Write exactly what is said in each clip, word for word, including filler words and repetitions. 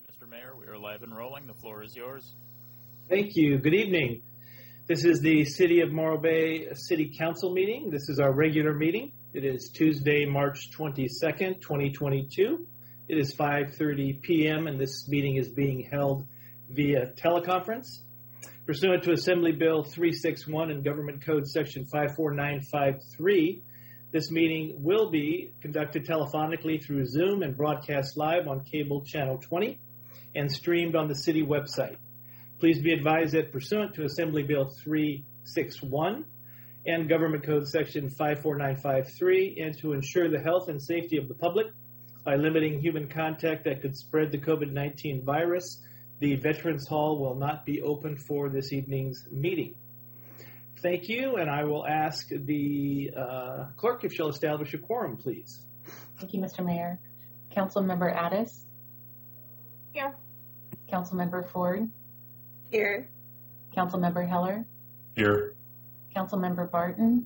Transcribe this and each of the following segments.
Mister Mayor, we are live and rolling. The floor is yours. Thank you. Good evening. This is the City of Morro Bay City Council meeting. This is our regular meeting. It is Tuesday, March twenty-second, twenty twenty-two. It is five thirty p.m. and this meeting is being held via teleconference. Pursuant to Assembly Bill three sixty-one and Government Code Section five four nine five three, this meeting will be conducted telephonically through Zoom and broadcast live on cable channel twenty and streamed on the city website. Please be advised that pursuant to Assembly Bill three sixty-one and Government Code Section five four nine five three, and to ensure the health and safety of the public by limiting human contact that could spread the COVID nineteen virus, the Veterans Hall will not be open for this evening's meeting. Thank you, and I will ask the uh, clerk if she'll establish a quorum, please. Thank you, Mister Mayor. Councilmember Addis? Here. Councilmember Ford? Here. Councilmember Heller? Here. Councilmember Barton?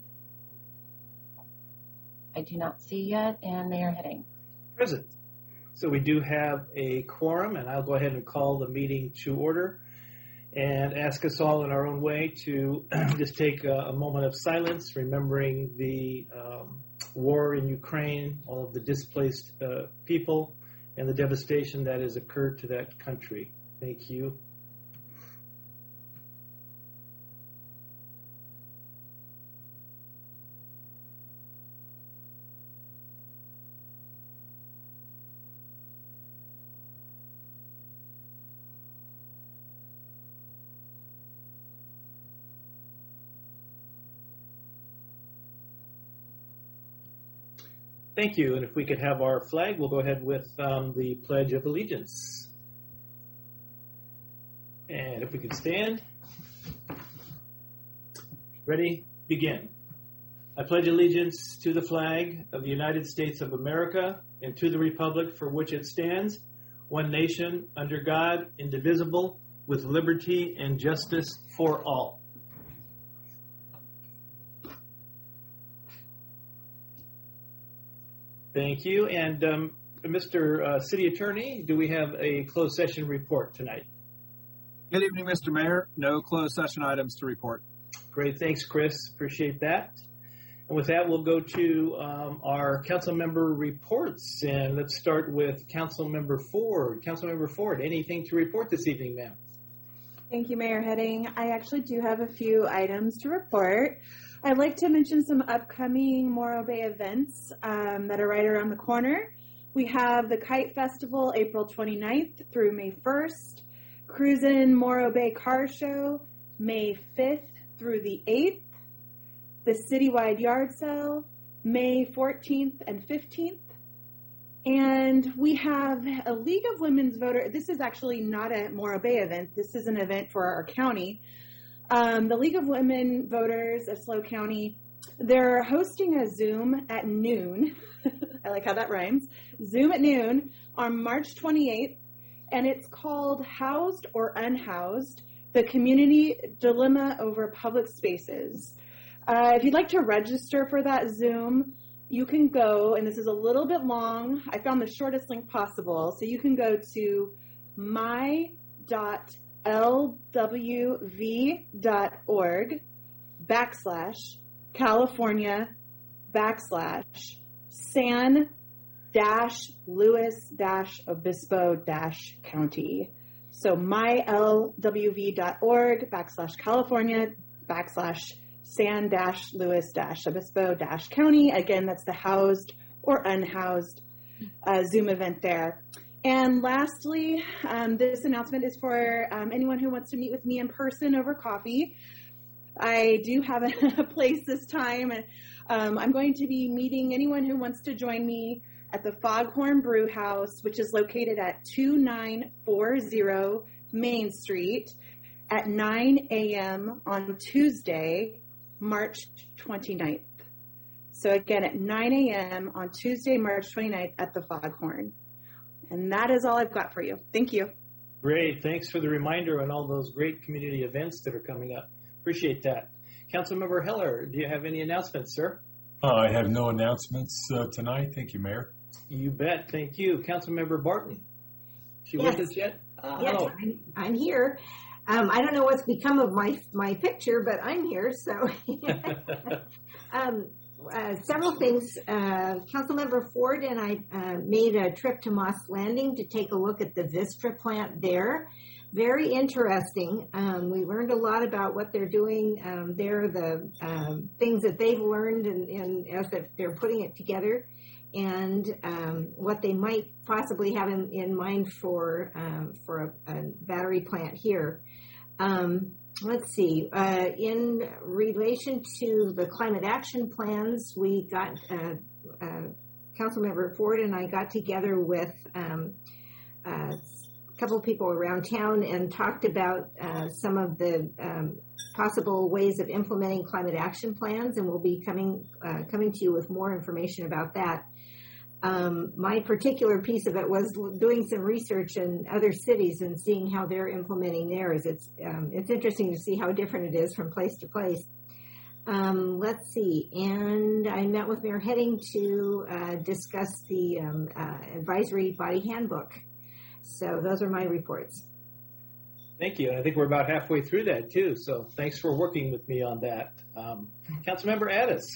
I do not see yet, and Mayor Heading. Present. So we do have a quorum, and I'll go ahead and call the meeting to order and ask us all in our own way to just take a, a moment of silence, remembering the um, war in Ukraine, all of the displaced uh, people, and the devastation that has occurred to that country. Thank you. Thank you. And if we could have our flag, we'll go ahead with um, the Pledge of Allegiance. And if we could stand. Ready? Begin. I pledge allegiance to the flag of the United States of America and to the republic for which it stands, one nation, under God, indivisible, with liberty and justice for all. Thank you. And um, Mister Uh, City Attorney, do we have a closed session report tonight? Good evening, Mister Mayor. No closed session items to report. Great. Thanks, Chris. Appreciate that. And with that, we'll go to um, our council member reports. And let's start with Council Member Ford. Council Member Ford, anything to report this evening, ma'am? Thank you, Mayor Heading. I actually do have a few items to report. I'd like to mention some upcoming Morro Bay events um, that are right around the corner. We have the Kite Festival, April twenty-ninth through May first. Cruisin' Morro Bay Car Show, May fifth through the eighth. The Citywide Yard Sale, May fourteenth and fifteenth. And we have a League of Women's Voter. This is actually not a Morro Bay event. This is an event for our county. Um, the League of Women Voters of SLO County, they're hosting a Zoom at noon. I like how that rhymes. Zoom at noon on March twenty-eighth, and it's called Housed or Unhoused, the Community Dilemma Over Public Spaces. Uh, if you'd like to register for that Zoom, you can go, and this is a little bit long. I found the shortest link possible. So you can go to my dot L W V dot org backslash California backslash San dash Louis dash Obispo dash County. So my L W V dot org backslash California backslash San dash Louis dash Obispo dash County. Again, that's the housed or unhoused uh, Zoom event there. And lastly, um, this announcement is for um, anyone who wants to meet with me in person over coffee. I do have a, a place this time. Um, I'm going to be meeting anyone who wants to join me at the Foghorn Brew House, which is located at two nine four zero Main Street at nine a.m. on Tuesday, March twenty-ninth. So again, at nine a.m. on Tuesday, March twenty-ninth at the Foghorn. And that is all I've got for you. Thank you. Great. Thanks for the reminder on all those great community events that are coming up. Appreciate that. Councilmember Heller, do you have any announcements, sir? Uh, I have no announcements uh, tonight. Thank you, Mayor. You bet. Thank you. Councilmember Barton. She Yes. with us yet? Uh, Yes, hello. I'm, I'm here. Um, I don't know what's become of my my picture, but I'm here. So, um, uh, several things. Uh, Councilmember Ford and I uh, made a trip to Moss Landing to take a look at the Vistra plant there. Very interesting. Um, we learned a lot about what they're doing um, there, the um, things that they've learned, and, and as that they're putting it together, and um, what they might possibly have in, in mind for um, for a, a battery plant here. Um, let's see. Uh, in relation to the climate action plans, we got uh, uh, Councilmember Ford and I got together with um, uh, a couple of people around town and talked about uh, some of the um, possible ways of implementing climate action plans, and we'll be coming uh, coming to you with more information about that. Um, my particular piece of it was doing some research in other cities and seeing how they're implementing theirs. It's um, it's interesting to see how different it is from place to place. Um, let's see. And I met with Mayor Heading to uh, discuss the um, uh, advisory body handbook. So those are my reports. Thank you. And I think we're about halfway through that too. So thanks for working with me on that. Um, Councilmember Addis.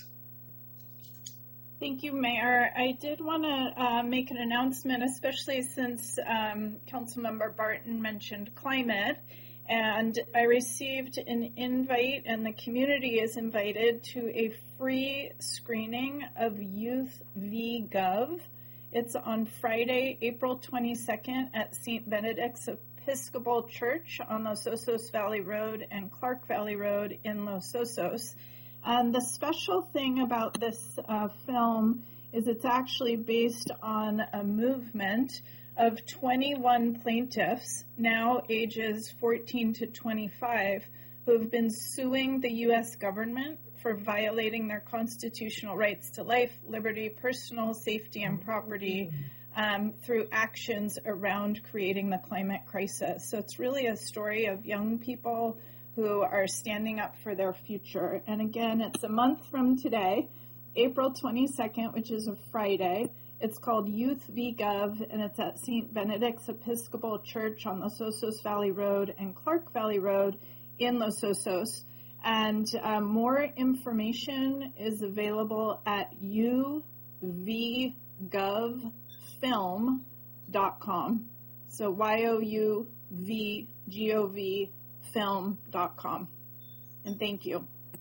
Thank you, Mayor. I did want to uh, make an announcement, especially since um, Councilmember Barton mentioned climate. And I received an invite, and the community is invited to a free screening of Youth v. Gov. It's on Friday, April twenty-second at Saint Benedict's Episcopal Church on Los Osos Valley Road and Clark Valley Road in Los Osos. And the special thing about this uh, film is it's actually based on a movement of twenty-one plaintiffs, now ages fourteen to twenty-five, who have been suing the U S government for violating their constitutional rights to life, liberty, personal safety, and property um, through actions around creating the climate crisis. So it's really a story of young people who are standing up for their future. And again, it's a month from today, April twenty-second, which is a Friday. It's called Youth v. Gov, and it's at Saint Benedict's Episcopal Church on Los Osos Valley Road and Clark Valley Road in Los Osos. And um, more information is available at u v gov film dot com. So Y O U V G O V film dot com. And thank you.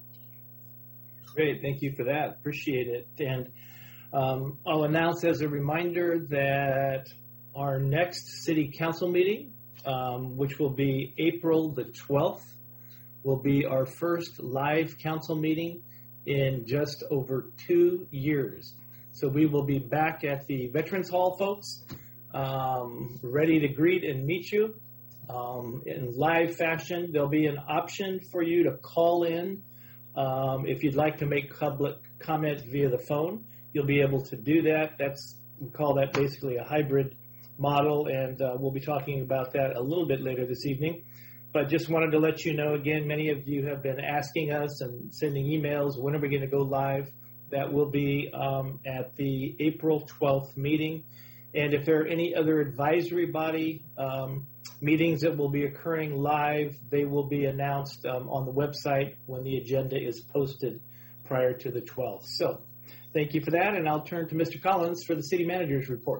Great. Thank you for that. Appreciate it. And um, I'll announce as a reminder that our next city council meeting, um, which will be April the twelfth, will be our first live council meeting in just over two years. So we will be back at the Veterans Hall, folks, um, ready to greet and meet you um, in live fashion. There'll be an option for you to call in um, if you'd like to make public comment via the phone. You'll be able to do that. That's we call that basically a hybrid model, and uh, we'll be talking about that a little bit later this evening. But just wanted to let you know, again, many of you have been asking us and sending emails, when are we going to go live? That will be um, at the April twelfth meeting. And if there are any other advisory body um, meetings that will be occurring live, they will be announced um, on the website when the agenda is posted prior to the twelfth. So thank you for that, and I'll turn to Mister Collins for the city manager's report.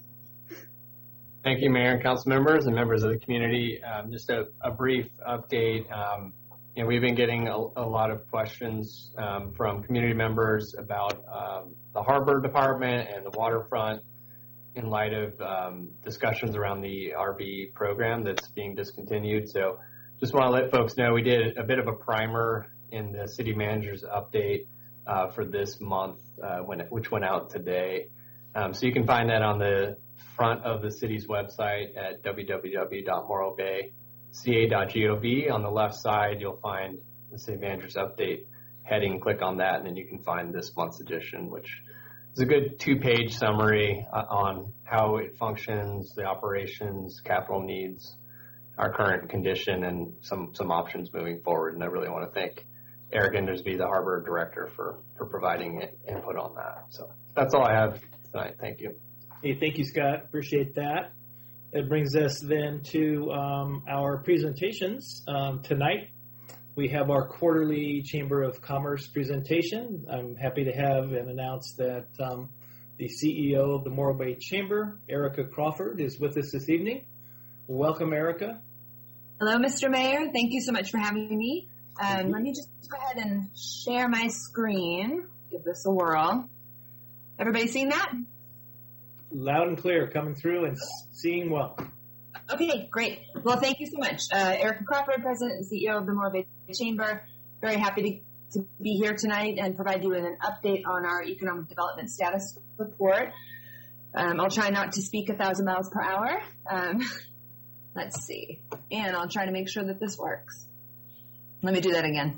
Thank you, Mayor and council members and members of the community. Um, just a, a brief update. Um, you know, we've been getting a, a lot of questions um, from community members about um, the harbor department and the waterfront in light of um, discussions around the R V program that's being discontinued. So just want to let folks know we did a bit of a primer in the city manager's update uh, for this month, uh, when it, which went out today. Um, so you can find that on the front of the city's website at w w w dot morro bay c a dot gov. On the left side, you'll find the city manager's update heading. Click on that, and then you can find this month's edition, which is a good two-page summary uh, on how it functions, the operations, capital needs, our current condition, and some, some options moving forward. And I really want to thank Eric Endersby, the harbor director, for, for providing input on that. So that's all I have tonight. Thank you. Hey, thank you, Scott. Appreciate that. It brings us then to um, our presentations. Um, tonight, we have our quarterly Chamber of Commerce presentation. I'm happy to have and announce that um, the C E O of the Morro Bay Chamber, Erica Crawford, is with us this evening. Welcome, Erica. Hello, Mister Mayor. Thank you so much for having me. Um, let me just go ahead and share my screen. Give this a whirl. Everybody seeing that? Loud and clear, coming through and seeing well. Okay, great. Well, thank you so much. Uh, Erica Crawford, President and C E O of the Morro Bay Chamber. Very happy to, to be here tonight and provide you with an update on our economic development status report. Um, I'll try not to speak a thousand miles per hour. Um, let's see. And I'll try to make sure that this works. Let me do that again.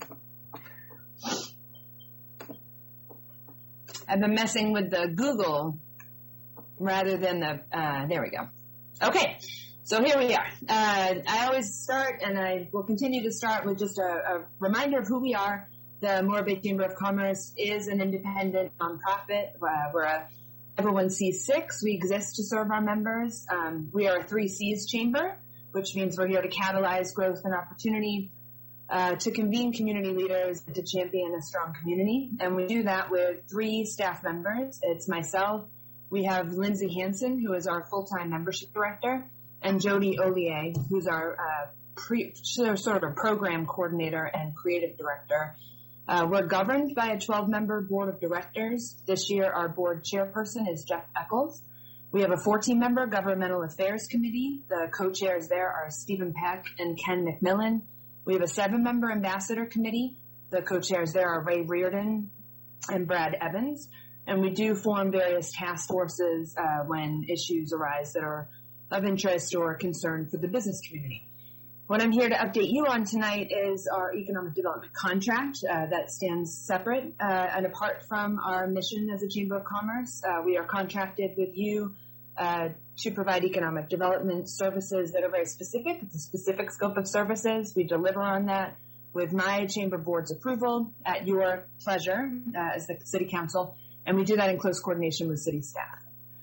I've been messing with the Google rather than the, uh, there we go. Okay, so here we are. Uh, I always start, and I will continue to start with just a, a reminder of who we are. The Morro Bay Chamber of Commerce is an independent nonprofit. Uh, we're a five oh one c six. We exist to serve our members. Um, we are a three C's chamber, which means we're here to catalyze growth and opportunity, uh, to convene community leaders, to champion a strong community. And we do that with three staff members. It's myself. We have Lindsay Hansen, who is our full-time membership director, and Jody Ollier, who's our uh, pre, sort of a program coordinator and creative director. Uh, we're governed by a twelve-member board of directors. This year, our board chairperson is Jeff Eccles. We have a fourteen-member governmental affairs committee. The co-chairs there are Stephen Peck and Ken McMillan. We have a seven-member ambassador committee. The co-chairs there are Ray Reardon and Brad Evans. And we do form various task forces uh, when issues arise that are of interest or concern for the business community. What I'm here to update you on tonight is our economic development contract uh, that stands separate uh, and apart from our mission as a Chamber of Commerce. Uh, we are contracted with you uh, to provide economic development services that are very specific. It's a specific scope of services. We deliver on that with my Chamber Board's approval at your pleasure uh, as the City Council. And we do that in close coordination with city staff.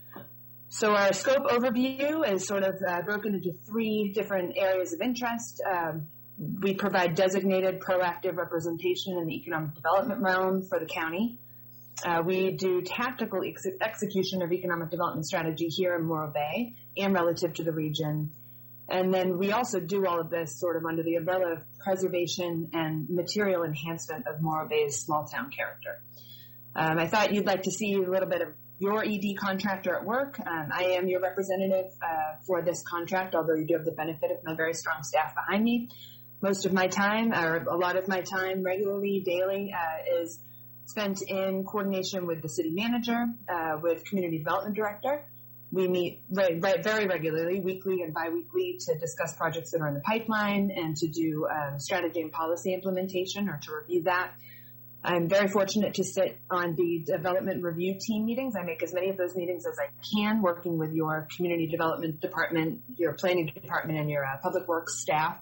So our scope overview is sort of uh, broken into three different areas of interest. Um, we provide designated proactive representation in the economic development realm for the county. Uh, we do tactical ex- execution of economic development strategy here in Morro Bay and relative to the region. And then we also do all of this sort of under the umbrella of preservation and material enhancement of Morro Bay's small town character. Um, I thought you'd like to see a little bit of your E D contractor at work. Um, I am your representative uh, for this contract, although you do have the benefit of my very strong staff behind me. Most of my time, or a lot of my time regularly, daily, uh, is spent in coordination with the city manager, uh, with community development director. We meet very, very regularly, weekly and biweekly, to discuss projects that are in the pipeline and to do um, strategy and policy implementation or to review that. I'm very fortunate to sit on the development review team meetings. I make as many of those meetings as I can, working with your community development department, your planning department, and your uh, public works staff.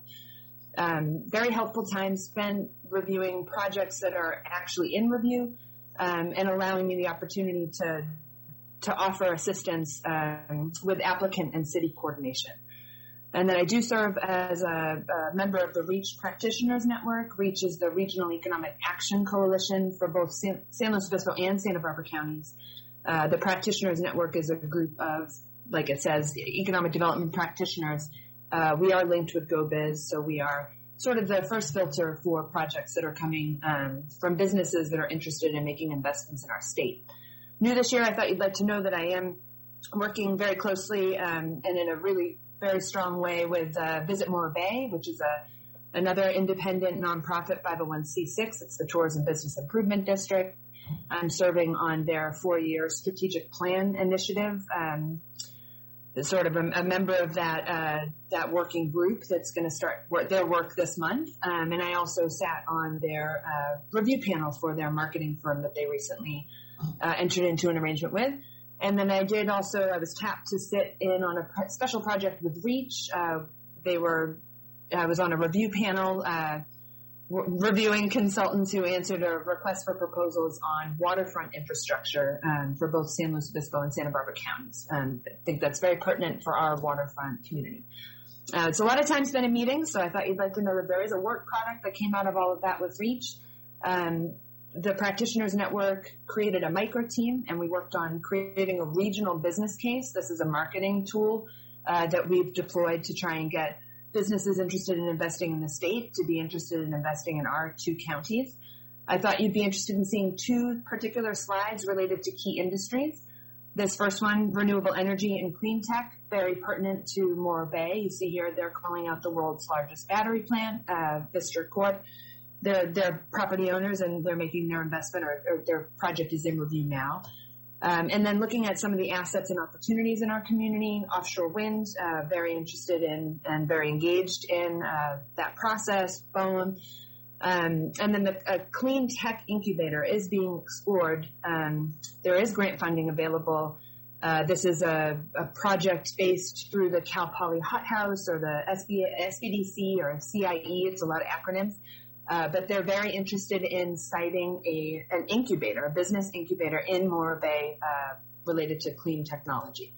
Um, very helpful time spent reviewing projects that are actually in review um, and allowing me the opportunity to to offer assistance um, with applicant and city coordination. And then I do serve as a, a member of the REACH Practitioners Network. REACH is the Regional Economic Action Coalition for both San, San Luis Obispo and Santa Barbara counties. Uh, the Practitioners Network is a group of, like it says, economic development practitioners. Uh, we are linked with GoBiz, so we are sort of the first filter for projects that are coming um, from businesses that are interested in making investments in our state. New this year, I thought you'd like to know that I am working very closely um, and in a really very strong way with uh, Visit Morro Bay, which is a another independent nonprofit five oh one c six. It's the Tourism Business Improvement District. I'm serving on their four-year strategic plan initiative. Um, sort of a, a member of that uh, that working group that's going to start work, their work this month. Um, and I also sat on their uh, review panel for their marketing firm that they recently uh, entered into an arrangement with. And then I did also, I was tapped to sit in on a special project with REACH. Uh, they were, I was on a review panel uh, reviewing consultants who answered a request for proposals on waterfront infrastructure um, for both San Luis Obispo and Santa Barbara counties. Um, I think that's very pertinent for our waterfront community. Uh, it's a lot of time spent in meetings, so I thought you'd like to know that there is a work product that came out of all of that with REACH. Um, the Practitioners Network created a micro team, and we worked on creating a regional business case. This is a marketing tool uh, that we've deployed to try and get businesses interested in investing in the state to be interested in investing in our two counties. I thought you'd be interested in seeing two particular slides related to key industries. This first one, renewable energy and clean tech, very pertinent to Morro Bay. You see here they're calling out the world's largest battery plant, uh, Vistra Corp. They're, they're property owners and they're making their investment or, or their project is in review now. Um, and then looking at some of the assets and opportunities in our community, offshore wind, uh, very interested in and very engaged in uh, that process, B O E M. Um, and then the a clean tech incubator is being explored. Um, there is grant funding available. Uh, this is a, a project based through the Cal Poly Hot House or the S B D C or C I E. It's a lot of acronyms. Uh, but they're very interested in citing a an incubator, a business incubator in Morro Bay uh, related to clean technology.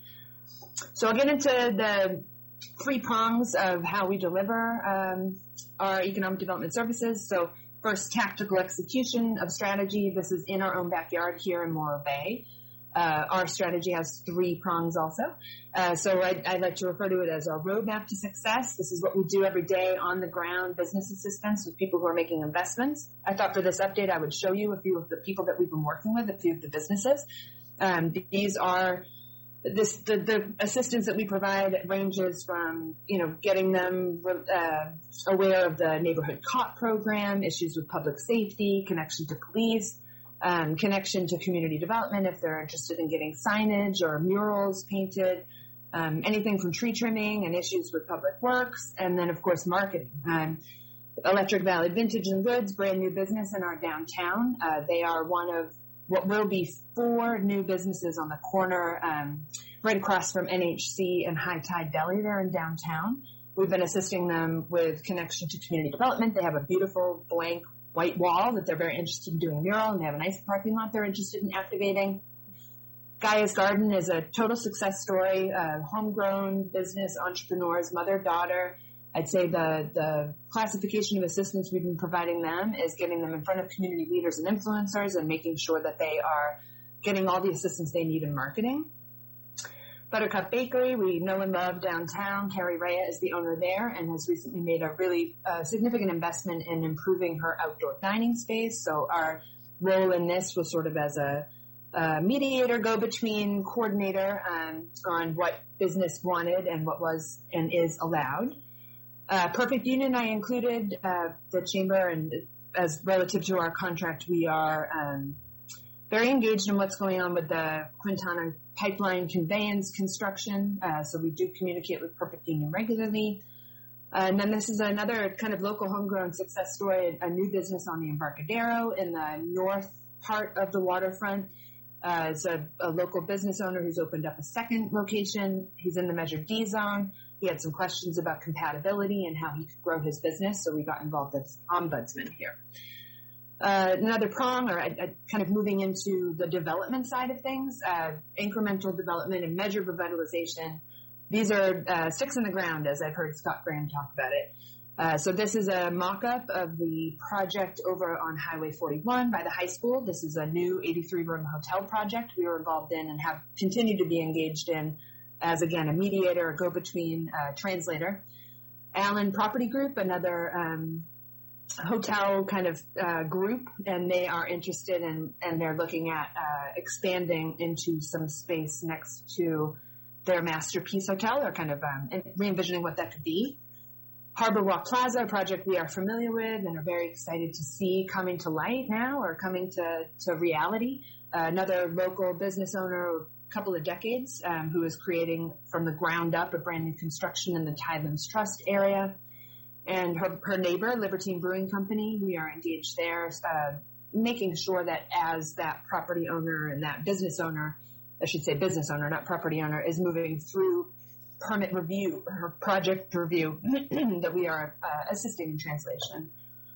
So I'll get into the three prongs of how we deliver um, our economic development services. So first, tactical execution of strategy. This is in our own backyard here in Morro Bay. Uh, our strategy has three prongs also. Uh, so I, I like to refer to it as our roadmap to success. This is what we do every day on the ground, business assistance with people who are making investments. I thought for this update I would show you a few of the people that we've been working with, a few of the businesses. Um, these are this the, the assistance that we provide ranges from, you know, getting them uh, aware of the neighborhood cop program, issues with public safety, connection to police, Um, connection to community development if they're interested in getting signage or murals painted, um, anything from tree trimming and issues with public works, and then, of course, marketing. Um, Electric Valley Vintage and Goods, brand new business in our downtown. Uh, they are one of what will be four new businesses on the corner um, right across from N H C and High Tide Deli there in downtown. We've been assisting them with connection to community development. They have a beautiful blank white wall that they're very interested in doing a mural, and they have a nice parking lot they're interested in activating. Gaia's Garden is a total success story, uh, homegrown business, entrepreneurs, mother, daughter. I'd say the, the classification of assistance we've been providing them is getting them in front of community leaders and influencers and making sure that they are getting all the assistance they need in marketing. Buttercup Bakery, we know and love downtown. Carrie Rea is the owner there and has recently made a really uh, significant investment in improving her outdoor dining space. So our role in this was sort of as a, a mediator, go-between, coordinator um, on what business wanted and what was and is allowed. Uh, Perfect Union, I included uh, the chamber, and as relative to our contract, we are um, very engaged in what's going on with the Quintana pipeline conveyance construction. Uh, so we do communicate with Perfect Union regularly. Uh, and then this is another kind of local homegrown success story, a new business on the Embarcadero in the north part of the waterfront. Uh, it's a, a local business owner who's opened up a second location. He's in the Measure D zone. He had some questions about compatibility and how he could grow his business, so we got involved as ombudsman here. Uh, another prong, or uh, kind of moving into the development side of things, uh, incremental development and measured revitalization. These are uh, sticks in the ground, as I've heard Scott Graham talk about it. Uh, so this is a mock-up of the project over on Highway forty-one by the high school. This is a new eighty-three room hotel project we were involved in and have continued to be engaged in as, again, a mediator, a go-between uh, translator. Allen Property Group, another um, hotel kind of uh, group, and they are interested in, and they're looking at uh, expanding into some space next to their Masterpiece Hotel, or kind of um, re-envisioning what that could be. Harbor Walk Plaza, a project we are familiar with and are very excited to see coming to light now, or coming to, to reality. Uh, another local business owner, a couple of decades, um, who is creating from the ground up a brand new construction in the Tidelands Trust area. And her, her neighbor, Libertine Brewing Company, we are engaged there, uh, making sure that as that property owner and that business owner, I should say business owner, not property owner, is moving through permit review or project review, that we are uh, assisting in translation.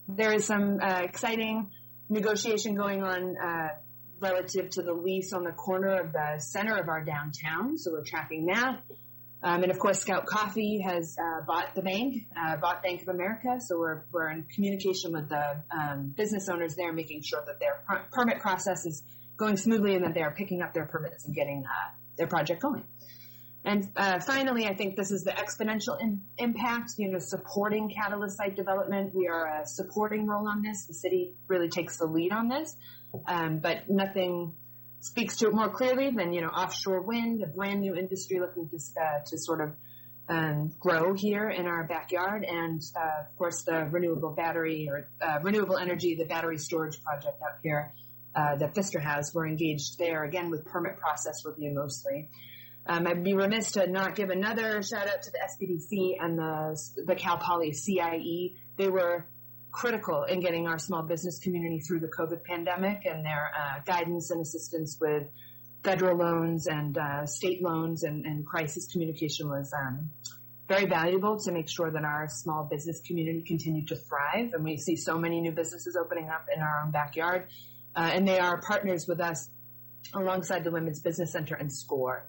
there is some uh, exciting negotiation going on uh, relative to the lease on the corner of the center of our downtown, so we're tracking that. Um, and of course, Scout Coffee has uh, bought the bank, uh, bought Bank of America, so we're we're in communication with the um, business owners there, making sure that their per- permit process is going smoothly and that they are picking up their permits and getting uh, their project going. And uh, finally, I think this is the exponential in- impact, you know, supporting Catalyst site development. We are a supporting role on this. The city really takes the lead on this, um, but nothing speaks to it more clearly than, you know, offshore wind, a brand new industry looking to, uh, to sort of um, grow here in our backyard. And, uh, of course, the renewable battery or uh, renewable energy, the battery storage project out here uh, that Pfister has. We're engaged there, again, with permit process review mostly. Um, I'd be remiss to not give another shout out to the S P D C and the, the Cal Poly C I E. They were critical in getting our small business community through the COVID pandemic, and their uh, guidance and assistance with federal loans and uh, state loans and, and crisis communication was um, very valuable to make sure that our small business community continued to thrive. And we see so many new businesses opening up in our own backyard. Uh, and they are partners with us alongside the Women's Business Center and SCORE.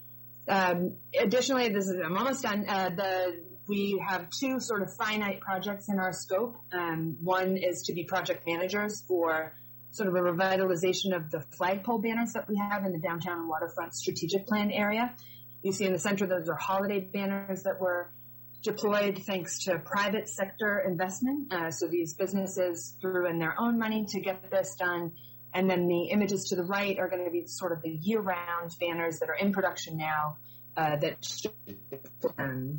Um, additionally, this is, I'm almost done. Uh, the We have two sort of finite projects in our scope. Um, one is to be project managers for sort of a revitalization of the flagpole banners that we have in the downtown and waterfront strategic plan area. You see in the center, those are holiday banners that were deployed thanks to private sector investment. Uh, so these businesses threw in their own money to get this done. And then the images to the right are going to be sort of the year-round banners that are in production now uh, that should um,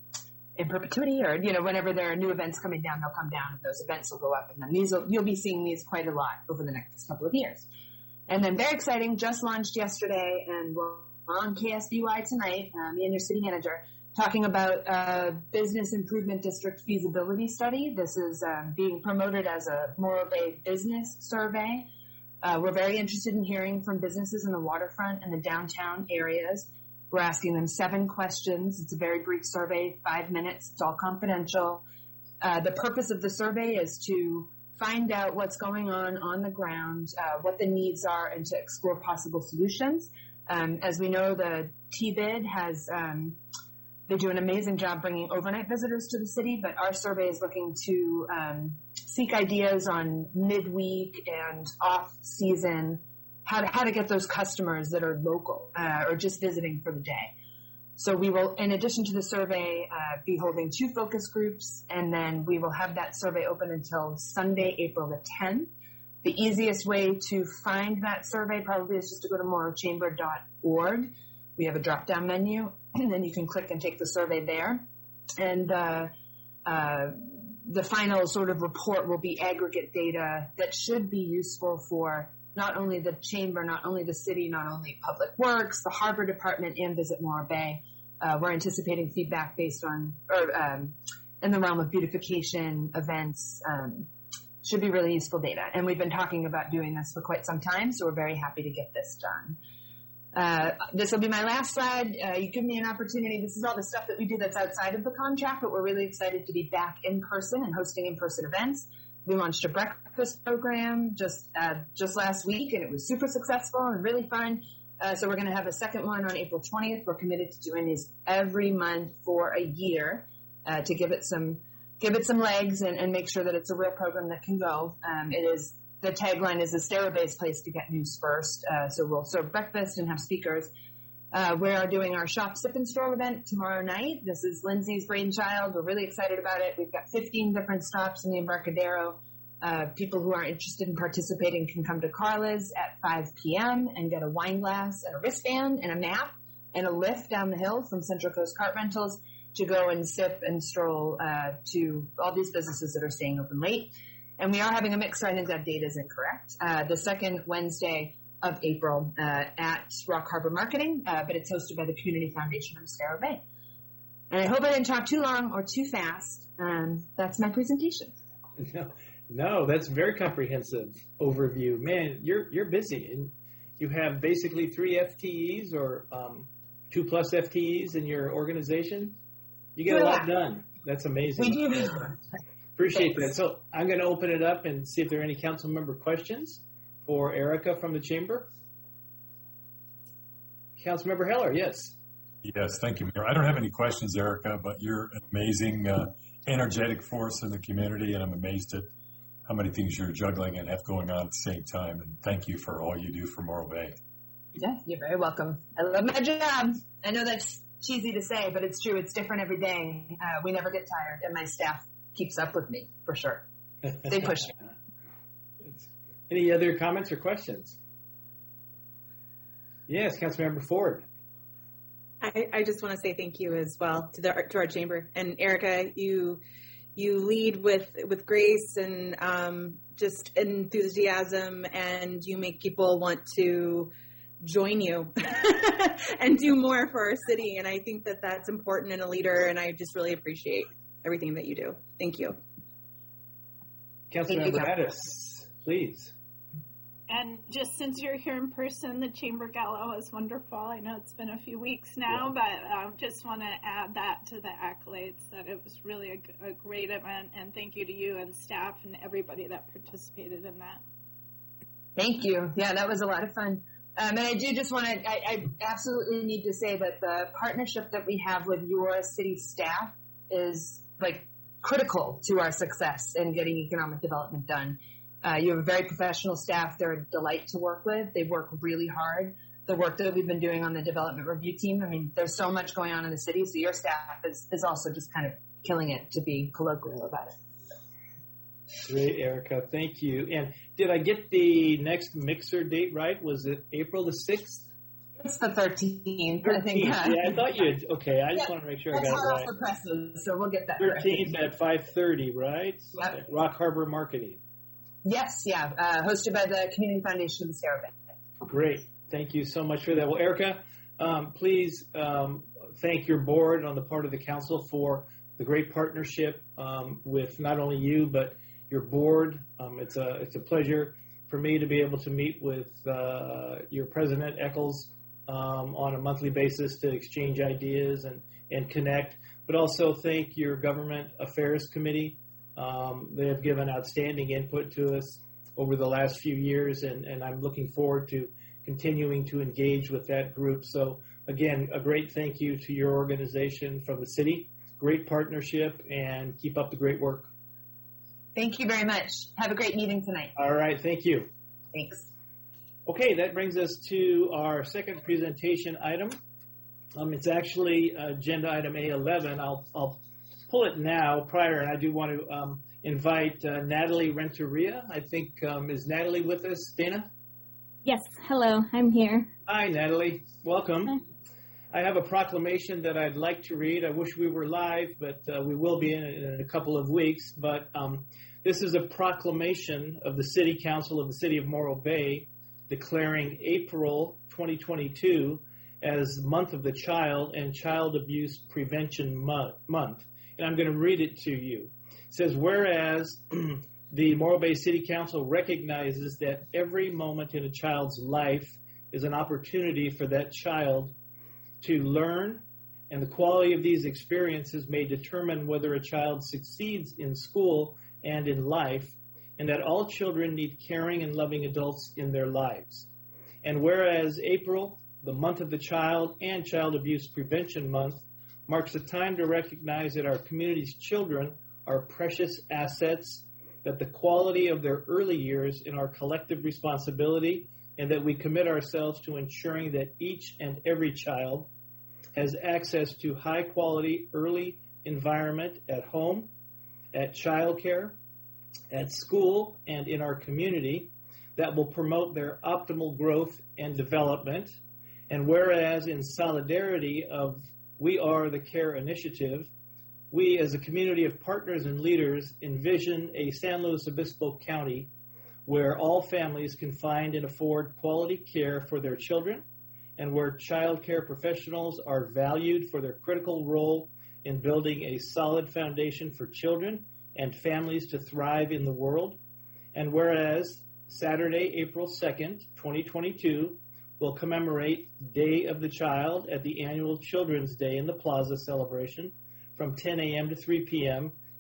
in perpetuity, or, you know, whenever there are new events coming down, they'll come down and those events will go up. And then these will, you'll be seeing these quite a lot over the next couple of years. And then very exciting, just launched yesterday, and we're on K S B Y tonight, uh, me and your city manager, talking about a business improvement district feasibility study. This is um, being promoted as a Morro Bay business survey. Uh, we're very interested in hearing from businesses in the waterfront and the downtown areas. We're asking them seven questions. It's a very brief survey, five minutes. It's all confidential. Uh, the purpose of the survey is to find out what's going on on the ground, uh, what the needs are, and to explore possible solutions. Um, as we know, the T B I D has, um, they do an amazing job bringing overnight visitors to the city, but our survey is looking to um, seek ideas on midweek and off-season how to, how to get those customers that are local uh, or just visiting for the day. So we will, in addition to the survey, uh, be holding two focus groups, and then we will have that survey open until Sunday, April the tenth. The easiest way to find that survey probably is just to go to morrow chamber dot org. We have a drop-down menu, and then you can click and take the survey there. And uh, uh, the final sort of report will be aggregate data that should be useful for not only the chamber, not only the city, not only Public Works, the Harbor Department, and Visit Morro Bay. Uh, we're anticipating feedback based on, or um, in the realm of beautification, events, um, should be really useful data. And we've been talking about doing this for quite some time, so we're very happy to get this done. Uh, this will be my last slide. Uh, you give me an opportunity. This is all the stuff that we do that's outside of the contract, but we're really excited to be back in person and hosting in-person events. We launched a breakfast program just uh, just last week, and it was super successful and really fun. Uh, so we're going to have a second one on April twentieth. We're committed to doing these every month for a year uh, to give it some give it some legs and, and make sure that it's a real program that can go. Um, it is the tagline is a stereo-based place to get news first. Uh, so we'll serve breakfast and have speakers. Uh, we are doing our Shop, Sip, and Stroll event tomorrow night. This is Lindsay's brainchild. We're really excited about it. We've got fifteen different stops in the Embarcadero. Uh, people who are interested in participating can come to Carla's at five p.m. and get a wine glass and a wristband and a map and a lift down the hill from Central Coast Cart Rentals to go and sip and stroll uh, to all these businesses that are staying open late. And we are having a mix, so I think that date is incorrect. Uh, the second Wednesday of April uh, at Rock Harbor Marketing, uh, but it's hosted by the Community Foundation of Sparrow Bay. And I hope I didn't talk too long or too fast. Um, that's my presentation. No, no, that's a very comprehensive overview. Man, you're you're busy, and you have basically three F T Es or um, two plus F T Es in your organization. You get a lot done. That's amazing. We do. Appreciate Thanks. that. So I'm going to open it up and see if there are any council member questions for Erica from the chamber. Councilmember Heller, yes. Yes, thank you, Mayor. I don't have any questions, Erica, but you're an amazing, uh, energetic force in the community, and I'm amazed at how many things you're juggling and have going on at the same time. And thank you for all you do for Morro Bay. Yeah, you're very welcome. I love my job. I know that's cheesy to say, but it's true. It's different every day. Uh, we never get tired, and my staff keeps up with me, for sure. They push me. Any other comments or questions? Yes, Councilmember Ford. I, I just want to say thank you as well to the to our chamber, and Erica, you you lead with with grace and um, just enthusiasm, and you make people want to join you and do more for our city. And I think that that's important in a leader, and I just really appreciate everything that you do. Thank you. Councilmember Addis, please. And just since you're here in person, the Chamber Gala was wonderful. I know it's been a few weeks now, yeah. but um, just want to add that to the accolades, that it was really a, a great event, and thank you to you and staff and everybody that participated in that. Thank you. Yeah, that was a lot of fun. Um, and I do just want to, I, I absolutely need to say that the partnership that we have with your city staff is like critical to our success in getting economic development done. Uh, you have a very professional staff. They're a delight to work with. They work really hard. The work that we've been doing on the development review team, I mean, there's so much going on in the city, so your staff is, is also just kind of killing it, to be colloquial about it. Great, Erica. Thank you. And did I get the next mixer date right? Was it April the sixth? It's the thirteenth, thirteenth. I think. Yeah, I thought you had. Okay, I just yeah, want to make sure that's I got hot it right. off the presses, so we'll get that thirteenth at five thirty, right? Yep. At Rock Harbor Marketing. Yes, yeah, uh, hosted by the Community Foundation of the Sierra Bay. Great. Thank you so much for that. Well, Erica, um, please um, thank your board on the part of the council for the great partnership um, with not only you, but your board. Um, it's a it's a pleasure for me to be able to meet with uh, your president, Eccles, um, on a monthly basis to exchange ideas and, and connect, but also thank your government affairs committee. Um, they have given outstanding input to us over the last few years, and, and I'm looking forward to continuing to engage with that group. So again, a great thank you to your organization from the city. Great partnership, and keep up the great work. Thank you very much. Have a great meeting tonight. All right. Thank you. Thanks. Okay, that brings us to our second presentation item. Um, it's actually agenda item A eleven. I'll, I'll pull it now prior, and I do want to um, invite uh, Natalie Renteria. I think, um, is Natalie with us, Dana? Yes. Hello. I'm here. Hi, Natalie. Welcome. Hi. I have a proclamation that I'd like to read. I wish we were live, but uh, we will be in, in a couple of weeks. But um, this is a proclamation of the City Council of the City of Morro Bay declaring April twenty twenty-two as Month of the Child and Child Abuse Prevention Month. And I'm going to read it to you. It says, whereas the Morro Bay City Council recognizes that every moment in a child's life is an opportunity for that child to learn, and the quality of these experiences may determine whether a child succeeds in school and in life, and that all children need caring and loving adults in their lives. And whereas April, the month of the child and Child Abuse Prevention Month, marks a time to recognize that our community's children are precious assets, that the quality of their early years is our collective responsibility, and that we commit ourselves to ensuring that each and every child has access to high-quality early environment at home, at childcare, at school, and in our community that will promote their optimal growth and development. And whereas in solidarity of We Are the Care initiative, we as a community of partners and leaders envision a San Luis Obispo County where all families can find and afford quality care for their children, and where child care professionals are valued for their critical role in building a solid foundation for children and families to thrive in the world. And whereas Saturday, April second, twenty twenty-two, will commemorate Day of the Child at the annual Children's Day in the Plaza celebration from ten a.m. to three p.m.,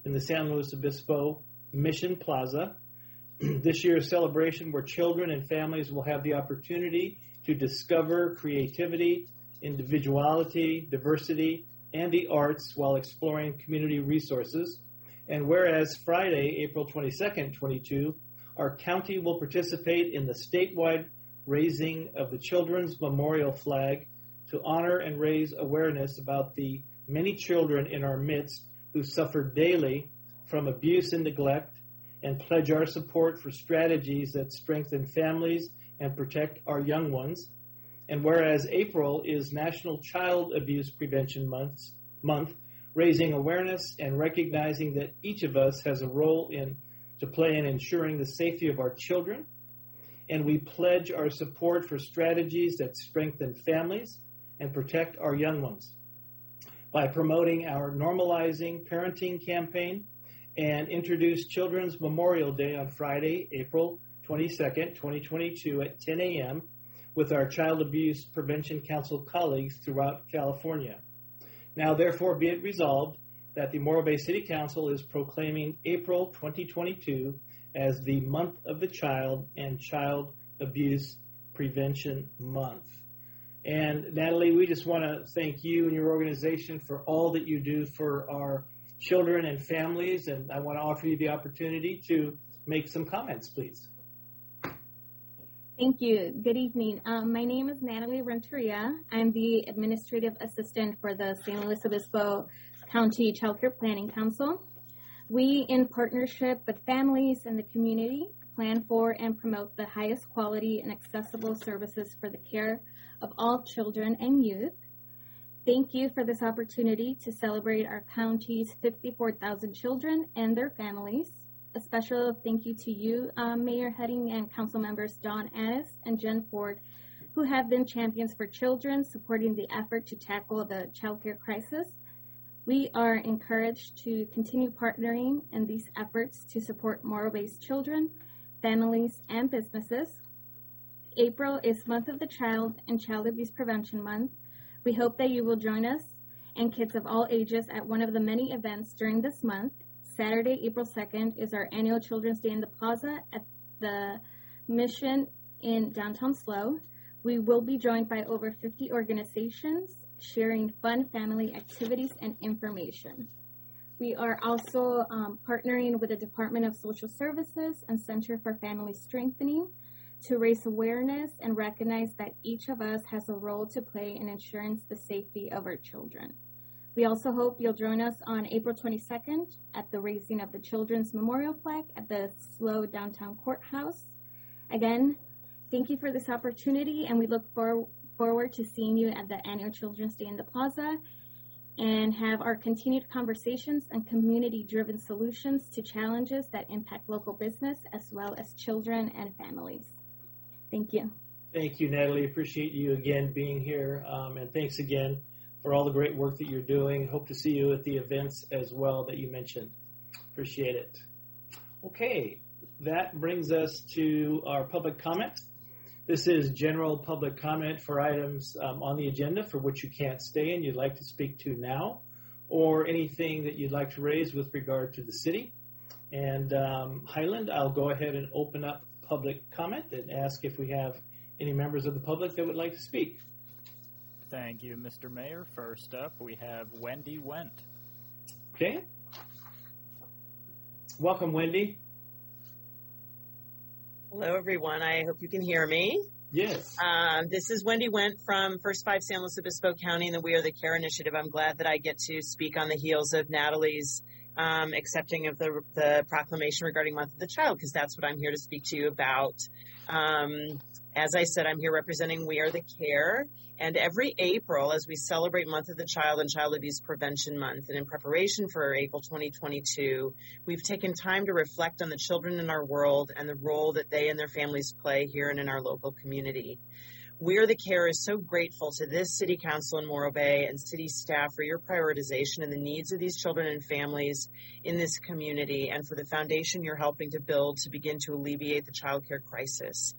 in the San Luis Obispo Mission Plaza. This year's celebration, where children and families will have the opportunity to discover creativity, individuality, diversity, and the arts while exploring community resources. And whereas Friday, April twenty-second, twenty-two, our county will participate in the statewide raising of the Children's Memorial Flag to honor and raise awareness about the many children in our midst who suffer daily from abuse and neglect, and pledge our support for strategies that strengthen families and protect our young ones. And whereas April is National Child Abuse Prevention Month, month, raising awareness and recognizing that each of us has a role in to play in ensuring the safety of our children. And we pledge our support for strategies that strengthen families and protect our young ones by promoting our Normalizing Parenting campaign and introduce Children's Memorial Day on Friday, April twenty-second, twenty twenty-two at ten a.m. with our Child Abuse Prevention Council colleagues throughout California. Now, therefore, be it resolved that the Morro Bay City Council is proclaiming April twenty twenty-two as the Month of the Child and Child Abuse Prevention Month. And Natalie, we just want to thank you and your organization for all that you do for our children and families, and I want to offer you the opportunity to make some comments, please. Thank you. Good evening. Um, my name is Natalie Renteria. I'm the Administrative Assistant for the San Luis Obispo County Child Care Planning Council. We, in partnership with families and the community, plan for and promote the highest quality and accessible services for the care of all children and youth. Thank you for this opportunity to celebrate our county's fifty-four thousand children and their families. A special thank you to you, um, Mayor Heading, and Council members Dawn Addis and Jen Ford, who have been champions for children, supporting the effort to tackle the child care crisis. We are encouraged to continue partnering in these efforts to support Morro Bay's children, families, and businesses. April is Month of the Child and Child Abuse Prevention Month. We hope that you will join us and kids of all ages at one of the many events during this month. Saturday, April second is our annual Children's Day in the Plaza at the Mission in downtown SLO. We will be joined by over fifty organizations sharing fun family activities and information. We are also um, partnering with the Department of Social Services and Center for Family Strengthening to raise awareness and recognize that each of us has a role to play in ensuring the safety of our children. We also hope you'll join us on April twenty-second at the raising of the Children's Memorial Plaque at the SLO Downtown Courthouse. Again, thank you for this opportunity, and we look for, forward to seeing you at the annual Children's Day in the Plaza and have our continued conversations and community-driven solutions to challenges that impact local business as well as children and families. Thank you. Thank you, Natalie. Appreciate you again being here, um, and thanks again for all the great work that you're doing. Hope to see you at the events as well that you mentioned. Appreciate it. Okay, that brings us to our public comment. This is general public comment for items um, on the agenda for which you can't stay and you'd like to speak to now, or anything that you'd like to raise with regard to the city. And um, Highland, I'll go ahead and open up public comment and ask if we have any members of the public that would like to speak. Thank you, Mister Mayor. First up, we have Wendy Went. Okay. Welcome, Wendy. Hello, everyone. I hope you can hear me. Yes. Um, this is Wendy Went from First Five San Luis Obispo County and the We Are the Care Initiative. I'm glad that I get to speak on the heels of Natalie's um, accepting of the, the proclamation regarding Month of the Child, because that's what I'm here to speak to you about. Um, as I said, I'm here representing We Are the Care. And every April, as we celebrate Month of the Child and Child Abuse Prevention Month, and in preparation for April twenty twenty-two, we've taken time to reflect on the children in our world and the role that they and their families play here and in our local community. We Are the Care is so grateful to this City Council in Morro Bay and city staff for your prioritization and the needs of these children and families in this community, and for the foundation you're helping to build to begin to alleviate the child care crisis.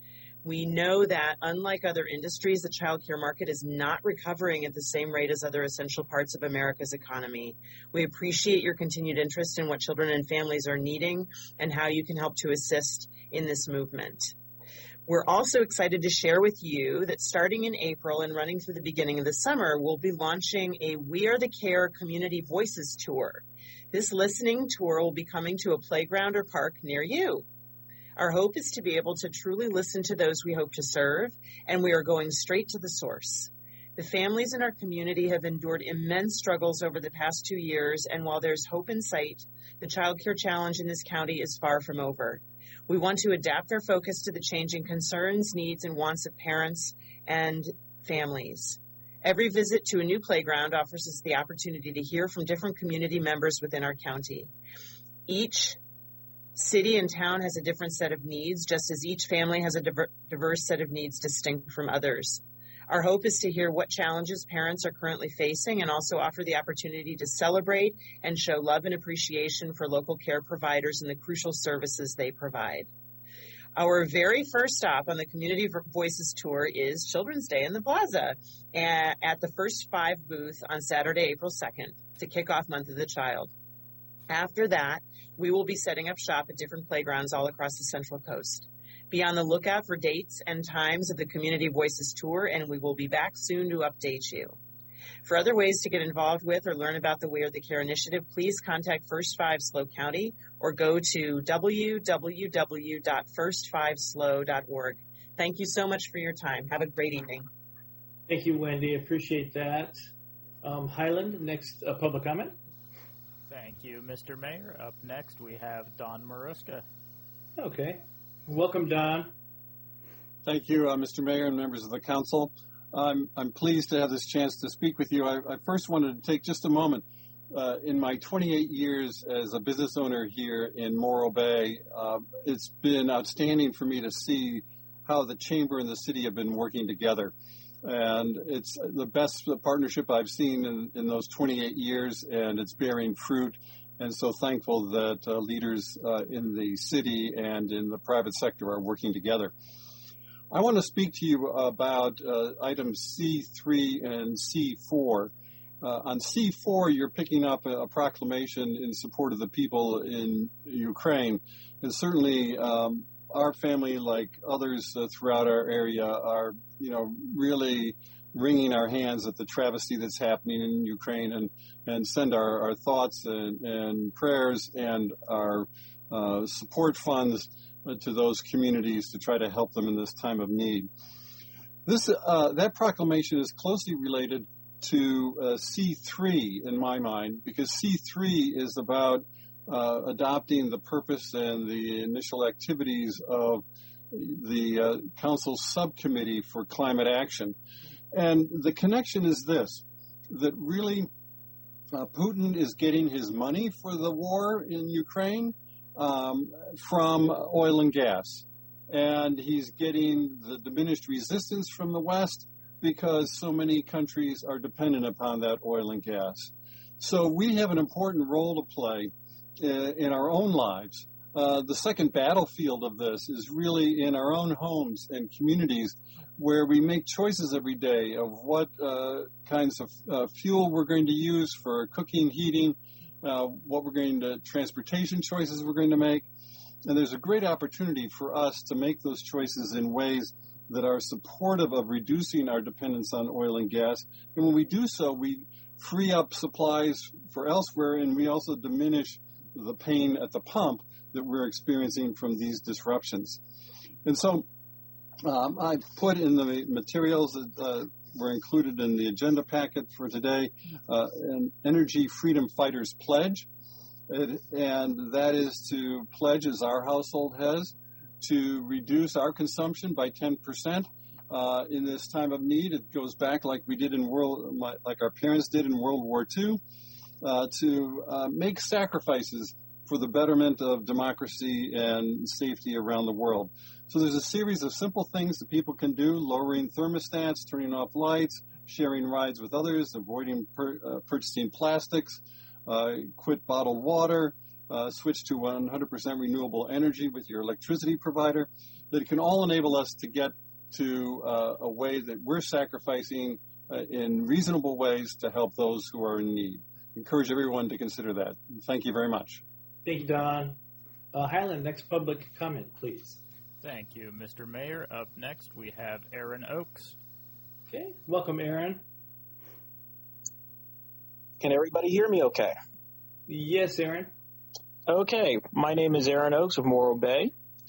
We know that unlike other industries, the childcare market is not recovering at the same rate as other essential parts of America's economy. We appreciate your continued interest in what children and families are needing and how you can help to assist in this movement. We're also excited to share with you that starting in April and running through the beginning of the summer, we'll be launching a We Are the Care Community Voices Tour. This listening tour will be coming to a playground or park near you. Our hope is to be able to truly listen to those we hope to serve, and we are going straight to the source. The families in our community have endured immense struggles over the past two years, and while there's hope in sight, the child care challenge in this county is far from over. We want to adapt our focus to the changing concerns, needs, and wants of parents and families. Every visit to a new playground offers us the opportunity to hear from different community members within our county. Each city and town has a different set of needs, just as each family has a diver- diverse set of needs distinct from others. Our hope is to hear what challenges parents are currently facing and also offer the opportunity to celebrate and show love and appreciation for local care providers and the crucial services they provide. Our very first stop on the Community Voices Tour is Children's Day in the Plaza at the First Five booth on Saturday, April second, to kick off Month of the Child. After that, we will be setting up shop at different playgrounds all across the Central Coast. Be on the lookout for dates and times of the Community Voices Tour, and we will be back soon to update you. For other ways to get involved with or learn about the We Are the Care initiative, please contact First Five S L O County or go to w w w dot first five s l o dot org. Thank you so much for your time. Have a great evening. Thank you, Wendy. Appreciate that. Um, Highland, next uh, public comment. Thank you, Mister Mayor. Up next, we have Don Maruska. Okay. Welcome, Don. Thank you, uh, Mister Mayor and members of the council. I'm, I'm pleased to have this chance to speak with you. I, I first wanted to take just a moment. Uh, in my twenty-eight years as a business owner here in Morro Bay, uh, it's been outstanding for me to see how the chamber and the city have been working together. And it's the best partnership I've seen in, in those twenty-eight years, and it's bearing fruit. And so thankful that uh, leaders uh, in the city and in the private sector are working together. I want to speak to you about uh, items C three and C four. Uh, on C four, you're picking up a, a proclamation in support of the people in Ukraine. And certainly um, our family, like others uh, throughout our area, are, you know, really wringing our hands at the travesty that's happening in Ukraine, and, and send our, our thoughts and, and prayers and our uh, support funds to those communities to try to help them in this time of need. This uh, that proclamation is closely related to uh, C three in my mind, because C three is about uh, adopting the purpose and the initial activities of the uh, Council Subcommittee for Climate Action. And the connection is this, that really uh, Putin is getting his money for the war in Ukraine um, from oil and gas. And he's getting the diminished resistance from the West because so many countries are dependent upon that oil and gas. So we have an important role to play uh, in our own lives. Uh, the second battlefield of this is really in our own homes and communities, where we make choices every day of what uh, kinds of uh, fuel we're going to use for cooking, heating, uh, what we're going to, transportation choices we're going to make. And there's a great opportunity for us to make those choices in ways that are supportive of reducing our dependence on oil and gas. And when we do so, we free up supplies for elsewhere, and we also diminish the pain at the pump that we're experiencing from these disruptions. And so um, I put in the materials that uh, were included in the agenda packet for today uh, an Energy Freedom Fighters Pledge. It, and that is to pledge, as our household has, to reduce our consumption by ten percent uh, in this time of need. It goes back like we did in world, like our parents did in World War Two, uh, to uh, make sacrifices for the betterment of democracy and safety around the world. So there's a series of simple things that people can do: lowering thermostats, turning off lights, sharing rides with others, avoiding per, uh, purchasing plastics, uh, quit bottled water, uh, switch to one hundred percent renewable energy with your electricity provider, that it can all enable us to get to uh, a way that we're sacrificing uh, in reasonable ways to help those who are in need. Encourage everyone to consider that. Thank you very much. Thank you, Don. Uh, Highland, next public comment, please. Thank you, Mister Mayor. Up next, we have Aaron Oakes. Okay, welcome, Aaron. Can everybody hear me okay? Yes, Aaron. Okay, my name is Aaron Oakes of Morro Bay,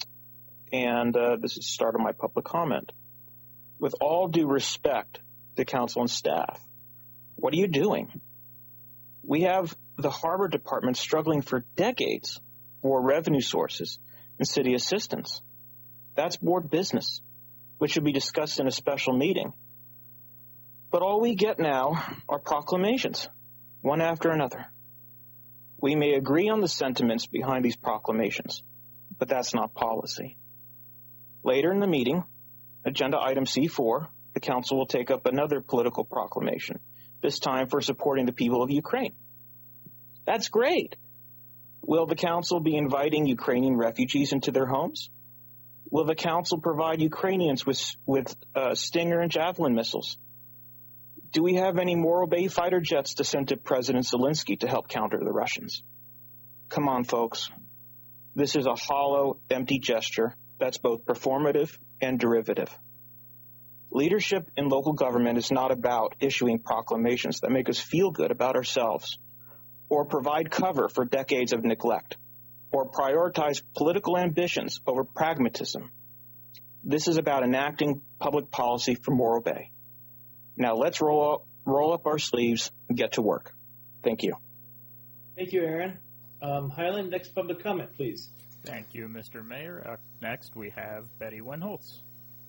and uh, this is the start of my public comment. With all due respect to council and staff, what are you doing? We have the Harbor Department struggling for decades for revenue sources and city assistance. That's board business, which should be discussed in a special meeting. But all we get now are proclamations, one after another. We may agree on the sentiments behind these proclamations, but that's not policy. Later in the meeting, agenda item C four, the council will take up another political proclamation, this time for supporting the people of Ukraine. That's great. Will the council be inviting Ukrainian refugees into their homes? Will the council provide Ukrainians with, with uh, Stinger and Javelin missiles? Do we have any Morro Bay fighter jets to send to President Zelensky to help counter the Russians? Come on, folks. This is a hollow, empty gesture that's both performative and derivative. Leadership in local government is not about issuing proclamations that make us feel good about ourselves, or provide cover for decades of neglect, or prioritize political ambitions over pragmatism. This is about enacting public policy for Morro Bay. Now let's roll up, roll up our sleeves and get to work. Thank you. Thank you, Aaron. Um, Highland, next public comment, please. Thank you, Mister Mayor. Up next, we have Betty Winholtz.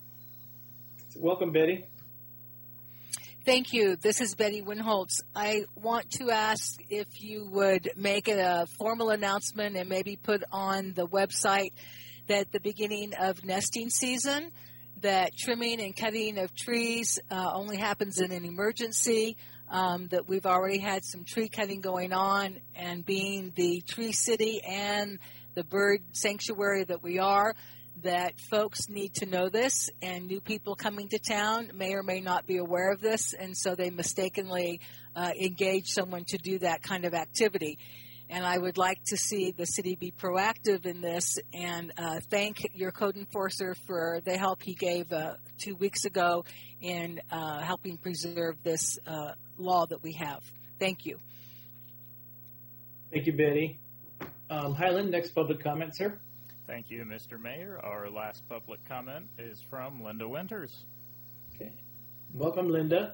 Welcome, Betty. Thank you. This is Betty Winholtz. I want to ask if you would make a formal announcement and maybe put on the website that at the beginning of nesting season, that trimming and cutting of trees uh, only happens in an emergency, um, that we've already had some tree cutting going on, and being the tree city and the bird sanctuary that we are, that folks need to know this, and new people coming to town may or may not be aware of this, and so they mistakenly uh, engage someone to do that kind of activity. And I would like to see the city be proactive in this, and uh, thank your code enforcer for the help he gave uh, two weeks ago in uh, helping preserve this uh, law that we have. Thank you. Thank you, Betty. Um, Highland, next public comment, sir. Thank you, Mister Mayor. Our last public comment is from Linda Winters. Okay. Welcome, Linda.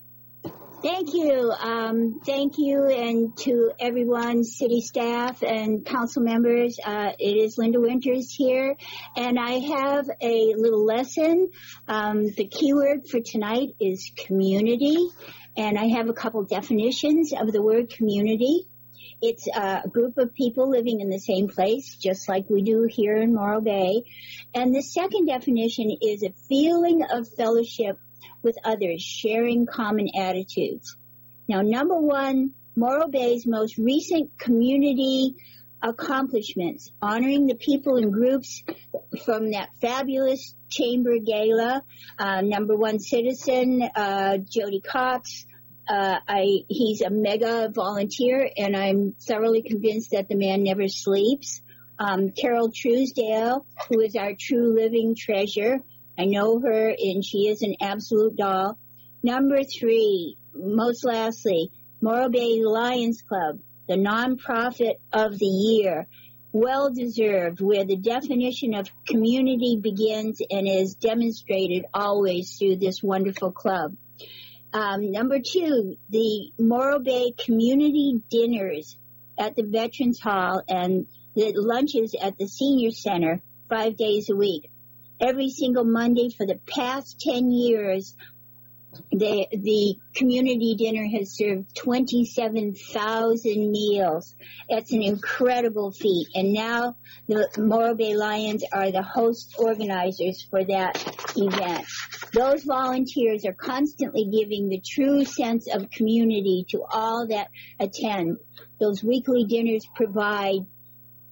Thank you. Um, thank you, and to everyone, city staff and council members. Uh, it is Linda Winters here, and I have a little lesson. Um, the keyword for tonight is community, and I have a couple definitions of the word community. It's uh, a group of people living in the same place, just like we do here in Morro Bay. And the second definition is a feeling of fellowship with others, sharing common attitudes. Now, number one, Morro Bay's most recent community accomplishments, honoring the people and groups from that fabulous chamber gala. Uh, number one citizen, uh, Jody Cox. Uh, I, he's a mega volunteer, and I'm thoroughly convinced that the man never sleeps. Um, Carol Truesdale, who is our true living treasure. I know her, and she is an absolute doll. Number three, most lastly, Morro Bay Lions Club, the nonprofit of the year. Well deserved, where the definition of community begins and is demonstrated always through this wonderful club. Um, number two, the Morro Bay community dinners at the Veterans Hall and the lunches at the Senior Center five days a week. Every single Monday for the past ten years, the, the community dinner has served twenty-seven thousand meals. That's an incredible feat. And now the Morro Bay Lions are the host organizers for that event. Those volunteers are constantly giving the true sense of community to all that attend. Those weekly dinners provide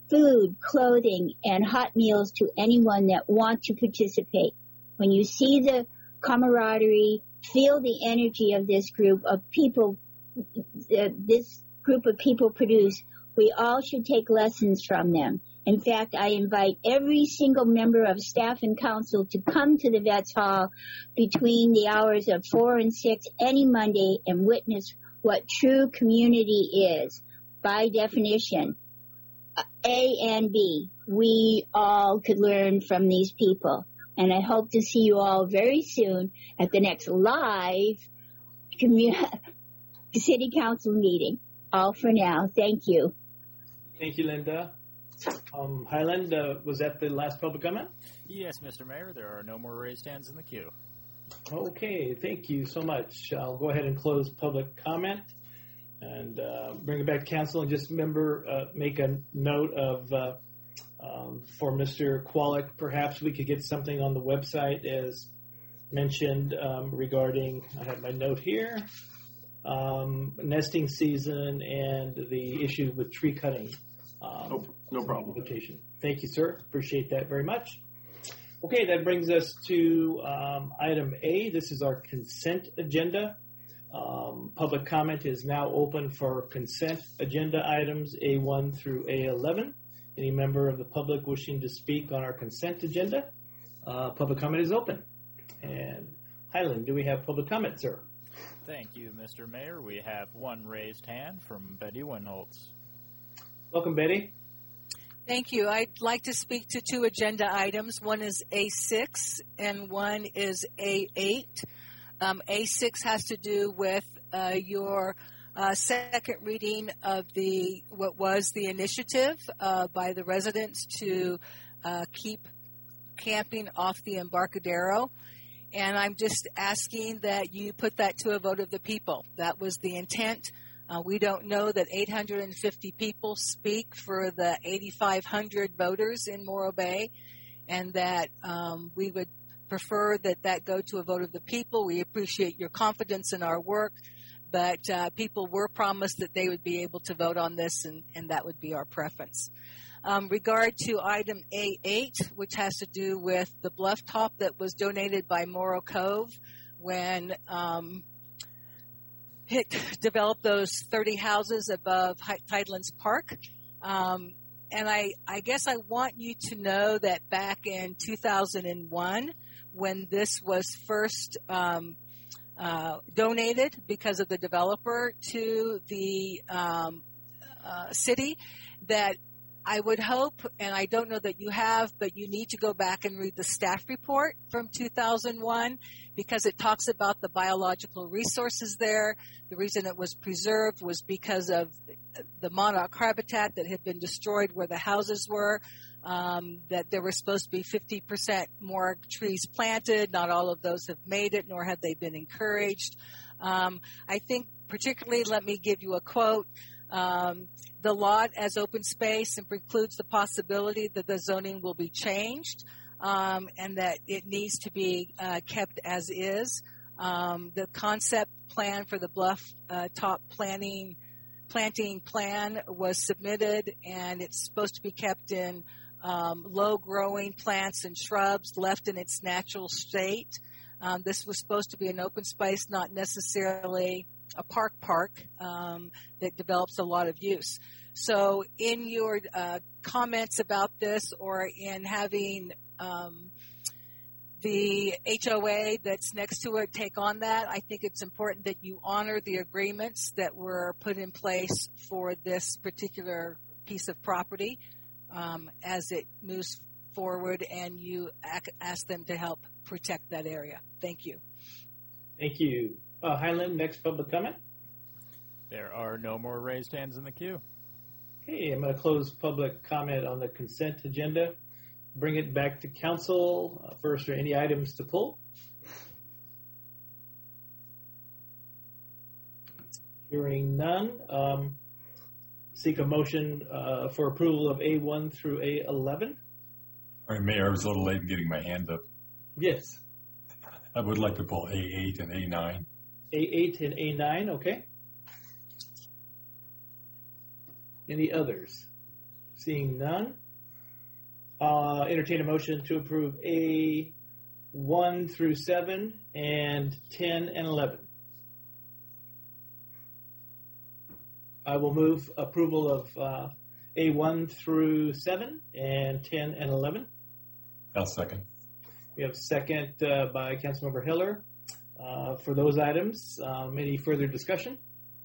food, clothing, and hot meals to anyone that want to participate. When you see the camaraderie, feel the energy of this group of people, uh, this group of people produce, we all should take lessons from them. In fact, I invite every single member of staff and council to come to the Vets Hall between the hours of four and six any Monday and witness what true community is. By definition, A and B, we all could learn from these people. And I hope to see you all very soon at the next live commu- city council meeting. All for now. Thank you. Thank you, Linda. Um, Highland, uh, was that the last public comment? Yes, Mister Mayor, there are no more raised hands in the queue. Okay, thank you so much. I'll go ahead and close public comment and uh, bring it back to council. And just remember, uh, make a note of, uh, um, for Mister Kwolek, perhaps we could get something on the website as mentioned um, regarding, I have my note here, um, nesting season and the issue with tree cutting. Um, no, no problem. Notation. Thank you, sir. Appreciate that very much. Okay, that brings us to um, item A. This is our consent agenda. Um, public comment is now open for consent agenda items A one through A eleven. Any member of the public wishing to speak on our consent agenda, uh, public comment is open. And Highland, do we have public comment, sir? Thank you, Mister Mayor. We have one raised hand from Betty Winholtz. Welcome, Betty. Thank you. I'd like to speak to two agenda items. One is A six and one is A eight. Um, A six has to do with uh, your uh, second reading of the what was the initiative uh, by the residents to uh, keep camping off the Embarcadero. And I'm just asking that you put that to a vote of the people. That was the intent. Uh, we don't know that eight hundred fifty people speak for the eighty-five hundred voters in Morro Bay, and that um, we would prefer that that go to a vote of the people. We appreciate your confidence in our work, but uh, people were promised that they would be able to vote on this, and, and that would be our preference. Um, regard to item A eight, which has to do with the bluff top that was donated by Morro Cove when um, it developed those thirty houses above Tidelands Park. Um, and I, I guess I want you to know that back in two thousand one, when this was first um, uh, donated because of the developer to the um, uh, city, that I would hope, and I don't know that you have, but you need to go back and read the staff report from two thousand one because it talks about the biological resources there. The reason it was preserved was because of the monarch habitat that had been destroyed where the houses were, um, that there were supposed to be fifty percent more trees planted. Not all of those have made it, nor have they been encouraged. Um, I think particularly, let me give you a quote. Um, the lot as open space and precludes the possibility that the zoning will be changed, um, and that it needs to be uh, kept as is. Um, the concept plan for the bluff uh, top planting planting plan was submitted, and it's supposed to be kept in um, low-growing plants and shrubs, left in its natural state. Um, this was supposed to be an open space, not necessarily a park park um, that develops a lot of use. So in your uh, comments about this, or in having um, the H O A that's next to it take on that, I think it's important that you honor the agreements that were put in place for this particular piece of property um, as it moves forward, and you ac- ask them to help protect that area. Thank you. Thank you. Uh, Highland, next public comment. There are no more raised hands in the queue. Okay, I'm going to close public comment on the consent agenda. Bring it back to council. Uh, first, are any items to pull? Hearing none. Um, seek a motion uh, for approval of A one through A eleven. All right, Mayor, I was a little late in getting my hand up. Yes. I would like to pull A eight and A nine. A eight and A nine, okay. Any others? Seeing none, uh, entertain a motion to approve A one through seven and ten and eleven. I will move approval of uh, A one through seven and ten and eleven. I'll second. We have a second uh, by Councilmember Hiller uh, for those items. Um, any further discussion?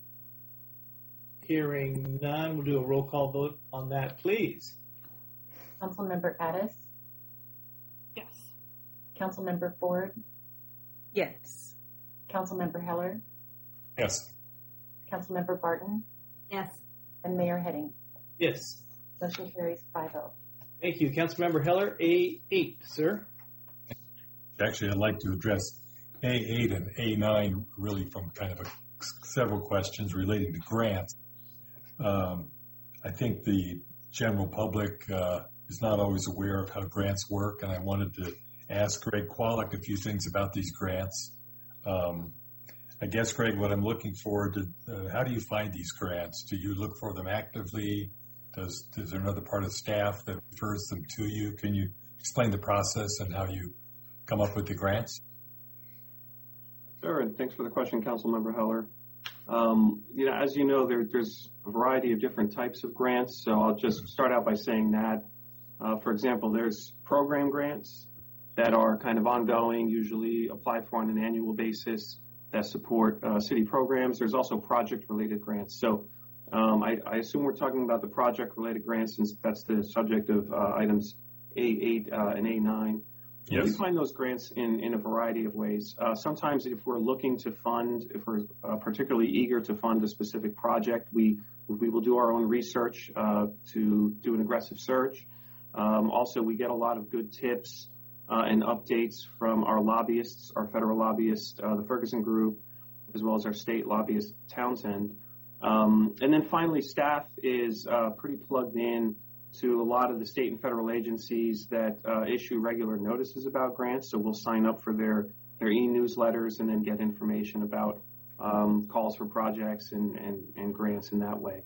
Hearing none, we'll do a roll call vote on that, please. Councilmember Addis? Yes. Councilmember Ford? Yes. Councilmember Heller? Yes. Councilmember Barton? Yes. And Mayor Heading? Yes. Motion carries five oh. Thank you. Councilmember Heller, A eight, sir. Actually, I'd like to address A eight and A nine really from kind of a, several questions relating to grants. Um, I think the general public uh, is not always aware of how grants work, and I wanted to ask Greg Qualick a few things about these grants. Um, I guess, Greg, what I'm looking for, to, uh, how do you find these grants? Do you look for them actively? Does, is there another part of staff that refers them to you? Can you explain the process and how you come up with the grants? Sure, and thanks for the question, Councilmember Heller. Um, you know, as you know, there, there's a variety of different types of grants, so I'll just start out by saying that. Uh, for example, there's program grants that are kind of ongoing, usually applied for on an annual basis, that support uh, city programs. There's also project-related grants. So um, I, I assume we're talking about the project-related grants, since that's the subject of uh, items A eight uh, and A nine. Yes. We find those grants in, in a variety of ways. Uh, sometimes if we're looking to fund, if we're uh, particularly eager to fund a specific project, we we will do our own research uh, to do an aggressive search. Um, also, we get a lot of good tips uh, and updates from our lobbyists, our federal lobbyists, uh, the Ferguson Group, as well as our state lobbyist, Townsend. Um, and then finally, staff is uh, pretty plugged in to a lot of the state and federal agencies that uh, issue regular notices about grants. So we'll sign up for their, their e-newsletters and then get information about um, calls for projects and, and, and grants in that way.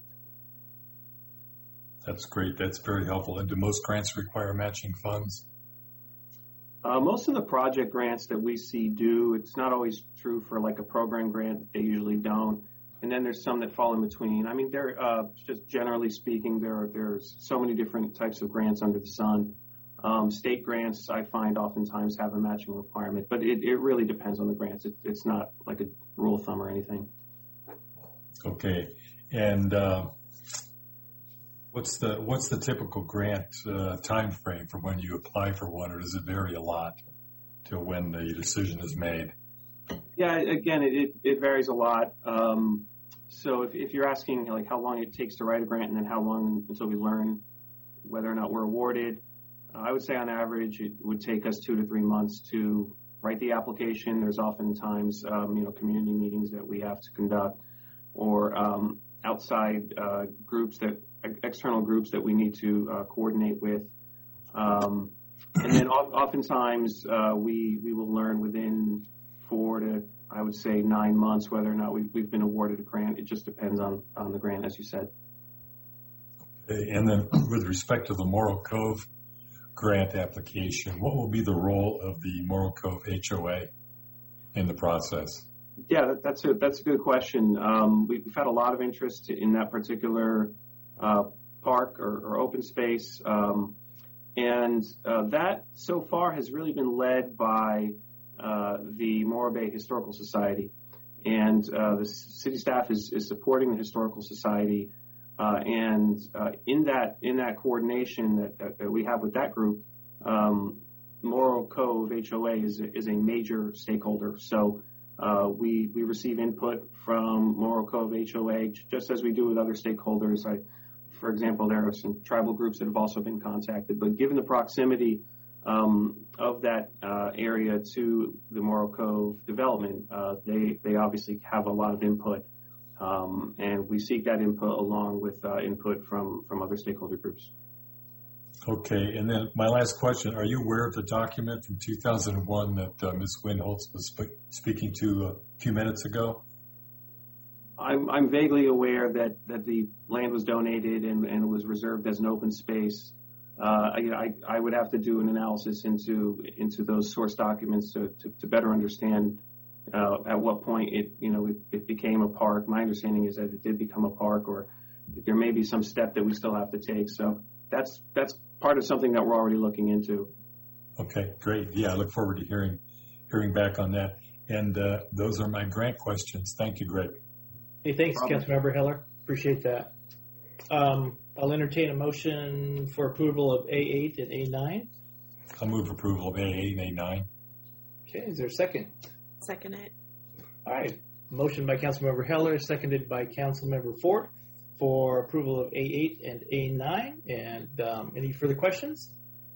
That's great. That's very helpful. And do most grants require matching funds? Uh, most of the project grants that we see do. It's not always true for like a program grant. They usually don't. And then there's some that fall in between. I mean, there, uh, just generally speaking, there are, there's so many different types of grants under the sun. Um, state grants, I find, oftentimes have a matching requirement, but it, it really depends on the grants. It, it's not like a rule of thumb or anything. Okay. And uh, what's the what's the typical grant uh, time frame for when you apply for one, or does it vary a lot to when the decision is made? Yeah, again, it, it, it varies a lot. Um, so if, if you're asking like how long it takes to write a grant and then how long until we learn whether or not we're awarded, uh, I would say on average it would take us two to three months to write the application. There's oftentimes, um, you know, community meetings that we have to conduct, or um, outside uh, groups that, external groups that we need to uh, coordinate with. Um, and then oftentimes uh, we, we will learn within four to, I would say, nine months whether or not we've, we've been awarded a grant. It just depends on, on the grant, as you said. Okay. And then with respect to the Morro Cove grant application, what will be the role of the Morro Cove H O A in the process? Yeah, that, that's a that's a good question. Um, we've had a lot of interest in that particular uh, park or, or open space, um, and uh, that so far has really been led by uh, the Morro Bay Historical Society, and uh, the city staff is, is supporting the Historical Society, uh, and uh, in that in that coordination that, that, that we have with that group, um, Morro Cove H O A is is a major stakeholder. So. Uh, we, we receive input from Morro Cove H O A, just as we do with other stakeholders. I, for example, there are some tribal groups that have also been contacted, but given the proximity um, of that uh, area to the Morro Cove development, uh, they, they obviously have a lot of input, um, and we seek that input along with uh, input from, from other stakeholder groups. Okay, and then my last question, are you aware of the document from two thousand one that uh, Miz Windholtz was sp- speaking to a few minutes ago? I'm, I'm vaguely aware that, that the land was donated and, and was reserved as an open space. Uh, I, I would have to do an analysis into into those source documents to, to, to better understand uh, at what point it you know it, it became a park. My understanding is that it did become a park, or there may be some step that we still have to take. So that's that's part of something that we're already looking into. Okay, great. Yeah, I look forward to hearing hearing back on that. And uh, those are my grant questions. Thank you, Greg. Hey, thanks, Problem. Councilmember Heller. Appreciate that. Um, I'll entertain a motion for approval of A eight and A nine. I'll move approval of A eight and A nine. Okay, is there a second? Second it. All right. Motion by Councilmember Heller, seconded by Councilmember Ford for approval of A eight and A nine. And um, any further questions?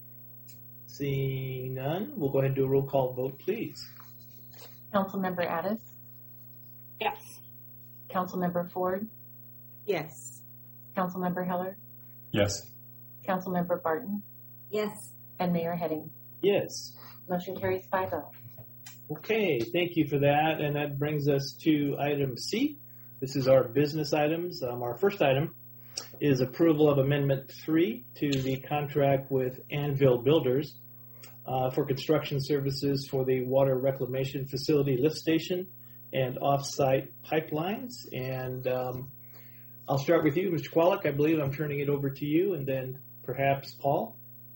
Seeing none, we'll go ahead and do a roll call vote, please. Councilmember Addis? Yes. Councilmember Ford? Yes. Councilmember Heller? Yes. Councilmember Barton? Yes. And Mayor Heading? Yes. Motion carries five oh. Okay, thank you for that. And that brings us to item C. This is our business items. Um, our first item is approval of Amendment three to the contract with Anvil Builders uh, for construction services for the water reclamation facility lift station and off-site pipelines. And um, I'll start with you, Mister Kwolek. I believe I'm turning it over to you, and then perhaps Paul.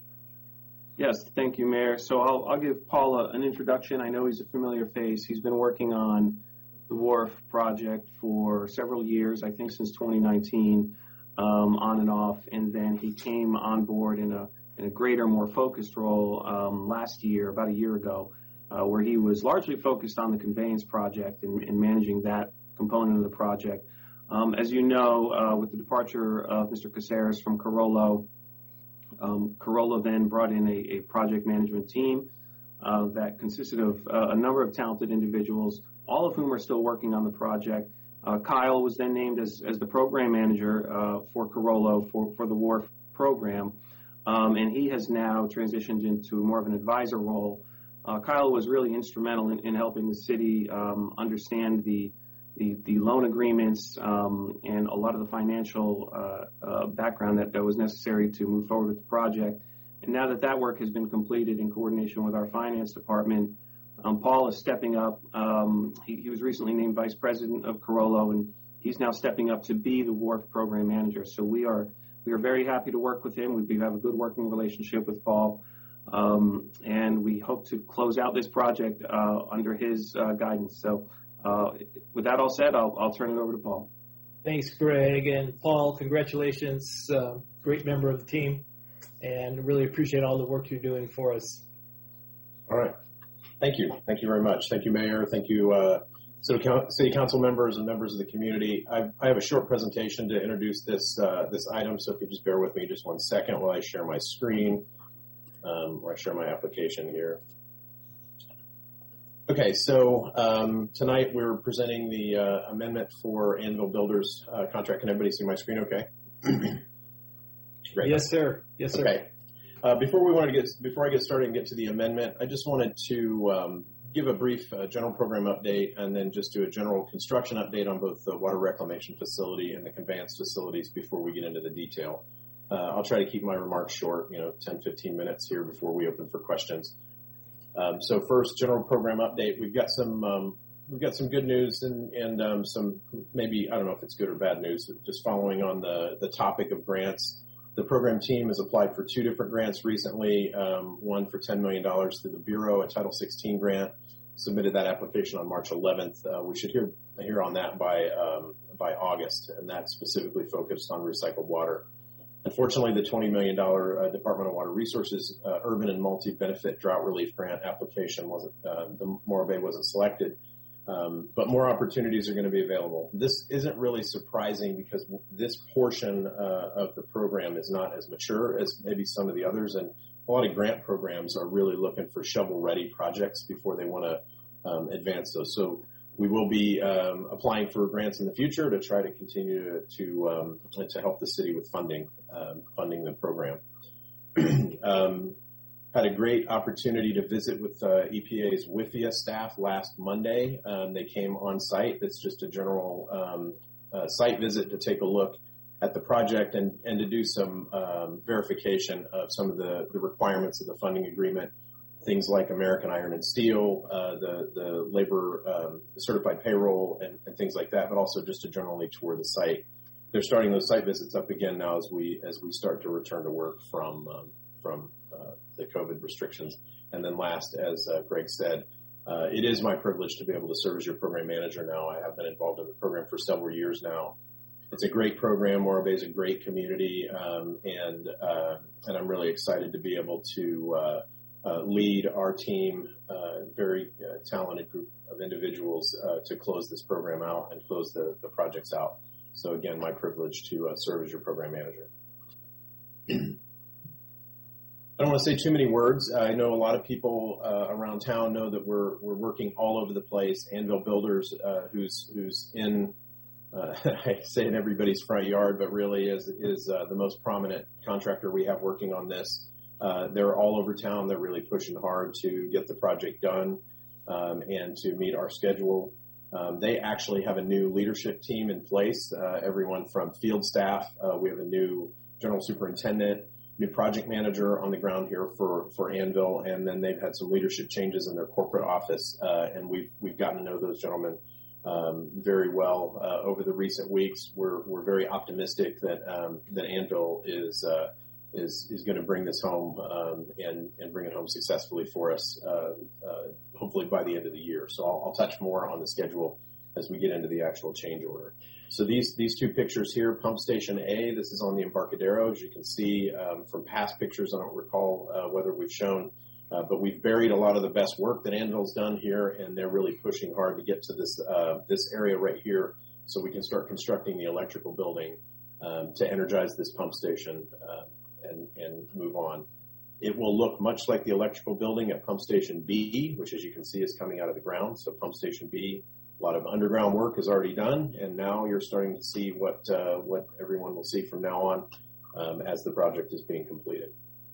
Yes, thank you, Mayor. So I'll, I'll give Paul a, an introduction. I know he's a familiar face. He's been working on the wharf project for several years, I think since twenty nineteen, um, on and off. And then he came on board in a, in a greater, more focused role um, last year, about a year ago, uh, where he was largely focused on the conveyance project and, and managing that component of the project. Um, as you know, uh, with the departure of Mister Caceres from Carollo, Um, Carollo then brought in a, a project management team uh, that consisted of uh, a number of talented individuals, all of whom are still working on the project. Uh, Kyle was then named as, as the program manager uh, for Carollo for, for the wharf program, um, and he has now transitioned into more of an advisor role. Uh, Kyle was really instrumental in, in helping the city um, understand the The, the loan agreements um, and a lot of the financial uh, uh, background that, that was necessary to move forward with the project. And now that that work has been completed in coordination with our finance department, um, Paul is stepping up. Um, he, he was recently named vice president of Carollo, and he's now stepping up to be the wharf program manager. So we are we are very happy to work with him. We, we have a good working relationship with Paul, um, and we hope to close out this project uh, under his uh, guidance. So. Uh, with that all said, I'll, I'll turn it over to Paul. Thanks, Greg. And Paul, congratulations. Uh, great member of the team, and really appreciate all the work you're doing for us. All right. Thank you. Thank you very much. Thank you, Mayor. Thank you, uh, City Council members and members of the community. I, I have a short presentation to introduce this uh, this item, so if you just bear with me just one second while I share my screen, um, or I share my application here. Okay, so um, tonight we're presenting the uh, amendment for Anvil Builders uh, contract. Can everybody see my screen okay? Great. Yes, sir. Yes, sir. Okay. Uh, before we want to get before I get started and get to the amendment, I just wanted to um, give a brief uh, general program update and then just do a general construction update on both the water reclamation facility and the conveyance facilities before we get into the detail. Uh, I'll try to keep my remarks short, you know, ten, fifteen minutes here before we open for questions. Um, so first, general program update. We've got some um, we've got some good news and, and um, some maybe, I don't know if it's good or bad news. Just following on the the topic of grants, the program team has applied for two different grants recently. Um, one for ten million dollars through the Bureau, a Title sixteen grant. Submitted that application on March eleventh. Uh, we should hear hear on that by um, by August, and that's specifically focused on recycled water. Unfortunately, the twenty million dollars uh, Department of Water Resources uh, Urban and Multi-Benefit Drought Relief Grant application wasn't, uh, the Morro Bay wasn't selected, um, but more opportunities are going to be available. This isn't really surprising because this portion uh, of the program is not as mature as maybe some of the others, and a lot of grant programs are really looking for shovel-ready projects before they want to um, advance those. So we will be um, applying for grants in the future to try to continue to to, um, to help the city with funding um, funding the program. um, had a great opportunity to visit with uh, E P A's W I F I A staff last Monday. Um, they came on site. It's just a general um, uh, site visit to take a look at the project and, and to do some um, verification of some of the, the requirements of the funding agreement, things like American Iron and Steel, uh, the, the labor um, certified payroll, and, and things like that, but also just to generally tour the site. They're starting those site visits up again now as we as we start to return to work from um, from uh, the COVID restrictions. And then last, as uh, Greg said, uh, it is my privilege to be able to serve as your program manager now. I have been involved in the program for several years now. It's a great program. Morro Bay is a great community, um, and uh, and I'm really excited to be able to uh, uh, lead our team, uh, very uh, talented group of individuals, uh, to close this program out and close the, the projects out. So again, my privilege to uh, serve as your program manager. I don't want to say too many words. I know a lot of people uh, around town know that we're we're working all over the place. Anvil Builders, uh, who's who's in uh, I say in everybody's front yard, but really is is uh, the most prominent contractor we have working on this. Uh, they're all over town. They're really pushing hard to get the project done um, and to meet our schedule. Um, they actually have a new leadership team in place. Uh, everyone from field staff. Uh, we have a new general superintendent, new project manager on the ground here for, for Anvil, and then they've had some leadership changes in their corporate office, uh, and we've we've gotten to know those gentlemen um, very well uh, over the recent weeks. We're we're very optimistic that um, that Anvil is uh, is is going to bring this home um, and and bring it home successfully for us, uh, uh, hopefully by the end of the year. So I'll, I'll touch more on the schedule as we get into the actual change order. So these these two pictures here, Pump Station A, this is on the Embarcadero. As you can see um, from past pictures, I don't recall uh, whether we've shown, uh, but we've buried a lot of the best work that Anvil's done here, and they're really pushing hard to get to this uh, this area right here so we can start constructing the electrical building um, to energize this pump station uh, and, and move on. It will look much like the electrical building at Pump Station B, which as you can see is coming out of the ground. So Pump Station B, a lot of underground work is already done, and now you're starting to see what uh, what everyone will see from now on um, as the project is being completed.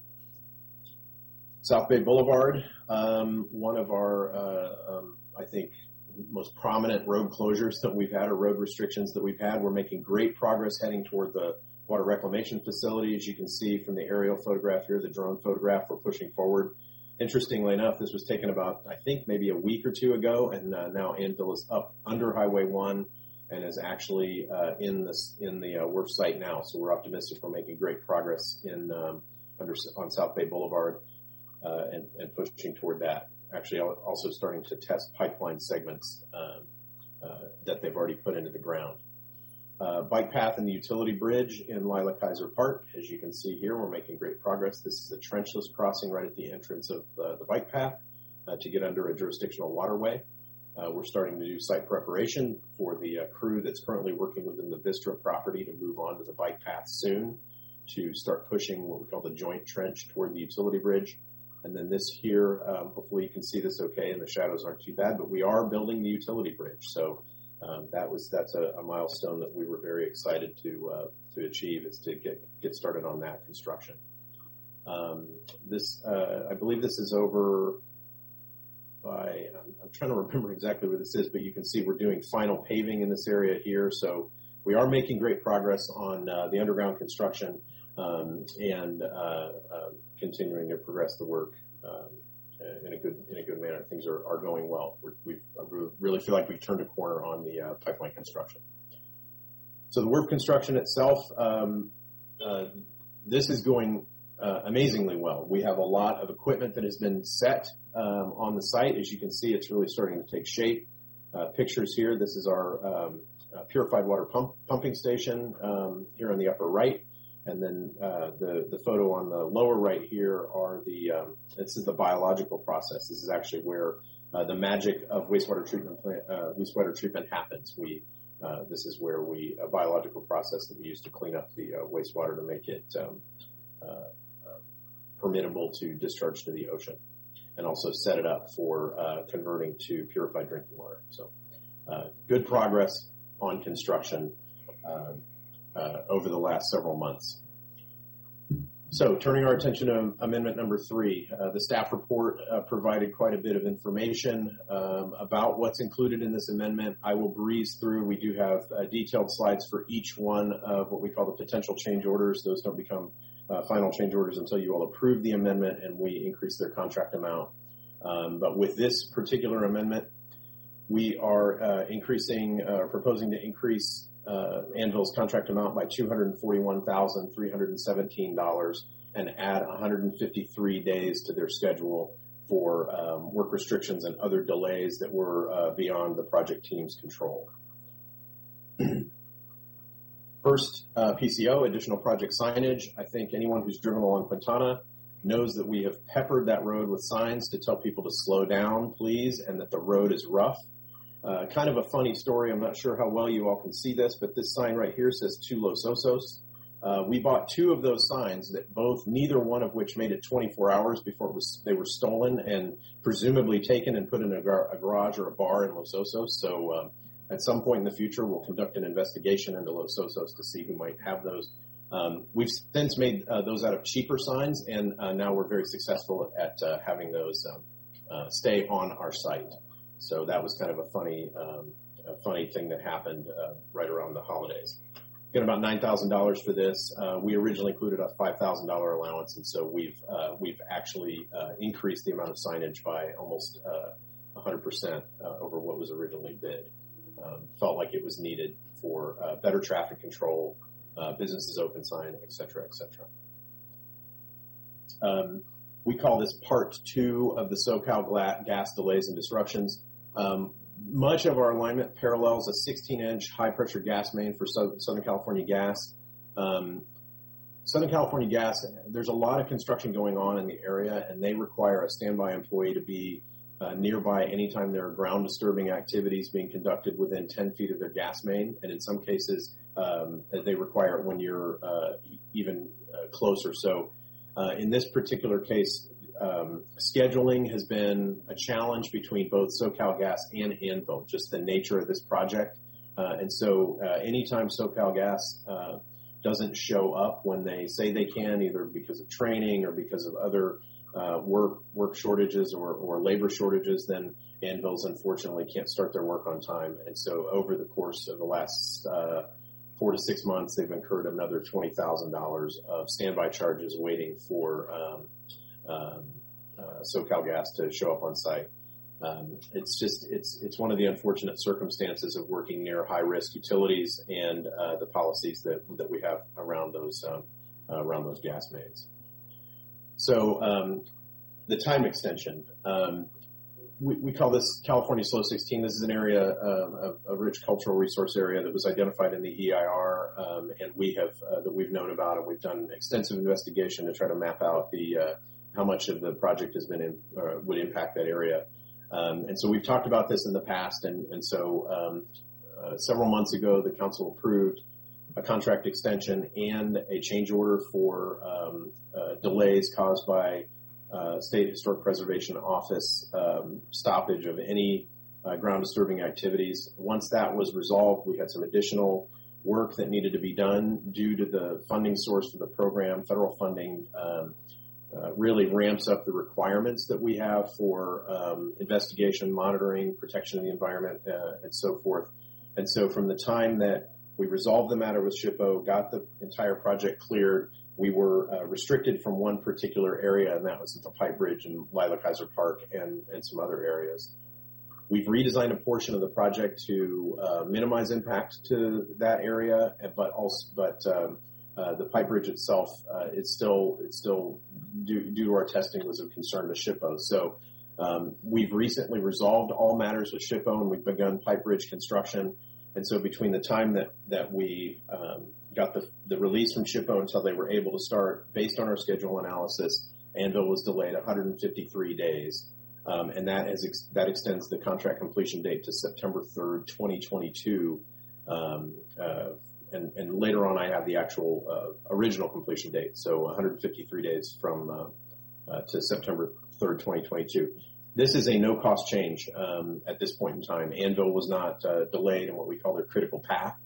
South Bay Boulevard, um, one of our, uh, um, I think, most prominent road closures that we've had or road restrictions that we've had. We're making great progress heading toward the water reclamation facility. As you can see from the aerial photograph here, the drone photograph, we're pushing forward. Interestingly enough, this was taken about, I think, maybe a week or two ago, and uh, now Anvil is up under Highway one and is actually uh, in this in the uh, work site now. So we're optimistic we're making great progress in um, under on South Bay Boulevard uh, and, and pushing toward that. Actually, also starting to test pipeline segments um, uh, that they've already put into the ground. Uh, bike path and the utility bridge in Lila Kaiser Park. As you can see here, we're making great progress. This is a trenchless crossing right at the entrance of uh, the bike path uh, to get under a jurisdictional waterway. Uh, we're starting to do site preparation for the uh, crew that's currently working within the Vistra property to move on to the bike path soon to start pushing what we call the joint trench toward the utility bridge. And then this here, um, hopefully you can see this okay and the shadows aren't too bad, but we are building the utility bridge. So Um, that was that's a, a milestone that we were very excited to uh, to achieve, is to get get started on that construction. Um, this uh, I believe this is over by I'm, I'm trying to remember exactly where this is, but you can see we're doing final paving in this area here. So we are making great progress on uh, the underground construction um, and uh, uh, continuing to progress the work. Um, in a good in a good manner. Things are, are going well. We're, we've, I really feel like we've turned a corner on the uh, pipeline construction. So the W I F construction itself, um, uh, this is going uh, amazingly well. We have a lot of equipment that has been set um, on the site. As you can see, it's really starting to take shape. Uh, pictures here, this is our um, uh, purified water pump, pumping station um, here on the upper right. And then uh, the, the photo on the lower right here are the, um, this is the biological process. This is actually where uh, the magic of wastewater treatment plant, uh, wastewater treatment happens. We, uh, this is where we, a biological process that we use to clean up the uh, wastewater to make it um, uh, uh, permittable to discharge to the ocean, and also set it up for uh, converting to purified drinking water. So uh, good progress on construction. Um, Uh, over the last several months. So turning our attention to amendment number three, uh, the staff report uh, provided quite a bit of information um, about what's included in this amendment. I will breeze through. We do have uh, detailed slides for each one of what we call the potential change orders. Those don't become uh, final change orders until you all approve the amendment and we increase their contract amount. Um, but with this particular amendment, we are uh, increasing, uh, proposing to increase Uh, Anvil's contract amount by two hundred forty-one thousand three hundred seventeen dollars and add one hundred fifty-three days to their schedule for um, work restrictions and other delays that were uh, beyond the project team's control. First, uh, P C O, additional project signage. I think anyone who's driven along Quintana knows that we have peppered that road with signs to tell people to slow down, please, and that the road is rough. Uh, kind of a funny story. I'm not sure how well you all can see this, but this sign right here says to Los Osos. Uh, we bought two of those signs that both, neither one of which made it twenty-four hours before it was, they were stolen and presumably taken and put in a, gar- a garage or a bar in Los Osos. So um, at some point in the future, we'll conduct an investigation into Los Osos to see who might have those. Um, we've since made uh, those out of cheaper signs, and uh, now we're very successful at uh, having those um, uh, stay on our site. So that was kind of a funny, um, a funny thing that happened uh, right around the holidays. Got about nine thousand dollars for this. Uh, we originally included a five thousand dollars allowance, and so we've uh, we've actually uh, increased the amount of signage by almost uh, one hundred percent uh, over what was originally bid. Um, felt like it was needed for uh, better traffic control, uh, businesses open sign, et cetera, et cetera. Um, we call this part two of the SoCal gas delays and disruptions. Um, much of our alignment parallels a sixteen inch high pressure gas main for Southern California Gas. Um, Southern California Gas, there's a lot of construction going on in the area, and they require a standby employee to be uh, nearby anytime there are ground disturbing activities being conducted within ten feet of their gas main. And in some cases, um, they require it when you're uh, even uh, closer. So uh, in this particular case, Um, scheduling has been a challenge between both SoCal Gas and Anvil, just the nature of this project. Uh, and so uh, anytime SoCal Gas uh, doesn't show up when they say they can, either because of training or because of other uh, work work shortages or, or labor shortages, then Anvil's unfortunately can't start their work on time. And so over the course of the last uh, four to six months, they've incurred another twenty thousand dollars of standby charges waiting for um, Um, uh, SoCal Gas to show up on site. Um, it's just it's it's one of the unfortunate circumstances of working near high risk utilities and uh, the policies that that we have around those um, uh, around those gas mains. So um, the time extension. Um, we, we call this California Slow sixteen. This is an area, uh, of a rich cultural resource area that was identified in the E I R, um, and we have uh, that we've known about, and we've done extensive investigation to try to map out the uh, how much of the project has been in, uh, would impact that area. Um, and so we've talked about this in the past. And, and so um, uh, several months ago, the council approved a contract extension and a change order for um, uh, delays caused by uh, State Historic Preservation Office um, stoppage of any uh, ground disturbing activities. Once that was resolved, we had some additional work that needed to be done due to the funding source for the program. Federal funding um, Uh, really ramps up the requirements that we have for um, investigation, monitoring, protection of the environment, uh, and so forth. And so from the time that we resolved the matter with SHPO, got the entire project cleared, we were uh, restricted from one particular area, and that was at the Pipe Bridge and Lila Kaiser Park and, and some other areas. We've redesigned a portion of the project to uh, minimize impact to that area, but also, but um, uh, the Pipe Bridge itself, uh, it's still, it's still due, due to our testing was of concern to SHPO. So um, we've recently resolved all matters with SHPO, and we've begun Pipe Bridge construction. And so between the time that, that we um, got the, the release from SHPO until they were able to start, based on our schedule analysis, Anvil was delayed one hundred fifty-three days. Um, and that is ex- that extends the contract completion date to September third, twenty twenty-two. Um, uh, And, and later on, I have the actual uh, original completion date, so one hundred fifty-three days from uh, uh, to September third, twenty twenty-two. This is a no-cost change um, at this point in time. Anvil was not uh, delayed in what we call their critical path,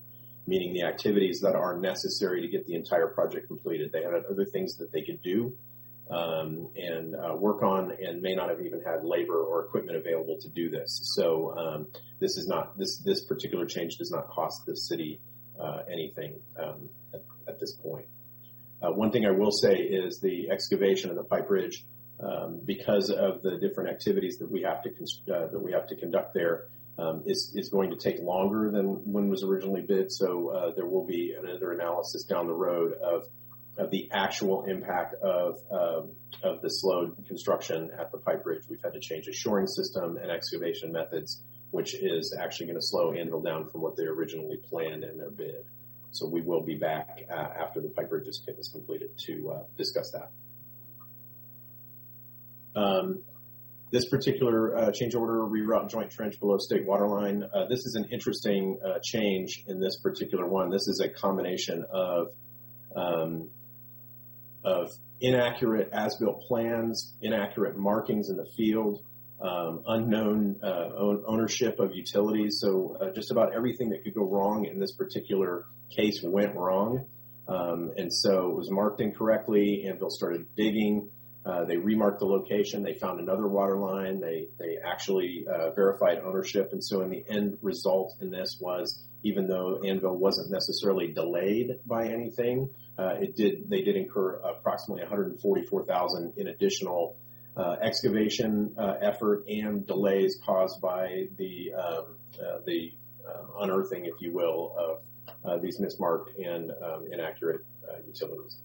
meaning the activities that are necessary to get the entire project completed. They had other things that they could do um, and uh, work on, and may not have even had labor or equipment available to do this. So um, this is not this this particular change does not cost the city uh, anything um, at, at this point. Uh, one thing I will say is the excavation of the pipe bridge, um, because of the different activities that we have to uh, that we have to conduct there, um, is is going to take longer than when was originally bid. So uh, there will be another analysis down the road of of the actual impact of um, of the slowed construction at the pipe bridge. We've had to change a shoring system and excavation methods, which is actually going to slow Anvil down from what they originally planned in their bid. So we will be back uh, after the pipe bridge is completed to uh, discuss that. Um, this particular uh, change order, reroute joint trench below state water line, uh, this is an interesting uh, change in this particular one. This is a combination of um, of inaccurate as-built plans, inaccurate markings in the field, um, unknown uh, own ownership of utilities. So uh, just about everything that could go wrong in this particular case went wrong. Um, and so it was marked incorrectly. Anvil started digging. Uh, they remarked the location. They found another water line. They they actually uh, verified ownership. And so in the end result in this was, even though Anvil wasn't necessarily delayed by anything, uh, it did they did incur approximately one hundred forty-four thousand dollars in additional uh, excavation uh, effort and delays caused by the um, uh, the uh, unearthing, if you will, of uh, these mismarked and um, inaccurate uh, utilities.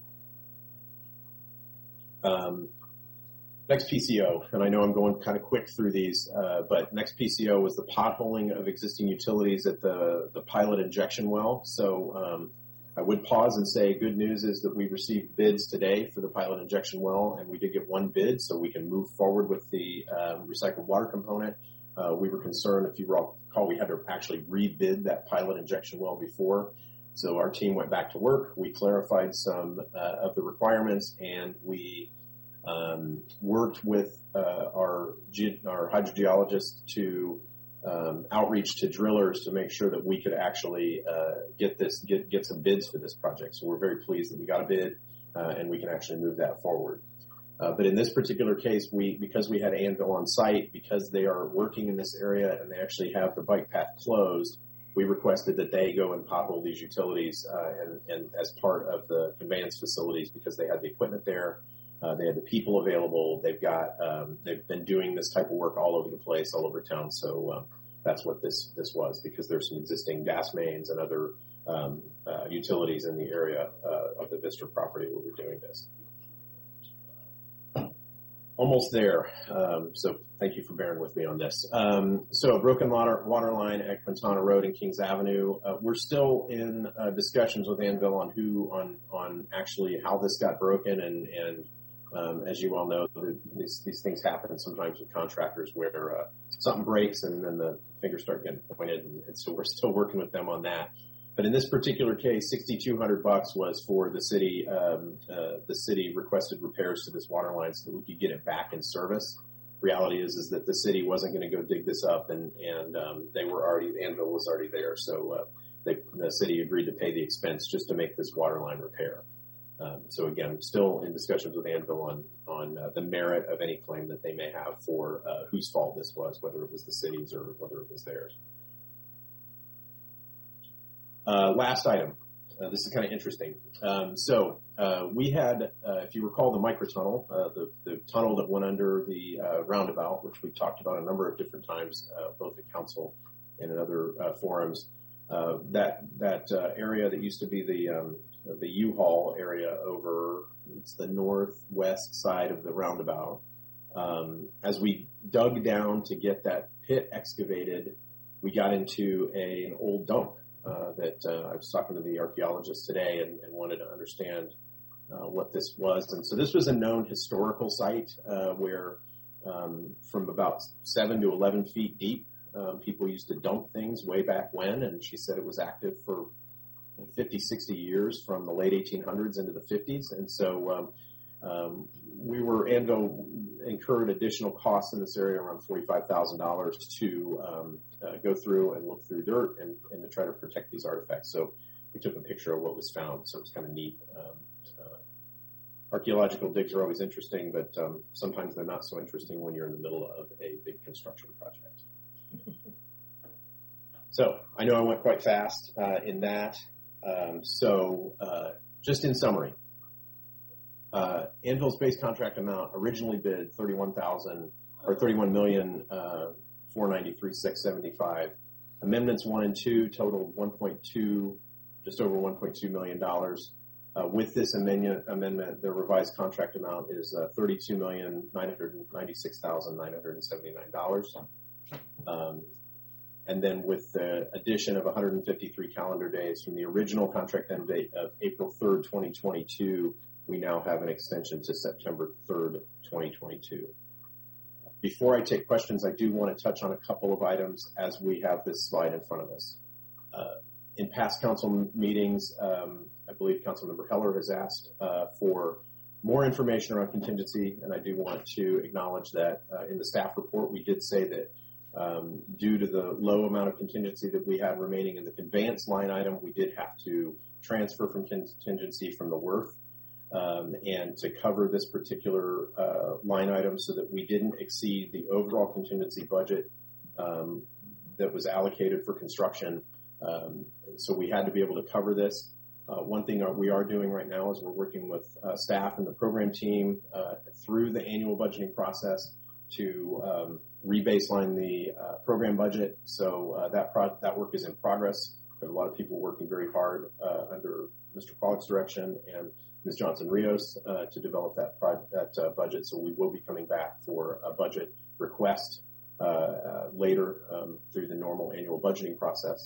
Um, next P C O, and I know I'm going kind of quick through these, uh, but next P C O was the potholing of existing utilities at the, the pilot injection well. So um, I would pause and say good news is that we received bids today for the pilot injection well, and we did get one bid, so we can move forward with the uh, recycled water component. Uh, we were concerned, if you recall, we had to actually rebid that pilot injection well before. So our team went back to work. We clarified some uh, of the requirements, and we um, worked with uh, our ge- our hydrogeologists to um, outreach to drillers to make sure that we could actually uh, get this get get some bids for this project. So we're very pleased that we got a bid, uh, and we can actually move that forward. Uh, but in this particular case, we because we had Anvil on site, because they are working in this area and they actually have the bike path closed, we requested that they go and pothole these utilities uh, and, and as part of the conveyance facilities, because they had the equipment there, uh, they had the people available. They've got um, they've been doing this type of work all over the place, all over town. So um, that's what this this was, because there's some existing gas mains and other um, uh, utilities in the area uh, of the Vistra property where we're doing this. Almost there. Um, so thank you for bearing with me on this. Um, so a broken water, water line at Quintana Road and Kings Avenue. Uh, we're still in uh, discussions with Anvil on who, on, on actually how this got broken. And, and um, as you all know, the, these, these things happen sometimes with contractors where uh, something breaks and then the fingers start getting pointed. And, and so we're still working with them on that. But in this particular case, sixty-two hundred bucks was for the city. Um, uh, the city requested repairs to this water line so that we could get it back in service. Reality is, is that the city wasn't going to go dig this up, and and um, they were already Anvil was already there, so uh, they, the city agreed to pay the expense just to make this water line repair. Um, so again, still in discussions with Anvil on on uh, the merit of any claim that they may have for uh, whose fault this was, whether it was the city's or whether it was theirs. Uh, last item. Uh, this is kind of interesting. Um, so uh, we had, uh, if you recall, the microtunnel, uh, the, the tunnel that went under the uh, roundabout, which we talked about a number of different times, uh, both at council and in other uh, forums. Uh, that that uh, area that used to be the um, the U-Haul area over, it's the northwest side of the roundabout. Um, as we dug down to get that pit excavated, we got into a, an old dump. Uh, that uh, I was talking to the archaeologist today and, and wanted to understand uh, what this was. And so this was a known historical site uh, where um, from about seven to eleven feet deep, um, people used to dump things way back when. And she said it was active for fifty, sixty years from the late eighteen hundreds into the fifties. And so um, um, we were, Anvil incurred additional costs in this area, around forty-five thousand dollars, to um, uh, go through and look through dirt and, and to try to protect these artifacts. So we took a picture of what was found, so it was kind of neat. Um, uh, archaeological digs are always interesting, but um, sometimes they're not so interesting when you're in the middle of a big construction project. So I know I went quite fast uh, in that. Um, so uh, just in summary, uh, Anvil's base contract amount originally bid thirty-one thousand or thirty-one million uh, four ninety-three six seventy-five. Amendments one and two totaled one point two, just over one point two million dollars. Uh, with this amendment, amendment, the revised contract amount is uh, thirty-two million nine hundred ninety-six thousand nine hundred seventy-nine dollars. Um, And then with the addition of one hundred fifty-three calendar days from the original contract end date of April third, twenty twenty-two, we now have an extension to September third, twenty twenty-two. Before I take questions, I do want to touch on a couple of items as we have this slide in front of us. Uh, in past council meetings, um, I believe Councilmember Heller has asked uh, for more information around contingency, and I do want to acknowledge that uh, in the staff report, we did say that Um, due to the low amount of contingency that we had remaining in the conveyance line item, we did have to transfer from contingency from the W R F um, and to cover this particular uh, line item so that we didn't exceed the overall contingency budget um, that was allocated for construction. Um, so we had to be able to cover this. Uh, one thing that we are doing right now is we're working with uh, staff and the program team uh, through the annual budgeting process to um, re-baseline the uh, program budget. So uh, that pro- that work is in progress. There's a lot of people working very hard uh, under Mister Pollock's direction and Miz Johnson Rios uh, to develop that pro- that uh, budget. So we will be coming back for a budget request uh, uh, later um, through the normal annual budgeting process.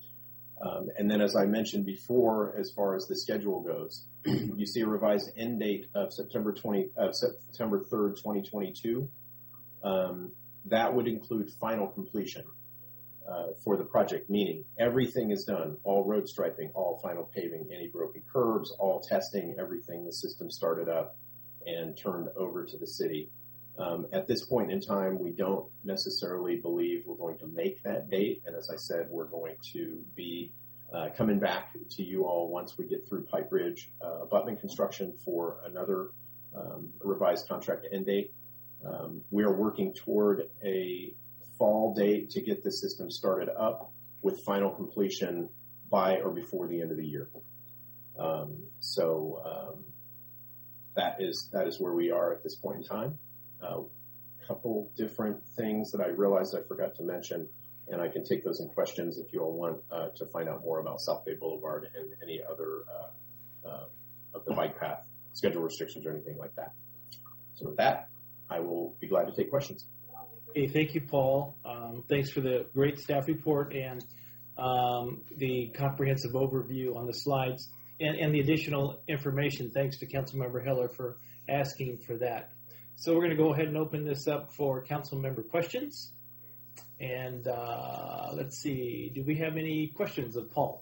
Um, and then, as I mentioned before, as far as the schedule goes, you see a revised end date of September twentieth, uh, September third, twenty twenty-two. Um, that would include final completion uh, for the project, meaning everything is done, all road striping, all final paving, any broken curbs, all testing, everything, the system started up and turned over to the city. Um, at this point in time, we don't necessarily believe we're going to make that date, and as I said, we're going to be uh, coming back to you all once we get through Pipe Ridge uh, abutment construction for another um, revised contract end date. Um, we are working toward a fall date to get the system started up with final completion by or before the end of the year. Um, so um, that is that is where we are at this point in time. A uh, couple different things that I realized I forgot to mention, and I can take those in questions if you all want uh, to find out more about South Bay Boulevard and any other uh, uh, of the bike path schedule restrictions or anything like that. So with that, I will be glad to take questions. Hey, thank you, Paul. Um, thanks for the great staff report and um, the comprehensive overview on the slides and, and the additional information. Thanks to Councilmember Heller for asking for that. So we're going to go ahead and open this up for council member questions. And uh, let's see, do we have any questions of Paul?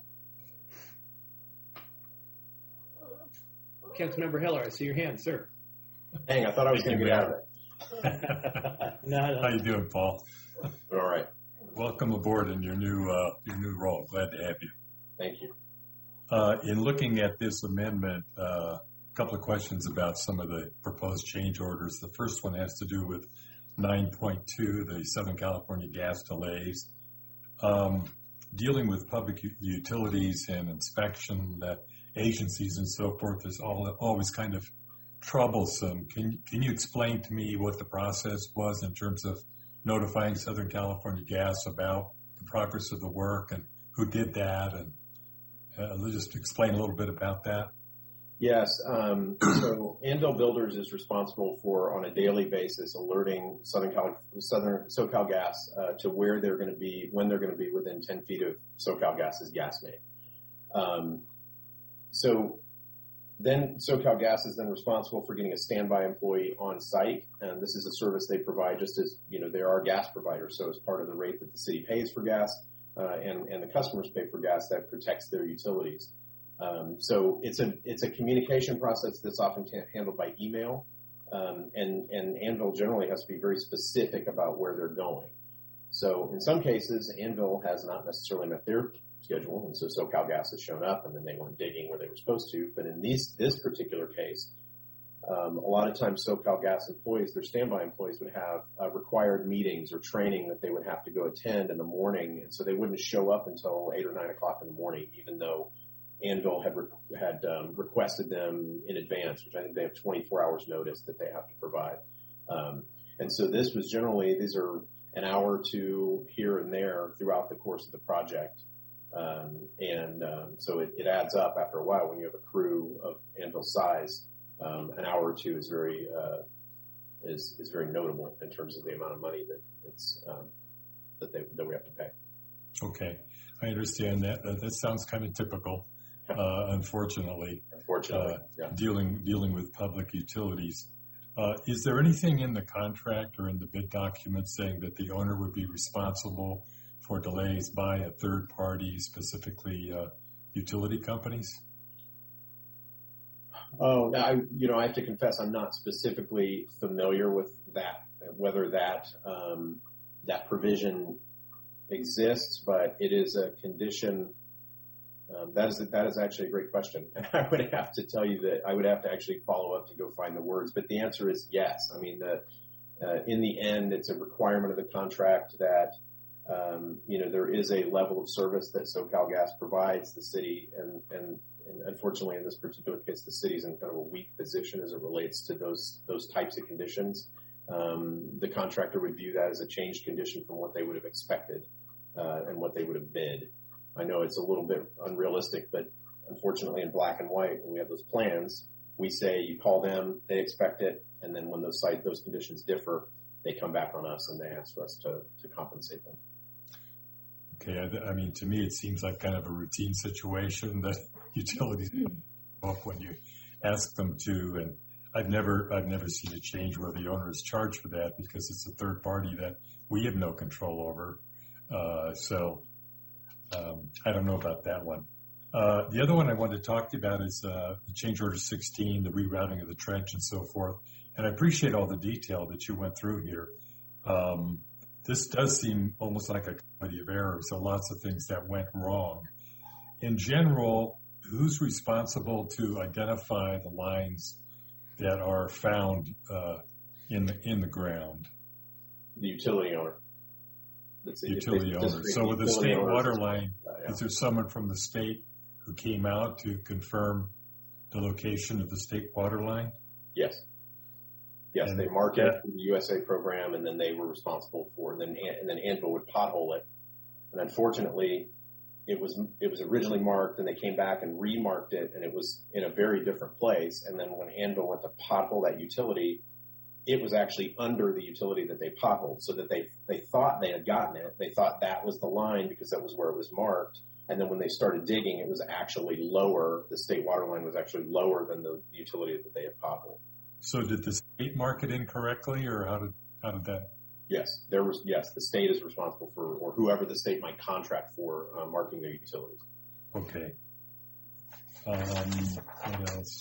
Councilmember Heller, I see your hand, sir. Dang, I thought I was going to get out of it. no, no. How you doing, Paul? All right. Welcome aboard in your new uh, your new role. Glad to have you. Thank you. Uh, in looking at this amendment, a uh, couple of questions about some of the proposed change orders. The first one has to do with nine point two, the Southern California gas delays. Um, dealing with public utilities and inspection uh, agencies and so forth is all, always kind of troublesome. Can can you explain to me what the process was in terms of notifying Southern California Gas about the progress of the work and who did that, and uh, just explain a little bit about that? Yes. Um, so Anvil Builders is responsible for, on a daily basis, alerting Southern Cal, Southern SoCal Gas uh, to where they're going to be, when they're going to be within ten feet of SoCal Gas's gas main. Um, so Then SoCal Gas is then responsible for getting a standby employee on site, and this is a service they provide just as, you know, they're our gas provider, so as part of the rate that the city pays for gas uh, and, and the customers pay for gas, that protects their utilities. Um, so it's a it's a communication process that's often t- handled by email. Um, and, and Anvil generally has to be very specific about where they're going. So in some cases, Anvil has not necessarily met their schedule, and so SoCalGas has shown up, and then they weren't digging where they were supposed to. But in these, this particular case, um, a lot of times SoCalGas employees, their standby employees, would have uh, required meetings or training that they would have to go attend in the morning, and so they wouldn't show up until eight or nine o'clock in the morning, even though Anvil had re- had um, requested them in advance, which I think they have twenty-four hours notice that they have to provide. Um, and so this was generally, these are an hour or two here and there throughout the course of the project. Um, and um, so it, it adds up after a while when you have a crew of Anvil size. Um, an hour or two is very uh, is is very notable in terms of the amount of money that it's um, that they that we have to pay. Okay, I understand that. That, that sounds kind of typical. Uh, unfortunately, unfortunately, uh, yeah. dealing dealing with public utilities. Uh, is there anything in the contract or in the bid document saying that the owner would be responsible for delays by a third party, specifically uh, utility companies? Oh, I you know I have to confess I'm not specifically familiar with that, whether that um, that provision exists, but it is a condition. Um, that is that is actually a great question, and I would have to tell you that I would have to actually follow up to go find the words. But the answer is yes. I mean, the, uh, in the end, it's a requirement of the contract that um, you know there is a level of service that SoCalGas provides the city, and, and and unfortunately, in this particular case, the city's in kind of a weak position as it relates to those those types of conditions. Um, the contractor would view that as a changed condition from what they would have expected uh, and what they would have bid. I know it's a little bit unrealistic, but unfortunately in black and white, when we have those plans, we say you call them, they expect it, and then when those site, those conditions differ, they come back on us and they ask for us to, to compensate them. Okay, I, I mean, to me, it seems like kind of a routine situation that utilities come up when you ask them to, and I've never, I've never seen a change where the owner is charged for that because it's a third party that we have no control over. Uh, so. Um, I don't know about that one. Uh, the other one I wanted to talk to you about is uh, the change order sixteen, the rerouting of the trench and so forth. And I appreciate all the detail that you went through here. Um, this does seem almost like a comedy of errors, so lots of things that went wrong. In general, who's responsible to identify the lines that are found uh, in the in the ground? The utility owner. The utility owner. So with the state water line, is there someone from the state who came out to confirm the location of the state water line? Yes. Yes, and they marked it through the U S A program, and then they were responsible for it. And then, and then Anvil would pothole it. And unfortunately, it was it was originally marked, and they came back and remarked it, and it was in a very different place. And then when Anvil went to pothole that utility, it was actually under the utility that they potholed, so that they they thought they had gotten it. They thought that was the line because that was where it was marked. And then when they started digging, it was actually lower. The state water line was actually lower than the utility that they had potholed. So did the state mark it incorrectly, or how did how did that? Yes, there was. Yes, the state is responsible for, or whoever the state might contract for, uh, marking their utilities. Okay. Um, what else?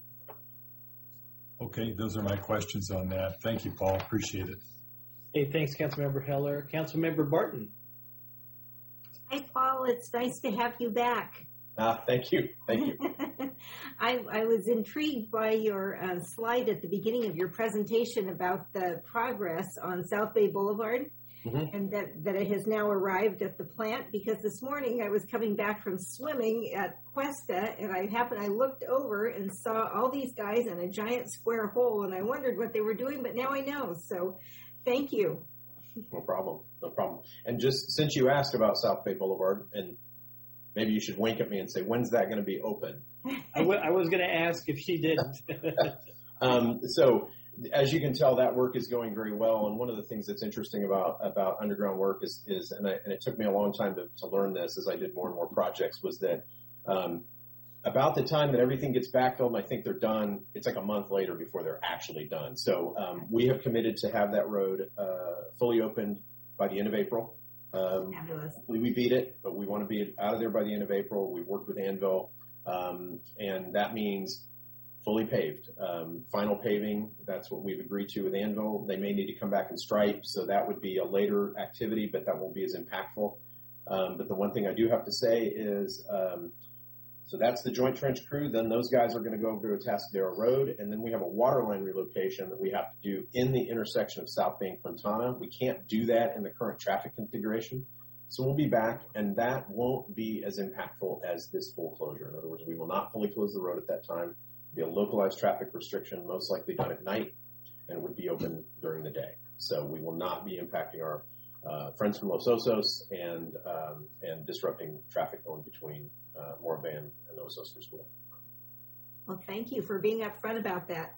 Okay, those are my questions on that. Thank you, Paul. Appreciate it. Hey, thanks, Councilmember Heller. Councilmember Barton. Hi, Paul. It's nice to have you back. Ah, thank you. Thank you. I, I was intrigued by your uh, slide at the beginning of your presentation about the progress on South Bay Boulevard. Mm-hmm. And that, that it has now arrived at the plant, because this morning I was coming back from swimming at Cuesta, and I happened, I looked over and saw all these guys in a giant square hole, and I wondered what they were doing, but now I know. So thank you. No problem. No problem. And just since you asked about South Bay Boulevard, and maybe you should wink at me and say, when's that going to be open? I, w- I was going to ask if she didn't. um, so as you can tell, that work is going very well. And one of the things that's interesting about, about underground work is, is and, I, and it took me a long time to, to learn this as I did more and more projects, was that um, about the time that everything gets backfilled and I think they're done, it's like a month later before they're actually done. So um, we have committed to have that road uh, fully opened by the end of April. Um, Fabulous. We beat it, but we want to be out of there by the end of April. We've worked with Anvil, um, and that means fully paved. Um, final paving, that's what we've agreed to with Anvil. They may need to come back and stripe, so that would be a later activity, but that won't be as impactful. Um, but the one thing I do have to say is, um, so that's the joint trench crew. Then those guys are going to go over to Atascadero Road, and then we have a water line relocation that we have to do in the intersection of South Bay and Quintana. We can't do that in the current traffic configuration. So we'll be back, and that won't be as impactful as this full closure. In other words, we will not fully close the road at that time. It'll be a localized traffic restriction, most likely done at night, and it would be open during the day. So we will not be impacting our uh, friends from Los Osos and um, and disrupting traffic going between uh, Morro Bay and, and Los Osos for school. Well, thank you for being upfront about that.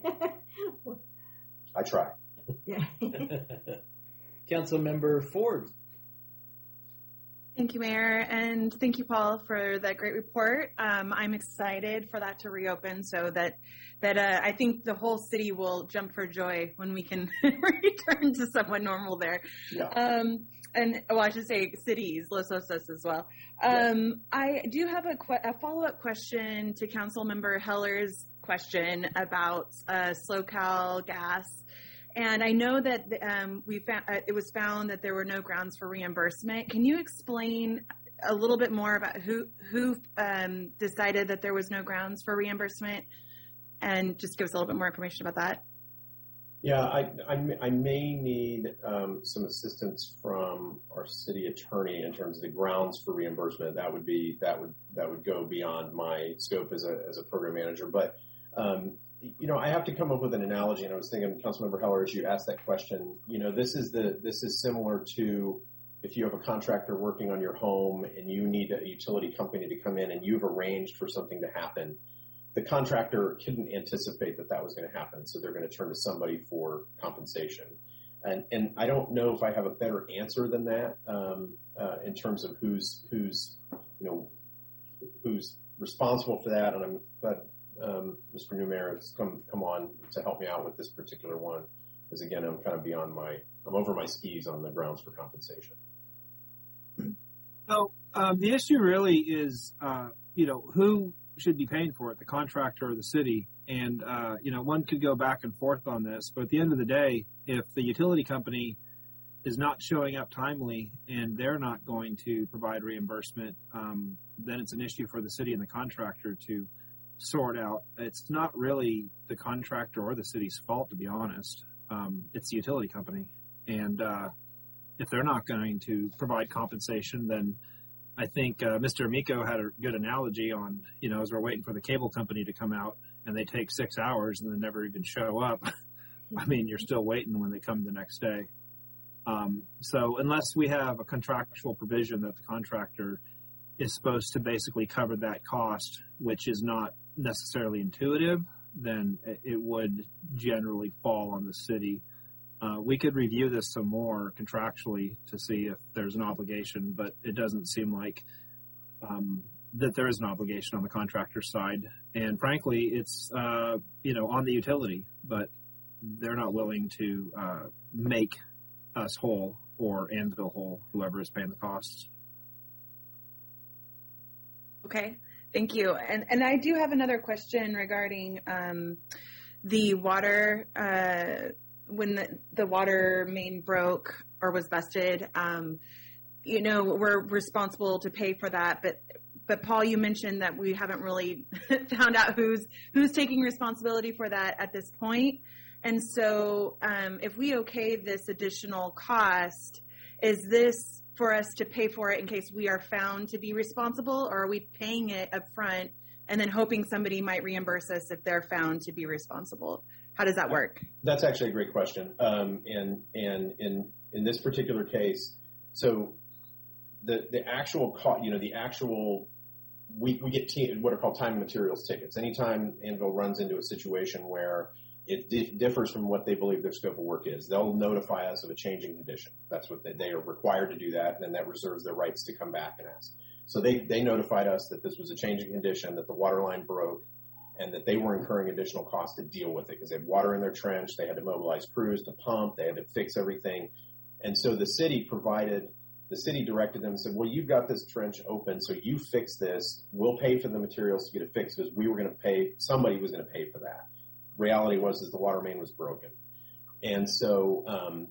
I try. Yeah. Councilmember Ford. Thank you, Mayor, and thank you, Paul, for that great report. Um, I'm excited for that to reopen, so that that uh, I think the whole city will jump for joy when we can return to somewhat normal there. Yeah. Um, and well, I should say cities, Los Osos as well. Um, yeah. I do have a, que- a follow-up question to Councilmember Heller's question about uh, SoCal Gas. And I know that um, we found, uh, it was found that there were no grounds for reimbursement. Can you explain a little bit more about who who um, decided that there was no grounds for reimbursement, and just give us a little bit more information about that? Yeah, I, I, I may need um, some assistance from our city attorney in terms of the grounds for reimbursement. That would be that would that would go beyond my scope as a as a program manager, but. Um, You know, I have to come up with an analogy, and I was thinking, Councilmember Heller, as you asked that question, you know, this is the this is similar to if you have a contractor working on your home and you need a utility company to come in and you've arranged for something to happen. The contractor couldn't anticipate that that was going to happen, so they're going to turn to somebody for compensation. And and I don't know if I have a better answer than that um, uh, in terms of who's who's you know who's responsible for that, and I'm but. Um, Mister Newmayer has come come on to help me out with this particular one, because again, I'm kind of beyond my, I'm over my skis on the grounds for compensation. So um, the issue really is, uh, you know, who should be paying for it, the contractor or the city? And uh, you know, one could go back and forth on this, but at the end of the day, if the utility company is not showing up timely and they're not going to provide reimbursement, um, then it's an issue for the city and the contractor to sort out. It's not really the contractor or the city's fault, to be honest. Um, it's the utility company. And uh, if they're not going to provide compensation, then I think uh, Mister Amico had a good analogy on, you know, as we're waiting for the cable company to come out and they take six hours and then never even show up. I mean, you're still waiting when they come the next day. Um, so unless we have a contractual provision that the contractor is supposed to basically cover that cost, which is not necessarily intuitive, then it would generally fall on the city. Uh, we could review this some more contractually to see if there's an obligation, but it doesn't seem like um, that there is an obligation on the contractor side. And frankly, it's uh, you know on the utility, but they're not willing to uh, make us whole or Anvil whole, whoever is paying the costs. Okay, thank you. And and I do have another question regarding um, the water, uh, when the, the water main broke or was busted. Um, you know, we're responsible to pay for that, but but Paul, you mentioned that we haven't really found out who's who's taking responsibility for that at this point. And so um, if we okay this additional cost, is this for us to pay for it in case we are found to be responsible, or are we paying it up front and then hoping somebody might reimburse us if they're found to be responsible? How does that work? That's actually a great question. Um, and and in in this particular case, so the the actual cost, you know, the actual we we get t- what are called time and materials tickets. Anytime Anvil runs into a situation where it di- differs from what they believe their scope of work is, they'll notify us of a changing condition. That's what they, they are required to do that, and then that reserves their rights to come back and ask. So they, they notified us that this was a changing condition, that the water line broke, and that they were incurring additional costs to deal with it because they had water in their trench, they had to mobilize crews to pump, they had to fix everything. And so the city provided the the city directed them and said, well, you've got this trench open, so you fix this. We'll pay for the materials to get it fixed because we were going to pay, somebody was going to pay for that. Reality was is the water main was broken. And so um,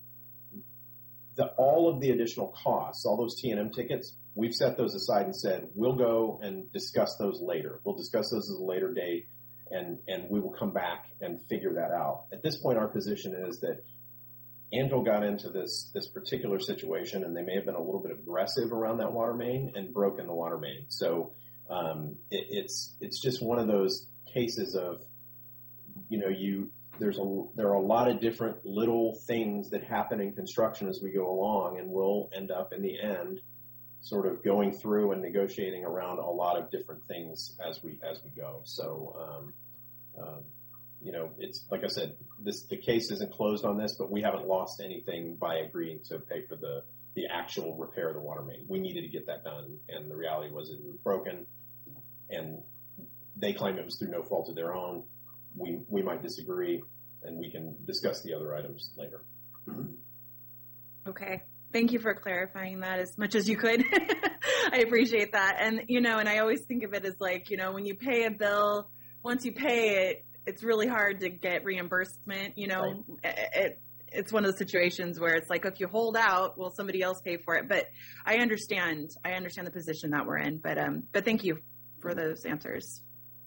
the, all of the additional costs, all those T and M tickets, we've set those aside and said, we'll go and discuss those later. We'll discuss those at a later date, and, and we will come back and figure that out. At this point, our position is that Anvil got into this this particular situation, and they may have been a little bit aggressive around that water main and broken the water main. So um, it, it's it's just one of those cases of, you know, you there's a there are a lot of different little things that happen in construction as we go along, and we'll end up in the end sort of going through and negotiating around a lot of different things as we as we go. So. Um, um, You know, it's like I said, this the case isn't closed on this, but we haven't lost anything by agreeing to pay for the, the actual repair of the water main. We needed to get that done, and the reality was it was broken, and they claim it was through no fault of their own. We we might disagree, and we can discuss the other items later. Okay. Thank you for clarifying that as much as you could. I appreciate that. And, you know, and I always think of it as like, you know, when you pay a bill, once you pay it, it's really hard to get reimbursement. You know, right. it, it, it's one of those situations where it's like, if you hold out, will somebody else pay for it? But I understand, I understand the position that we're in, but, um, but thank you for those answers.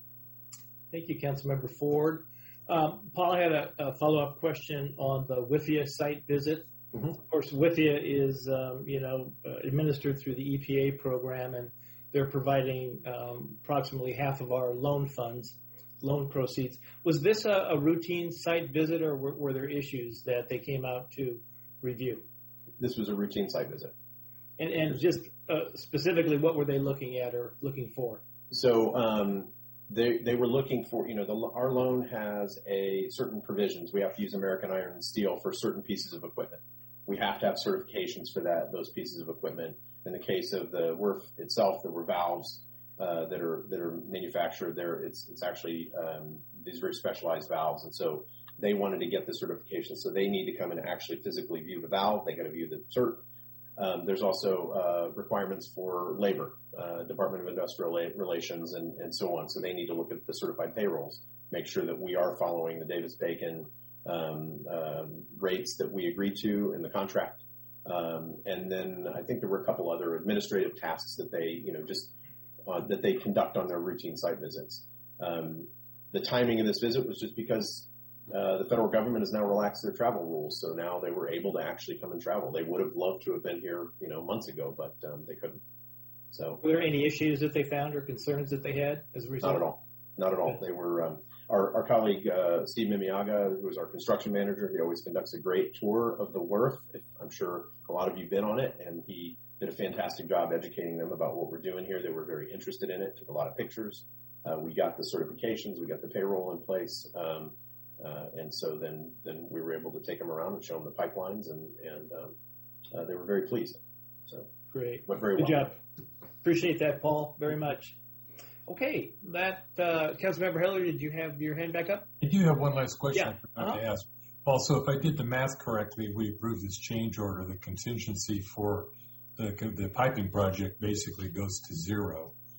Thank you, Councilmember Ford. Um, Paul had a, a follow-up question on the W I F I A site visit. Mm-hmm. Of course, W I F I A is, um, you know, uh, administered through the E P A program, and they're providing um, approximately half of our loan funds. Loan proceeds. Was this a, a routine site visit, or were, were there issues that they came out to review? This was a routine site visit. And, and just uh, specifically, what were they looking at or looking for? So um, they they were looking for, you know, the, our loan has a certain provisions. We have to use American Iron and Steel for certain pieces of equipment. We have to have certifications for that, those pieces of equipment. In the case of the W I F itself, there were valves Uh, that are that are manufactured there. It's it's actually um, these very specialized valves, and so they wanted to get the certification. So they need to come and actually physically view the valve. They got to view the cert. Um, there's also uh, requirements for labor, uh, Department of Industrial Relations, and and so on. So they need to look at the certified payrolls, make sure that we are following the Davis-Bacon um, um, rates that we agreed to in the contract. Um, and then I think there were a couple other administrative tasks that they, you know, just Uh, that they conduct on their routine site visits. Um, the timing of this visit was just because uh, the federal government has now relaxed their travel rules, so now they were able to actually come and travel. They would have loved to have been here, you know, months ago, but um, they couldn't. So, were there any issues that they found or concerns that they had as a result? Not at all. Not at all. They were um, our, our colleague uh, Steve Mimiaga, who is our construction manager. He always conducts a great tour of the W I F. If, I'm sure a lot of you've been on it, and he did a fantastic job educating them about what we're doing here. They were very interested in it, took a lot of pictures. Uh, we got the certifications, we got the payroll in place. Um, uh, and so then, then we were able to take them around and show them the pipelines, and, and um, uh, they were very pleased. So great. Went very Good well. job. Appreciate that, Paul, very much. Okay, that, uh, Councilmember Heller, did you have your hand back up? I do have one last question Yeah. I forgot Uh-huh. to ask. Also, if I did the math correctly, we approved this change order. The contingency for The, the piping project basically goes to zero,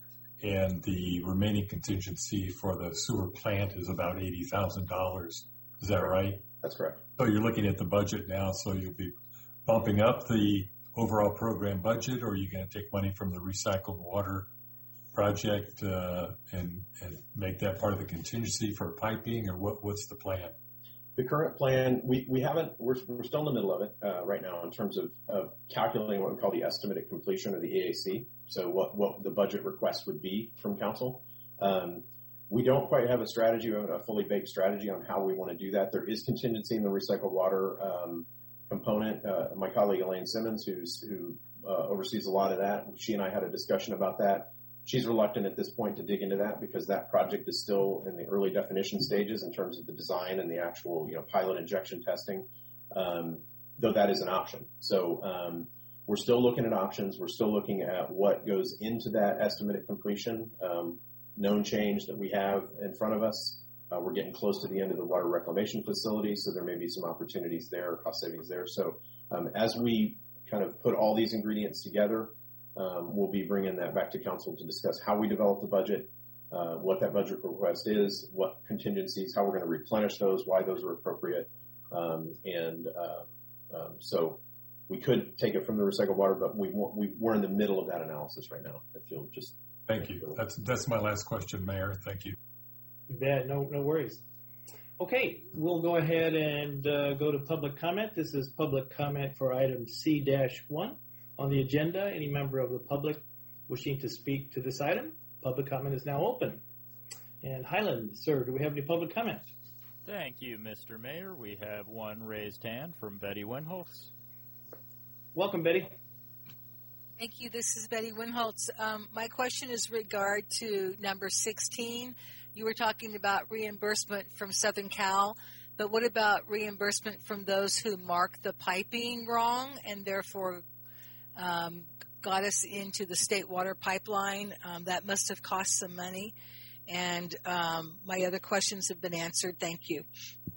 and the remaining contingency for the sewer plant is about eighty thousand dollars. Is that right? That's correct. So you're looking at the budget now, so you'll be bumping up the overall program budget, or are you going to take money from the recycled water project uh, and and make that part of the contingency for piping, or what? What's the plan? The current plan, we, we haven't, we're, we're still in the middle of it uh, right now in terms of, of calculating what we call the estimate of completion, or the E A C. So what, what the budget request would be from council. Um, we don't quite have a strategy, a fully baked strategy on how we want to do that. There is contingency in the recycled water um, component. Uh, my colleague Elaine Simmons, who's, who uh, oversees a lot of that, she and I had a discussion about that. She's reluctant at this point to dig into that because that project is still in the early definition stages in terms of the design and the actual, you know, pilot injection testing, um, though that is an option. So um, we're still looking at options. We're still looking at what goes into that estimate of completion, um, known change that we have in front of us. Uh, we're getting close to the end of the water reclamation facility, so there may be some opportunities there, cost savings there. So um, as we kind of put all these ingredients together, um, we'll be bringing that back to council to discuss how we develop the budget, uh, what that budget request is, what contingencies, how we're going to replenish those, why those are appropriate. Um, and uh, um, so we could take it from the recycled water, but we, we, we're in the middle of that analysis right now. I feel just. Thank you. That's, that's my last question, Mayor. Thank you. Yeah, no, no worries. Okay, we'll go ahead and uh, go to public comment. This is public comment for item C one on the agenda. Any member of the public wishing to speak to this item, public comment is now open. And Highland, sir, do we have any public comment? Thank you, Mister Mayor. We have one raised hand from Betty Winholtz. Welcome, Betty. Thank you. This is Betty Winholtz. Um, my question is regard to number sixteen. You were talking about reimbursement from Southern Cal, but what about reimbursement from those who marked the piping wrong and therefore um, got us into the state water pipeline? Um, that must have cost some money. And um, my other questions have been answered. Thank you.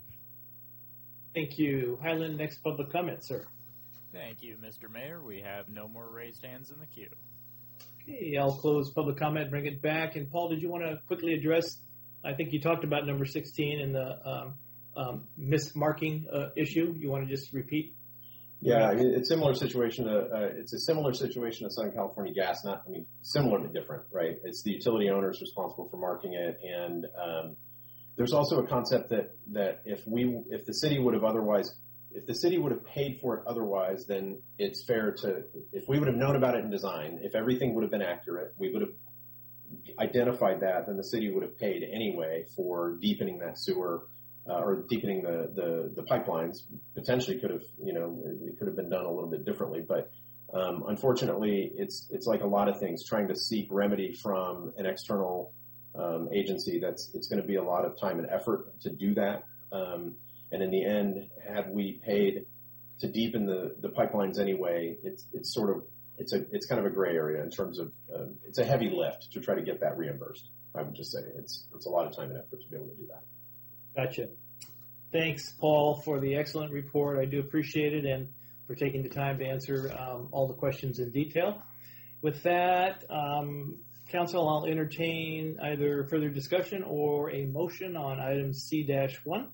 Thank you. Highland, next public comment, sir. Thank you, Mister Mayor. We have no more raised hands in the queue. Okay, I'll close public comment, bring it back. And Paul, did you want to quickly address, I think you talked about number sixteen and the um, um, mismarking uh, issue. You want to just repeat? Yeah, I mean, it's a similar situation to, uh, it's a similar situation to Southern California Gas, not, I mean, similar but different, right? It's the utility owners responsible for marking it. And um, there's also a concept that, that if we, if the city would have otherwise, if the city would have paid for it otherwise, then it's fair to, if we would have known about it in design, if everything would have been accurate, we would have identified that, then the city would have paid anyway for deepening that sewer uh, or deepening the, the, the pipelines. Potentially could have, you know, it could have been done a little bit differently. But um, unfortunately, it's it's like a lot of things, trying to seek remedy from an external um, agency. That's it's going to be a lot of time and effort to do that. Um, and in the end, had we paid to deepen the, the pipelines anyway, it's it's sort of It's a it's kind of a gray area in terms of um, it's a heavy lift to try to get that reimbursed. I would just say it's it's a lot of time and effort to be able to do that. Gotcha. Thanks, Paul, for the excellent report. I do appreciate it and for taking the time to answer um, all the questions in detail. With that, um, Council, I'll entertain either further discussion or a motion on item C one.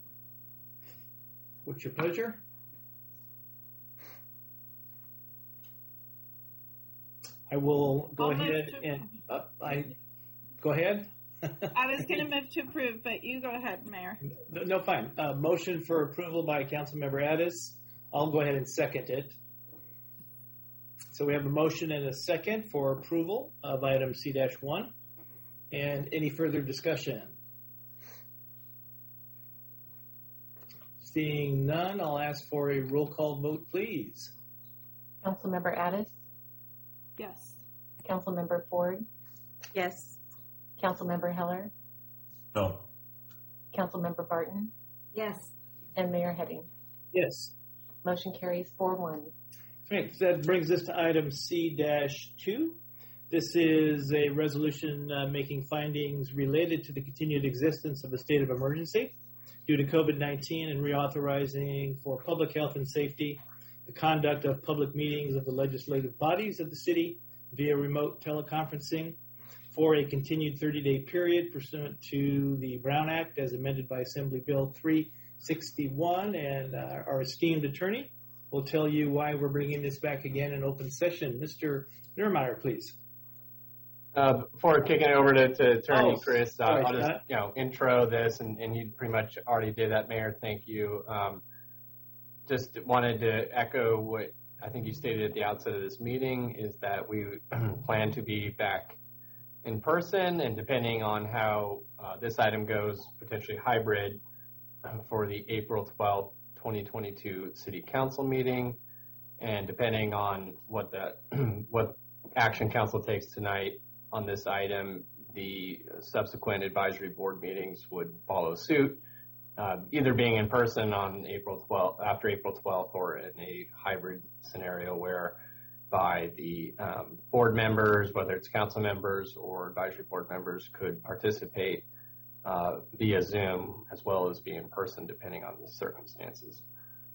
What's your pleasure? I will go I'll ahead and uh, I go ahead. I was going to move to approve, but you go ahead, Mayor. No, no fine. Uh, motion for approval by Councilmember Addis. I'll go ahead and second it. So we have a motion and a second for approval of item C one. And any further discussion? Seeing none, I'll ask for a roll call vote, please. Councilmember Addis? Yes. Councilmember Ford? Yes. Councilmember Heller? No. Councilmember Barton? Yes. And Mayor Heading? Yes. Motion carries four one. Great. So that brings us to item C two. This is a resolution uh, making findings related to the continued existence of a state of emergency due to COVID nineteen and reauthorizing for public health and safety the conduct of public meetings of the legislative bodies of the city via remote teleconferencing for a continued thirty-day period pursuant to the Brown Act as amended by Assembly Bill three sixty-one. And uh, our esteemed attorney will tell you why we're bringing this back again in open session. Mister Neurmeyer, please. Uh, before kicking it over to, to Attorney Oh, Chris, uh, sorry, I'll just Scott. you know intro this, and, and you pretty much already did that, Mayor. Thank you. Um, just wanted to echo what I think you stated at the outset of this meeting, is that we plan to be back in person, and depending on how uh, this item goes, potentially hybrid uh, for the April twelfth, twenty twenty-two City Council meeting, and depending on what the what action Council takes tonight on this item, the subsequent advisory board meetings would follow suit, uh, either being in person on April twelfth, after April twelfth, or in a hybrid scenario where by the um, board members, whether it's council members or advisory board members, could participate uh, via Zoom as well as be in person, depending on the circumstances.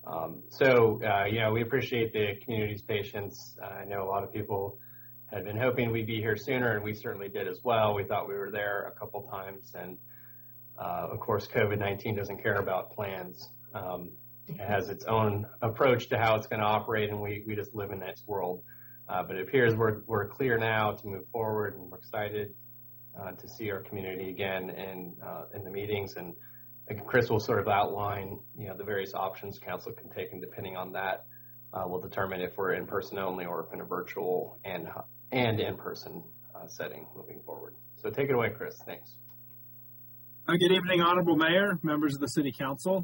Um, so, uh, you know, we appreciate the community's patience. Uh, I know a lot of people had been hoping we'd be here sooner, and we certainly did as well. We thought we were there a couple times, and uh, of course, COVID nineteen doesn't care about plans. Um, it has its own approach to how it's going to operate, and we, we just live in its world. Uh, but it appears we're, we're clear now to move forward, and we're excited uh, to see our community again in, uh, in the meetings. And Chris will sort of outline, you know, the various options council can take, and depending on that, uh, we'll determine if we're in person only or if in a virtual and and in person uh, setting moving forward. So take it away, Chris. Thanks. Uh, good evening, Honorable Mayor, members of the City Council.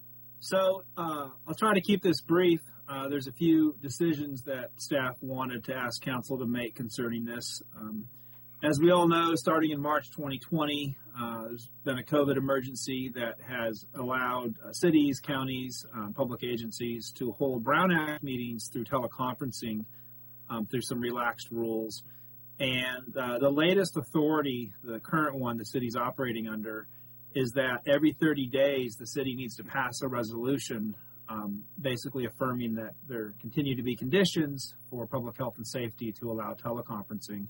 So uh, I'll try to keep this brief. Uh, there's a few decisions that staff wanted to ask council to make concerning this. Um, As we all know, starting in March twenty twenty, uh, there's been a COVID emergency that has allowed uh, cities, counties, um, public agencies to hold Brown Act meetings through teleconferencing um, through some relaxed rules. And uh, the latest authority, the current one the city's operating under, is that every thirty days the city needs to pass a resolution um, basically affirming that there continue to be conditions for public health and safety to allow teleconferencing.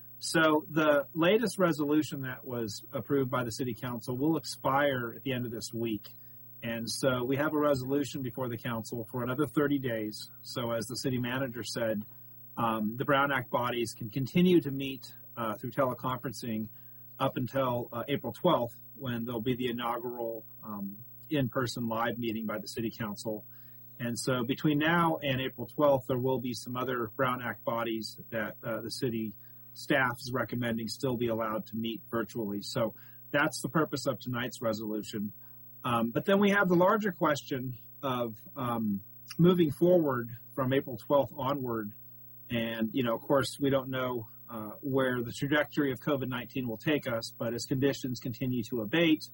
So the latest resolution that was approved by the City Council will expire at the end of this week. And so we have a resolution before the council for another thirty days. So as the city manager said, um, the Brown Act bodies can continue to meet uh, through teleconferencing up until uh, April twelfth, when there'll be the inaugural um, in-person live meeting by the City Council. And so between now and April twelfth, there will be some other Brown Act bodies that uh, the city staff is recommending still be allowed to meet virtually. So that's the purpose of tonight's resolution. Um, but then we have the larger question of um, moving forward from April twelfth onward. And, you know, of course, we don't know uh, where the trajectory of COVID nineteen will take us, but as conditions continue to abate,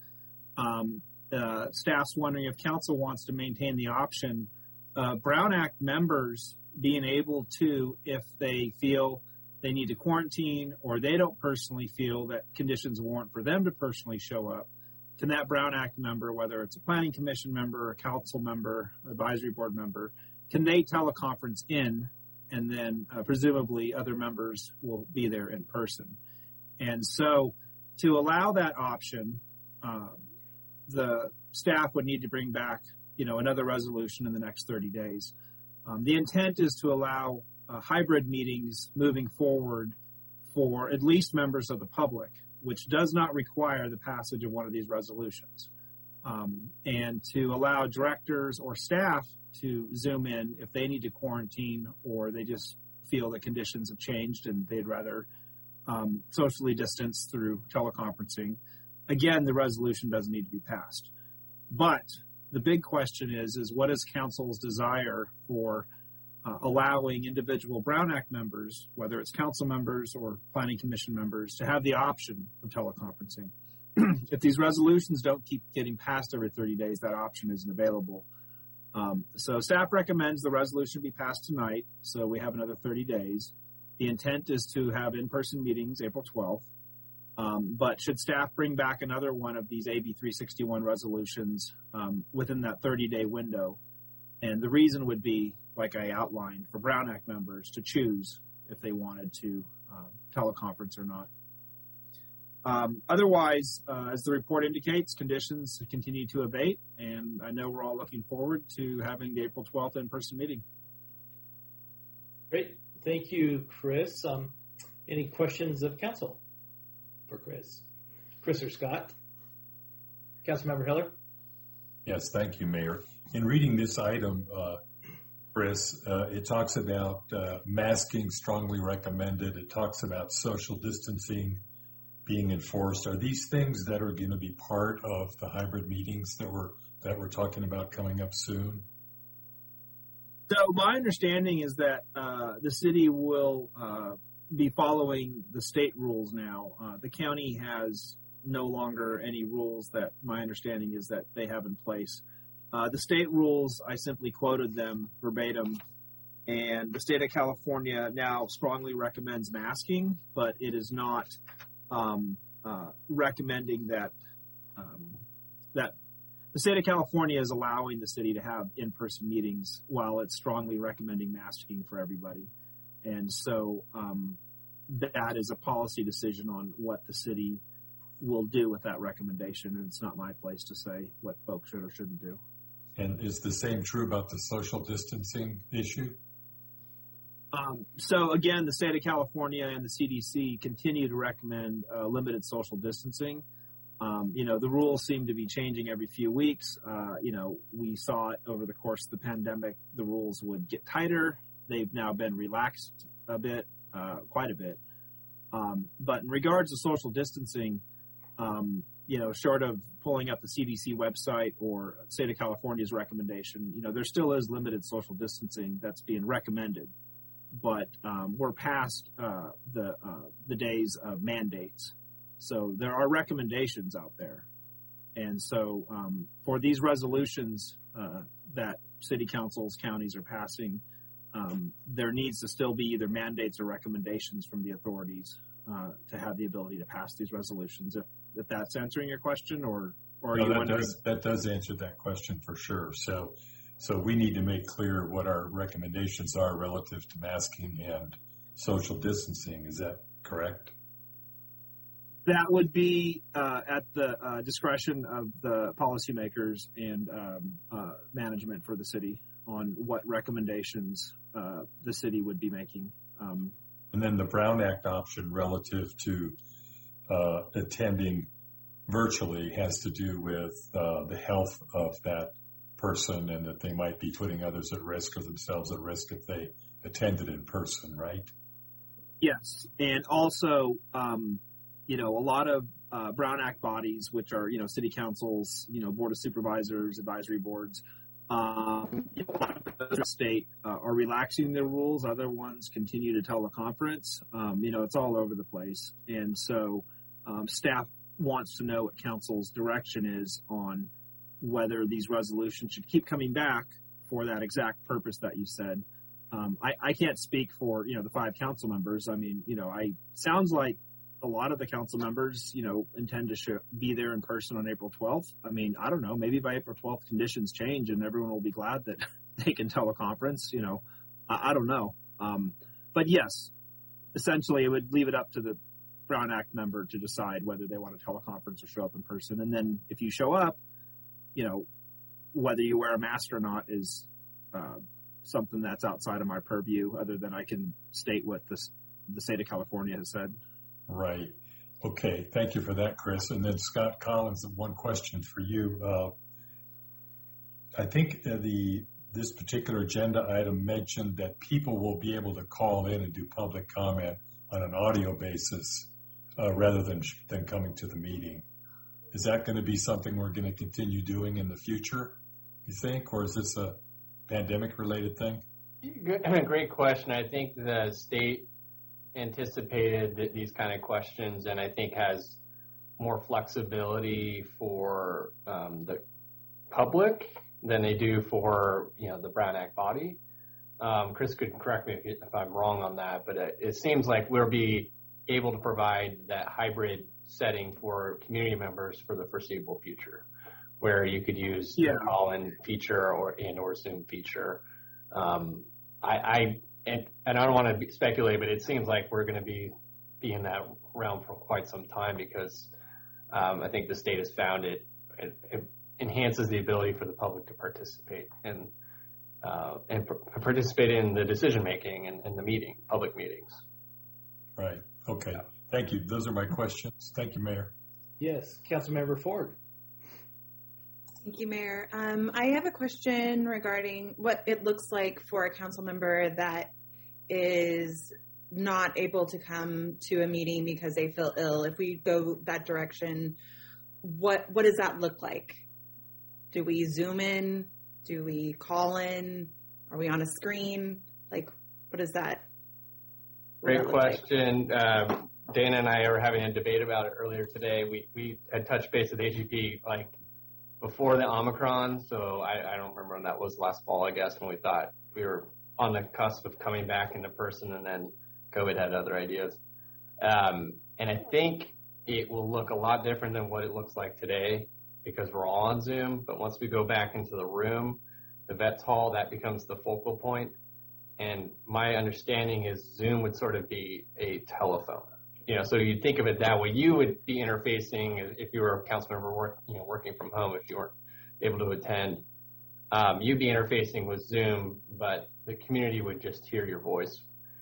um, uh, staff's wondering if council wants to maintain the option of Brown Act members being able to, if they feel they need to quarantine or they don't personally feel that conditions warrant for them to personally show up, can that Brown Act member, whether it's a planning commission member, a council member, advisory board member, can they teleconference in, and then uh, presumably other members will be there in person. And so to allow that option, uh, the staff would need to bring back, you know, another resolution in the next thirty days. Um, the intent is to allow Uh, hybrid meetings moving forward for at least members of the public, which does not require the passage of one of these resolutions, um, and to allow directors or staff to zoom in if they need to quarantine or they just feel that conditions have changed and they'd rather um, socially distance through teleconferencing. Again, the resolution doesn't need to be passed. But the big question is, is what is council's desire for Uh, allowing individual Brown Act members, whether it's council members or planning commission members, to have the option of teleconferencing. If these resolutions don't keep getting passed every thirty days, that option isn't available. Um, so staff recommends the resolution be passed tonight, so we have another thirty days. The intent is to have in-person meetings April twelfth, um, but should staff bring back another one of these A B three sixty-one resolutions um, within that thirty-day window, and the reason would be, like I outlined, for Brown Act members to choose if they wanted to um, teleconference or not. Um, otherwise, uh, as the report indicates, conditions continue to abate, and I know we're all looking forward to having the April twelfth in-person meeting. Great. Thank you, Chris. Um, any questions of council for Chris? Chris or Scott? Councilmember Hiller? Yes, thank you, Mayor. In reading this item, uh, Chris, uh, it talks about uh, masking strongly recommended. It talks about social distancing being enforced. Are these things that are going to be part of the hybrid meetings that we're that we're talking about coming up soon? So my understanding is that uh, the city will uh, be following the state rules now. Uh, the county has no longer any rules that my understanding is that they have in place. Uh, the state rules, I simply quoted them verbatim, and the state of California now strongly recommends masking, but it is not um, uh, recommending that um, that the state of California is allowing the city to have in-person meetings while it's strongly recommending masking for everybody. And so um, that is a policy decision on what the city will do with that recommendation. And it's not my place to say what folks should or shouldn't do. And is the same true about the social distancing issue? Um, so again, the state of California and the C D C continue to recommend uh, limited social distancing. Um, you know, the rules seem to be changing every few weeks. Uh, you know, we saw it over the course of the pandemic, the rules would get tighter. They've now been relaxed a bit, uh, quite a bit. Um, but in regards to social distancing, um, you know, short of pulling up the C D C website or state of California's recommendation, you know, there still is limited social distancing that's being recommended. But um, we're past uh, the uh, the days of mandates. So there are recommendations out there. And so um, for these resolutions uh, that city councils, counties are passing, um, there needs to still be either mandates or recommendations from the authorities uh, to have the ability to pass these resolutions. If, if that's answering your question, or, or are no, you that wondering? does, that does answer that question for sure. So, so we need to make clear what our recommendations are relative to masking and social distancing. Is that correct? That would be uh, at the uh, discretion of the policymakers and um, uh, management for the city on what recommendations uh, the city would be making. Um, and then the Brown Act option relative to uh, attending virtually has to do with uh, the health of that person and that they might be putting others at risk or themselves at risk if they attended in person, right? Yes. And also, um, you know, a lot of uh, Brown Act bodies, which are, you know, city councils, you know, board of supervisors, advisory boards, um, you know, a lot of the state uh, are relaxing their rules. Other ones continue to teleconference. Um, you know, it's all over the place. And so um, staff wants to know what council's direction is on whether these resolutions should keep coming back for that exact purpose that you said. Um, I, I can't speak for, you know, the five council members. I mean, you know, I sounds like a lot of the council members, you know, intend to sh- be there in person on April twelfth. I mean, I don't know, maybe by April twelfth conditions change and everyone will be glad that they can teleconference, you know, I, I don't know. Um, but yes, essentially it would leave it up to the Brown Act member to decide whether they want to teleconference or show up in person. And then if you show up, you know, whether you wear a mask or not is uh, something that's outside of my purview, other than I can state what this, the state of California has said. Right. Okay. Thank you for that, Chris. And then Scott Collins, one question for you. Uh, I think uh, the this particular agenda item mentioned that people will be able to call in and do public comment on an audio basis uh, rather than than coming to the meeting. Is that going to be something we're going to continue doing in the future, you think, or is this a pandemic-related thing? Great question. I think the state anticipated that these kind of questions, and I think has more flexibility for um, the public than they do for, you know, the Brown Act body. Um, Chris could correct me if, if I'm wrong on that, but it, it seems like we'll be able to provide that hybrid setting for community members for the foreseeable future, where you could use yeah. the call-in feature or and or Zoom feature. Um, I, I and, and I don't want to be, speculate, but it seems like we're going to be be in that realm for quite some time because um, I think the state has found it, it, it enhances the ability for the public to participate and uh, and pr- participate in the decision making and, and the meeting, public meetings. Right. Okay. Yeah. Thank you. Those are my questions. Thank you, Mayor. Yes, Councilmember Ford. Thank you, Mayor. Um, I have a question regarding what it looks like for a council member that is not able to come to a meeting because they feel ill. If we go that direction, what what does that look like? Do we Zoom in? Do we call in? Are we on a screen? Like, what is that? What Great that question. Like? Um, Dana and I were having a debate about it earlier today. We we had touched base with A G P like before the Omicron, so I, I don't remember when that was last fall, I guess, when we thought we were on the cusp of coming back into person, and then COVID had other ideas. Um, and I think it will look a lot different than what it looks like today. because we're all on Zoom. But once we go back into the room, the vets hall, that becomes the focal point. And my understanding is Zoom would sort of be a telephone. You know, so you think of it that way. You would be interfacing if you were a council member work, you know, working from home, if you weren't able to attend. Um, you'd be interfacing with Zoom, but the community would just hear your voice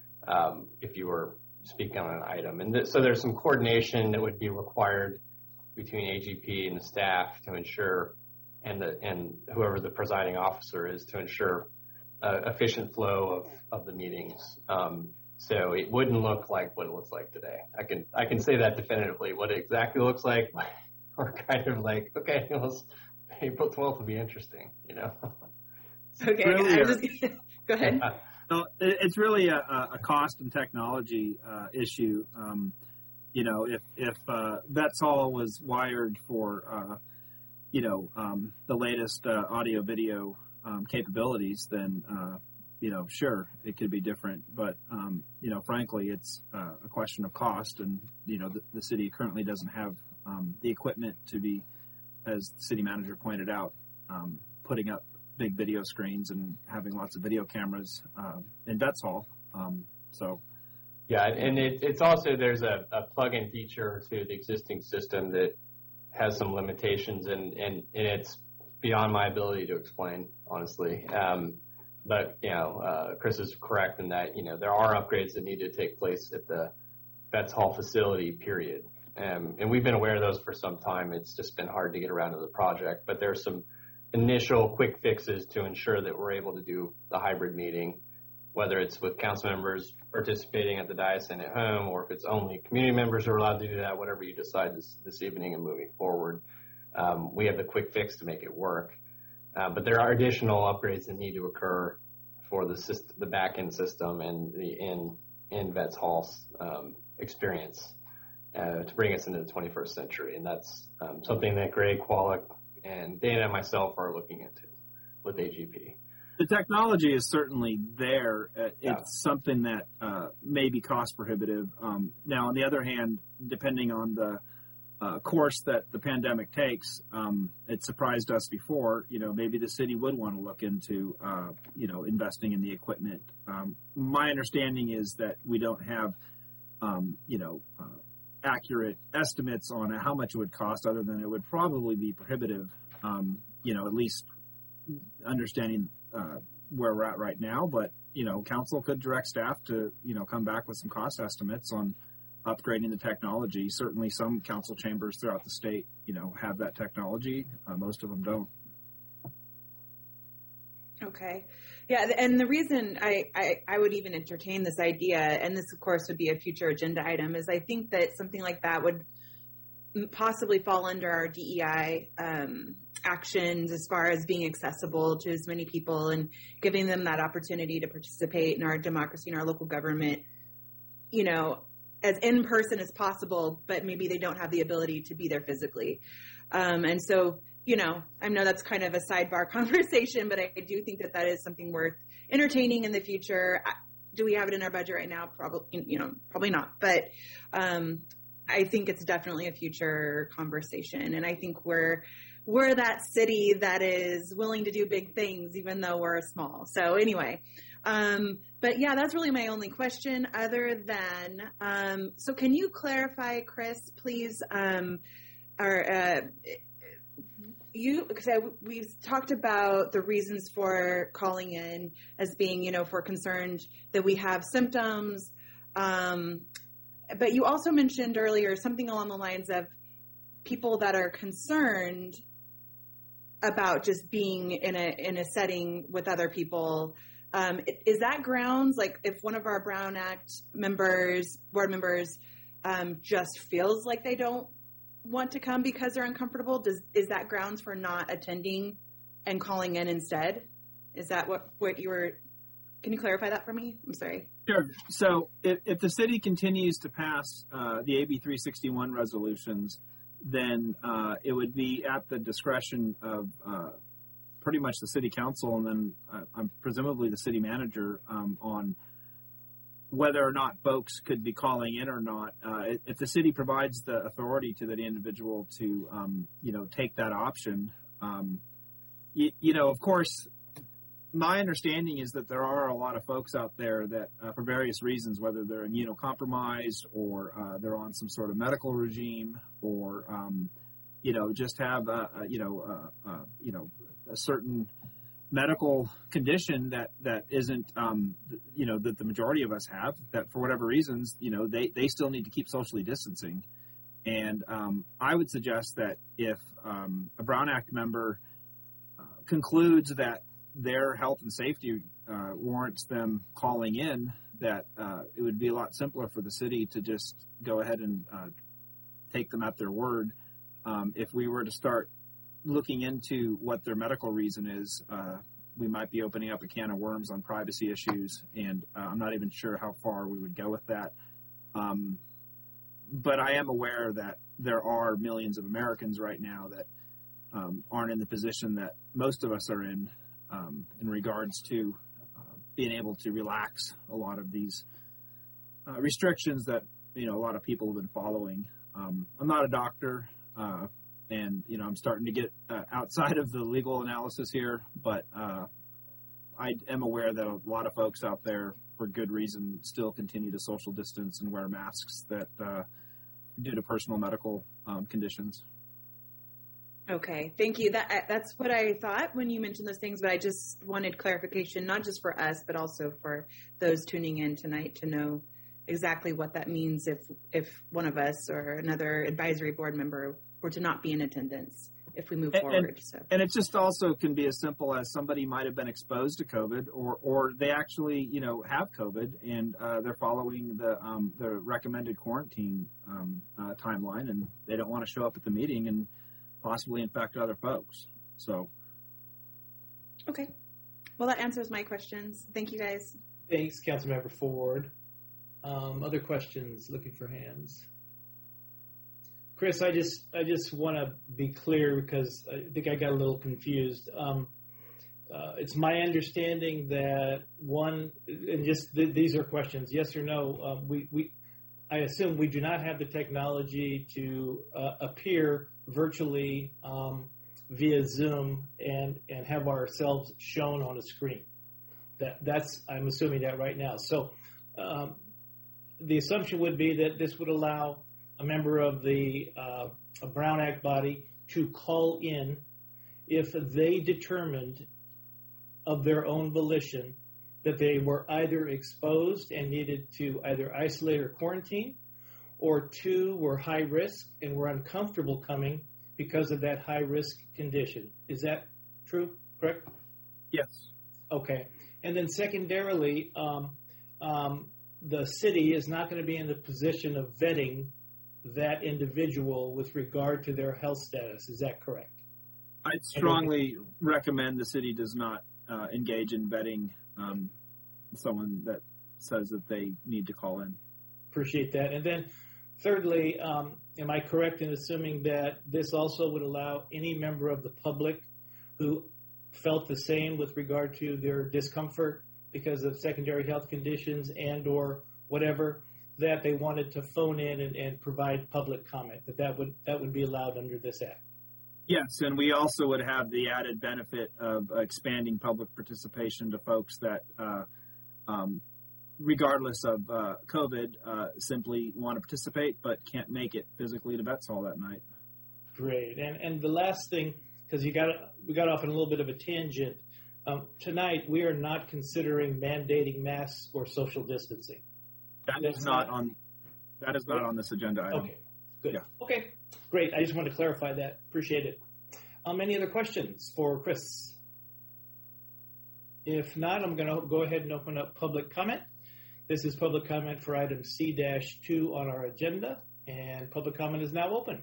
um, if you were speaking on an item. And th- so there's some coordination that would be required between A G P and the staff to ensure, and the and whoever the presiding officer is, to ensure uh, efficient flow of, of the meetings. Um, so it wouldn't look like what it looks like today. I can I can say that definitively. What it exactly looks like, or kind of like, okay, well, April twelfth will be interesting, you know. Okay, really I'm a, just go ahead. No, it's really a, a cost and technology uh, issue. Um, you know, if if uh, Vets Hall was wired for, uh, you know, um, the latest uh, audio video um, capabilities, then uh, you know, sure, it could be different. But um, you know, frankly, it's uh, a question of cost, and you know, the, the city currently doesn't have um, the equipment to be, as the city manager pointed out, um, putting up big video screens and having lots of video cameras uh, in Vets Hall. Um, so, yeah, and it, it's also, there's a, a plug-in feature to the existing system that has some limitations, and, and, and it's beyond my ability to explain, honestly. Um, but, you know, uh, Chris is correct in that, you know, there are upgrades that need to take place at the Vets Hall facility, period. Um, and we've been aware of those for some time. It's just been hard to get around to the project, but there's some initial quick fixes to ensure that we're able to do the hybrid meeting, whether it's with council members participating at the dais and at home, or if it's only community members are allowed to do that, whatever you decide this, this evening and moving forward. Um, we have the quick fix to make it work. Uh, but there are additional upgrades that need to occur for the system, the back-end system and the in, in Vets Hall's um, experience uh, to bring us into the twenty-first century. And that's um, something that Greg Qualick and Dana and myself are looking into with A G P. The technology is certainly there. Uh, it's Yeah. something that uh, may be cost prohibitive. Um, now, on the other hand, depending on the uh, course that the pandemic takes, um, it surprised us before. You know, maybe the city would want to look into, uh, you know, investing in the equipment. Um, my understanding is that we don't have, um, you know, uh, accurate estimates on how much it would cost, other than it would probably be prohibitive. Um, you know, at least understanding uh, where we're at right now. But you know, council could direct staff to you know come back with some cost estimates on upgrading the technology. Certainly, some council chambers throughout the state, you know, have that technology. Uh, most of them don't. Okay. Yeah, and the reason I, I, I would even entertain this idea, and this, of course, would be a future agenda item, is I think that something like that would possibly fall under our D E I um, actions as far as being accessible to as many people and giving them that opportunity to participate in our democracy and our local government, you know, as in person as possible, but maybe they don't have the ability to be there physically. Um, and so, you know, I know that's kind of a sidebar conversation, but I do think that that is something worth entertaining in the future. Do we have it in our budget right now? Probably, you know, probably not. But um, I think it's definitely a future conversation. And I think we're we're that city that is willing to do big things, even though we're small. So anyway, um, but yeah, that's really my only question other than, um, so can you clarify, Chris, please, um, or, uh, you, because we've talked about the reasons for calling in as being, you know, if we're concerned that we have symptoms. Um, but you also mentioned earlier something along the lines of people that are concerned about just being in a in a setting with other people. Um, is that grounds, like if one of our Brown Act members, board members, um, just feels like they don't want to come because they're uncomfortable, does is that grounds for not attending and calling in instead? Is that what, what you were, can you clarify that for me? I'm sorry. Sure. So if, if the city continues to pass uh, the A B three sixty-one resolutions, then uh, it would be at the discretion of uh, pretty much the city council and then uh, um, presumably the city manager um, on whether or not folks could be calling in or not. Uh, if the city provides the authority to that individual to, um, you know, take that option, um, you, you know, of course, my understanding is that there are a lot of folks out there that, uh, for various reasons, whether they're immunocompromised or uh, they're on some sort of medical regime, or um, you know, just have a, a you know, uh, uh, you know, a certain medical condition that that isn't, um, you know, that the majority of us have. That for whatever reasons, you know, they they still need to keep socially distancing. And um, I would suggest that if um, a Brown Act member uh, concludes that their health and safety uh, warrants them calling in, that uh, it would be a lot simpler for the city to just go ahead and uh, take them at their word. Um, if we were to start looking into what their medical reason is, uh, we might be opening up a can of worms on privacy issues, and uh, I'm not even sure how far we would go with that. Um, but I am aware that there are millions of Americans right now that um, aren't in the position that most of us are in, Um, in regards to uh, being able to relax a lot of these uh, restrictions that, you know, a lot of people have been following. Um, I'm not a doctor, uh, and, you know, I'm starting to get uh, outside of the legal analysis here, but uh, I am aware that a lot of folks out there, for good reason, still continue to social distance and wear masks that uh, due to personal medical um, conditions. Okay, thank you. That that's what I thought when you mentioned those things, but I just wanted clarification, not just for us, but also for those tuning in tonight to know exactly what that means if if one of us or another advisory board member were to not be in attendance if we move and, forward. And, so. and it just also can be as simple as somebody might have been exposed to COVID, or or they actually, you know, have COVID and uh, they're following the um, the recommended quarantine um, uh, timeline, and they don't want to show up at the meeting and possibly infect other folks. So, okay. Well, that answers my questions. Thank you, guys. Thanks, Councilmember Ford. Um, other questions? Looking for hands. Chris, I just I just want to be clear because I think I got a little confused. Um, uh, it's my understanding that one, and just th- these are questions, yes or no. Um, we we I assume we do not have the technology to uh, appear virtually um, via Zoom and, and have ourselves shown on a screen. That that's I'm assuming that right now. So um, the assumption would be that this would allow a member of the uh, a Brown Act body to call in if they determined of their own volition that they were either exposed and needed to either isolate or quarantine, or two, were high risk and were uncomfortable coming because of that high risk condition. Is that true? Correct? Yes. Okay. And then secondarily, um, um, the city is not going to be in the position of vetting that individual with regard to their health status. Is that correct? I'd strongly recommend the city does not uh, engage in vetting um, someone that says that they need to call in. Appreciate that. And then thirdly, um, am I correct in assuming that this also would allow any member of the public who felt the same with regard to their discomfort because of secondary health conditions and or whatever, that they wanted to phone in and, and provide public comment, that that would, that would be allowed under this act? Yes, and we also would have the added benefit of expanding public participation to folks that, uh, um, regardless of uh, COVID, uh, simply want to participate but can't make it physically to Vets Hall that night. Great. And and the last thing, because you got we got off on a little bit of a tangent, um, tonight we are not considering mandating masks or social distancing. That is not on. That is not on this agenda item. Okay. Good. Yeah. Okay. Great. I just wanted to clarify that. Appreciate it. Um, any other questions for Chris? If not, I'm going to go ahead and open up public comment. This is public comment for item C two on our agenda, and public comment is now open.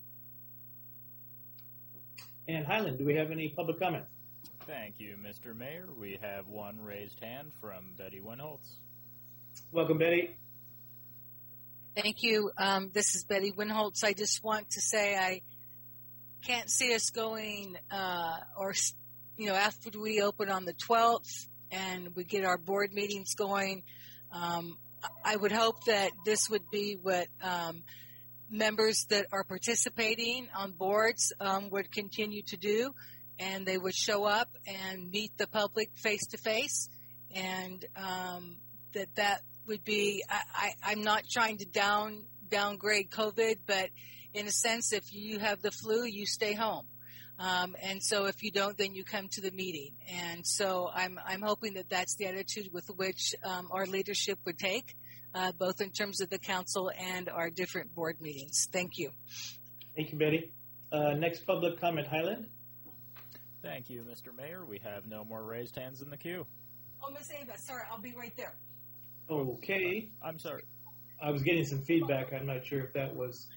And Highland, do we have any public comment? Thank you, Mister Mayor. We have one raised hand from Betty Winholtz. Welcome, Betty. Thank you. Um, this is Betty Winholtz. I just want to say I can't see us going, uh, or, you know, after we open on the twelfth and we get our board meetings going, um, I would hope that this would be what um, members that are participating on boards um, would continue to do, and they would show up and meet the public face to face, and um, that that would be. I, I, I'm not trying to down downgrade COVID, but in a sense, if you have the flu, you stay home. Um, and so if you don't, then you come to the meeting. And so I'm, I'm hoping that that's the attitude with which um, our leadership would take, uh, both in terms of the council and our different board meetings. Thank you. Thank you, Betty. Uh, next public comment, Highland. Thank you, Mister Mayor. We have no more raised hands in the queue. Oh, Miss Ava, sorry, I'll be right there. Okay. I'm sorry. I was getting some feedback. I'm not sure if that was...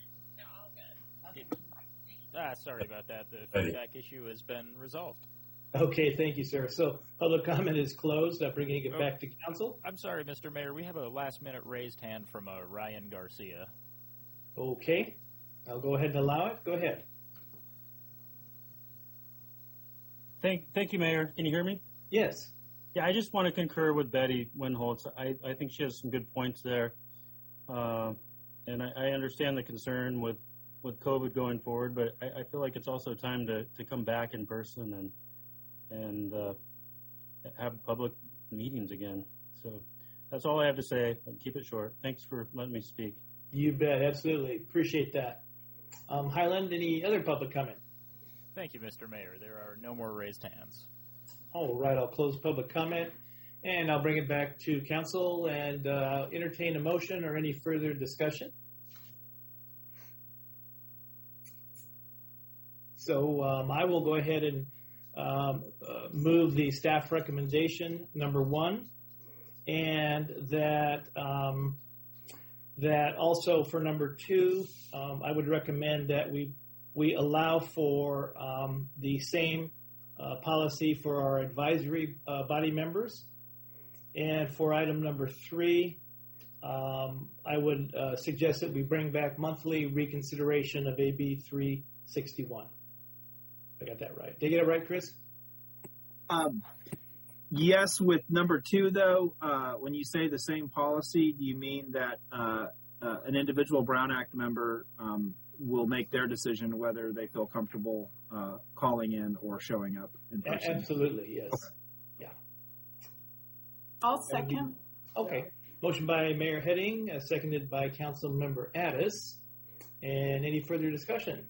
Ah, sorry about that. The feedback issue has been resolved. Okay, thank you, sir. So public comment is closed. I'm bringing it back to council. I'm sorry, Mister Mayor. We have a last-minute raised hand from uh, Ryan Garcia. Okay. I'll go ahead and allow it. Go ahead. Thank, thank you, Mayor. Can you hear me? Yes. Yeah, I just want to concur with Betty Winholtz. I, I think she has some good points there. Uh, and I, I understand the concern with with COVID going forward, but I, I feel like it's also time to, to come back in person and and uh, have public meetings again. So that's all I have to say. I'll keep it short. Thanks for letting me speak. You bet. Absolutely. Appreciate that. Um, Highland, any other public comment? Thank you, Mister Mayor. There are no more raised hands. All right. I'll close public comment, and I'll bring it back to council and uh, entertain a motion or any further discussion. So um, I will go ahead and um, uh, move the staff recommendation number one, and that um, that also for number two, um, I would recommend that we we allow for um, the same uh, policy for our advisory uh, body members, and for item number three, um, I would uh, suggest that we bring back monthly reconsideration of A B three sixty-one. I got that right. Did I get it right, Chris? Um, yes, with number two, though, uh, when you say the same policy, do you mean that uh, uh, an individual Brown Act member um, will make their decision whether they feel comfortable uh, calling in or showing up in person? Absolutely, yes. Okay. Yeah. I'll second. Okay. Motion by Mayor Heading, uh, seconded by Council Member Addis. And any further discussion?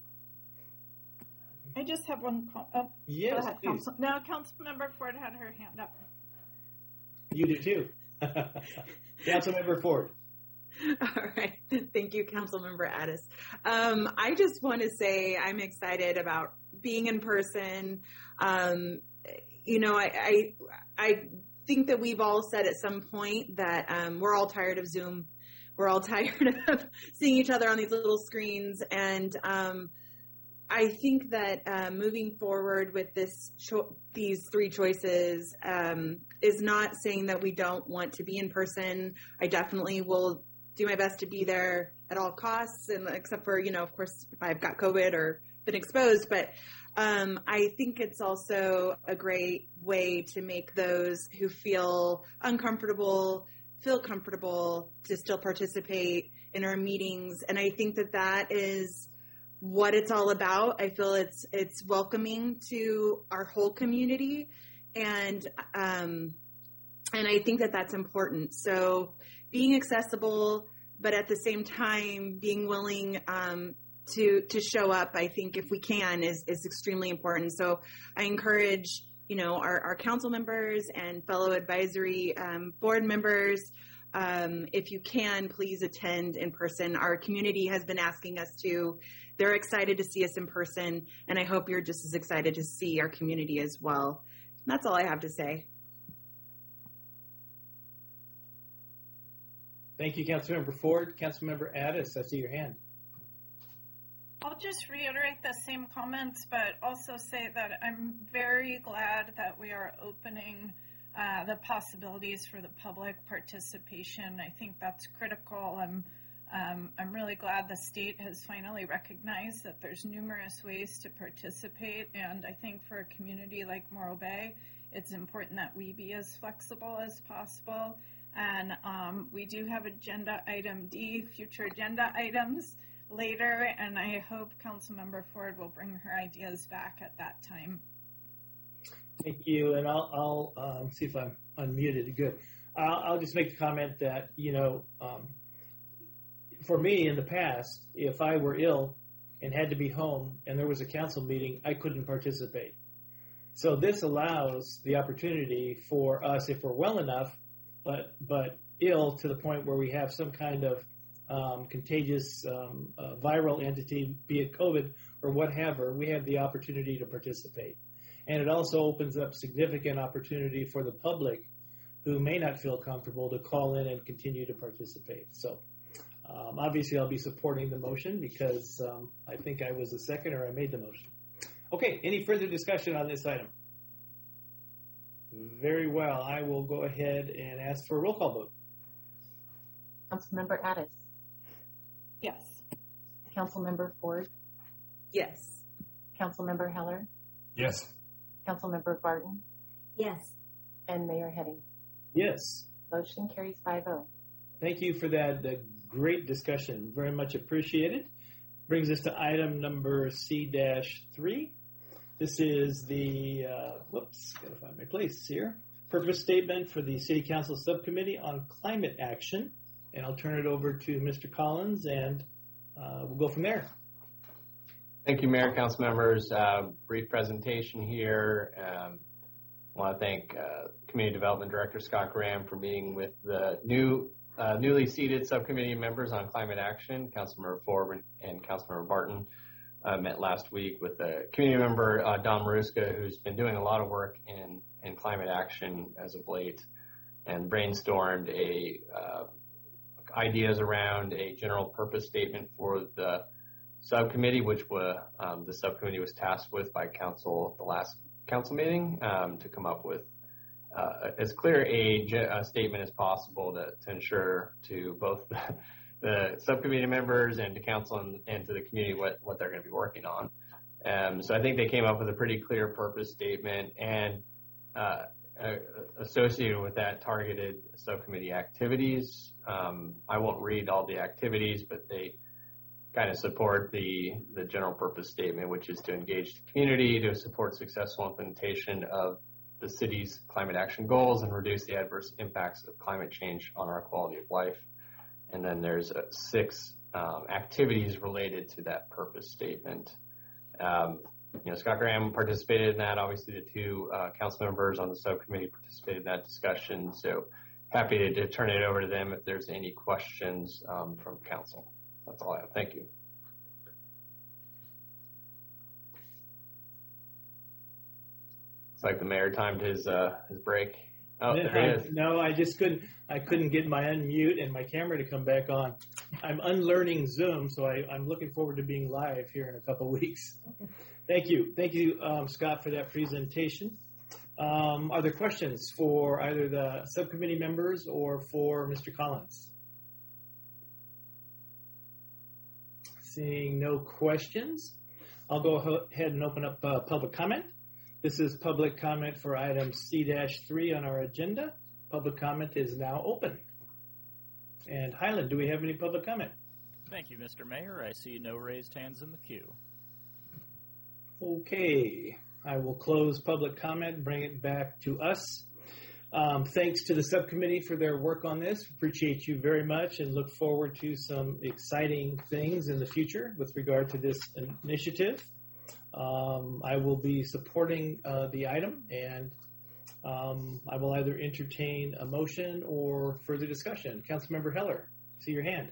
I just have one. Oh, yes, go ahead, please. Council. No, Councilmember Ford had her hand up. You do too. Councilmember Ford. All right. Thank you, Councilmember Addis. Um, I just want to say I'm excited about being in person. Um, you know, I, I I think that we've all said at some point that um, we're all tired of Zoom. We're all tired of seeing each other on these little screens, and um, I think that uh, moving forward with this cho- these three choices um, is not saying that we don't want to be in person. I definitely will do my best to be there at all costs, and except for, you know, of course, if I've got COVID or been exposed. But um, I think it's also a great way to make those who feel uncomfortable feel comfortable to still participate in our meetings. And I think that that is what it's all about. I feel it's it's welcoming to our whole community, and um, and I think that that's important. So being accessible, but at the same time being willing um, to to show up, I think if we can, is is extremely important. So I encourage, you know, our, our council members and fellow advisory um, board members, um, if you can, please attend in person. Our community has been asking us to. They're excited to see us in person, and I hope you're just as excited to see our community as well. And that's all I have to say. Thank you, Councilmember Ford. Councilmember Addis, I see your hand. I'll just reiterate the same comments, but also say that I'm very glad that we are opening uh, the possibilities for the public participation. I think that's critical. I'm um, I'm really glad the state has finally recognized that there's numerous ways to participate, and I think for a community like Morro Bay, it's important that we be as flexible as possible. And um, we do have agenda item D, future agenda items later, and I hope Councilmember Ford will bring her ideas back at that time. Thank you, and I'll, I'll um, see if I'm unmuted. Good. I'll, I'll just make the comment that, you know, um, for me in the past, if I were ill and had to be home and there was a council meeting, I couldn't participate. So this allows the opportunity for us, if we're well enough, but but ill to the point where we have some kind of um, contagious um, uh, viral entity, be it COVID or whatever, we have the opportunity to participate. And it also opens up significant opportunity for the public who may not feel comfortable to call in and continue to participate. So um, obviously I'll be supporting the motion because um, I think I was the second or I made the motion. Okay, any further discussion on this item? Very well. I will go ahead and ask for a roll call vote. Councilmember Addis. Yes. Councilmember Ford. Yes. Councilmember Heller. Yes. Councilmember Barton. Yes. And Mayor Heading. Yes. Motion carries five oh. Thank you for that uh, great discussion. Very much appreciated. Brings us to item number C three. This is the, uh, whoops, gotta find my place here. Purpose statement for the City Council Subcommittee on Climate Action. And I'll turn it over to Mister Collins and uh, we'll go from there. Thank you, Mayor, Council members. Uh, brief presentation here. Um, I want to thank uh, Community Development Director Scott Graham for meeting with the new, uh, newly seated subcommittee members on climate action. Councilmember Ford and Councilmember Barton uh, met last week with the community member uh, Don Maruska, who's been doing a lot of work in, in climate action as of late, and brainstormed a uh, ideas around a general purpose statement for the subcommittee, which were, um, the subcommittee was tasked with by council at the last council meeting um, to come up with uh, as clear a, a statement as possible to, to ensure to both the, the subcommittee members and to council and, and to the community what, what they're going to be working on. Um, so I think they came up with a pretty clear purpose statement, and uh, uh, associated with that targeted subcommittee activities. Um, I won't read all the activities, but they kind of support the, the general purpose statement, which is to engage the community to support successful implementation of the city's climate action goals and reduce the adverse impacts of climate change on our quality of life. And then there's uh, six um, activities related to that purpose statement. Um, you know, Scott Graham participated in that. Obviously, the two uh, council members on the subcommittee participated in that discussion. So happy to, to turn it over to them if there's any questions um, from council. That's all I have. Thank you. It's like the mayor timed his uh, his break. Oh, there I, it is. No, I just couldn't. I couldn't get my unmute and my camera to come back on. I'm unlearning Zoom, so I, I'm looking forward to being live here in a couple weeks. Thank you, thank you, um, Scott, for that presentation. Um, are there questions for either the subcommittee members or for Mister Collins? Seeing no questions, I'll go ahead and open up uh, public comment. This is public comment for item C three on our agenda. Public comment is now open. And Highland, do we have any public comment? Thank you, Mister Mayor. I see no raised hands in the queue. Okay, I will close public comment and bring it back to us. Um, thanks to the subcommittee for their work on this. Appreciate you very much and look forward to some exciting things in the future with regard to this initiative. Um, I will be supporting uh, the item, and um, I will either entertain a motion or further discussion. Councilmember Heller, see your hand.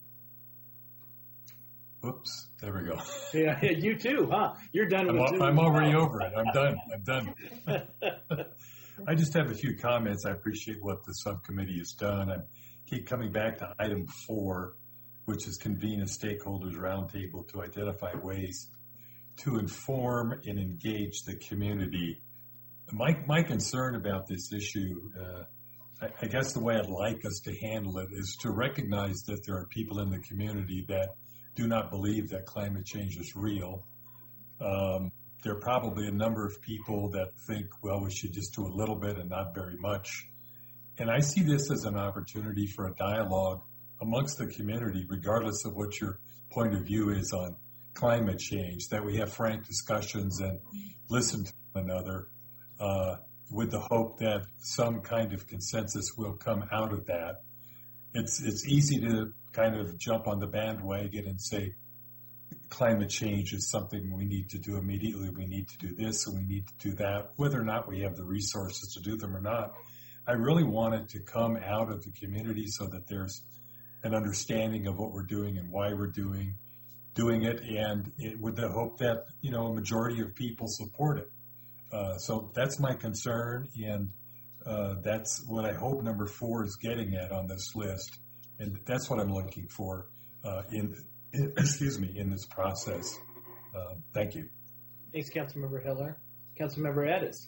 Whoops, there we go. Yeah, you too, huh? You're done with I'm, it. I'm already over it. I'm done. I'm done. I just have a few comments. I appreciate what the subcommittee has done. I keep coming back to item four, which is convene a stakeholders roundtable to identify ways to inform and engage the community. My, my concern about this issue, uh, I, I guess the way I'd like us to handle it is to recognize that there are people in the community that do not believe that climate change is real. Um, there are probably a number of people that think, well, we should just do a little bit and not very much. And I see this as an opportunity for a dialogue amongst the community, regardless of what your point of view is on climate change, that we have frank discussions and listen to one another uh, with the hope that some kind of consensus will come out of that. It's it's easy to kind of jump on the bandwagon and say climate change is something we need to do immediately. We need to do this and we need to do that, whether or not we have the resources to do them or not. I really want it to come out of the community so that there's an understanding of what we're doing and why we're doing doing it, and it, with the hope that, you know, a majority of people support it. Uh, so that's my concern, and uh, that's what I hope number four is getting at on this list, and that's what I'm looking for uh, in, in, excuse me, in this process. Uh, thank you. Thanks, Councilmember Heller. Councilmember Addis.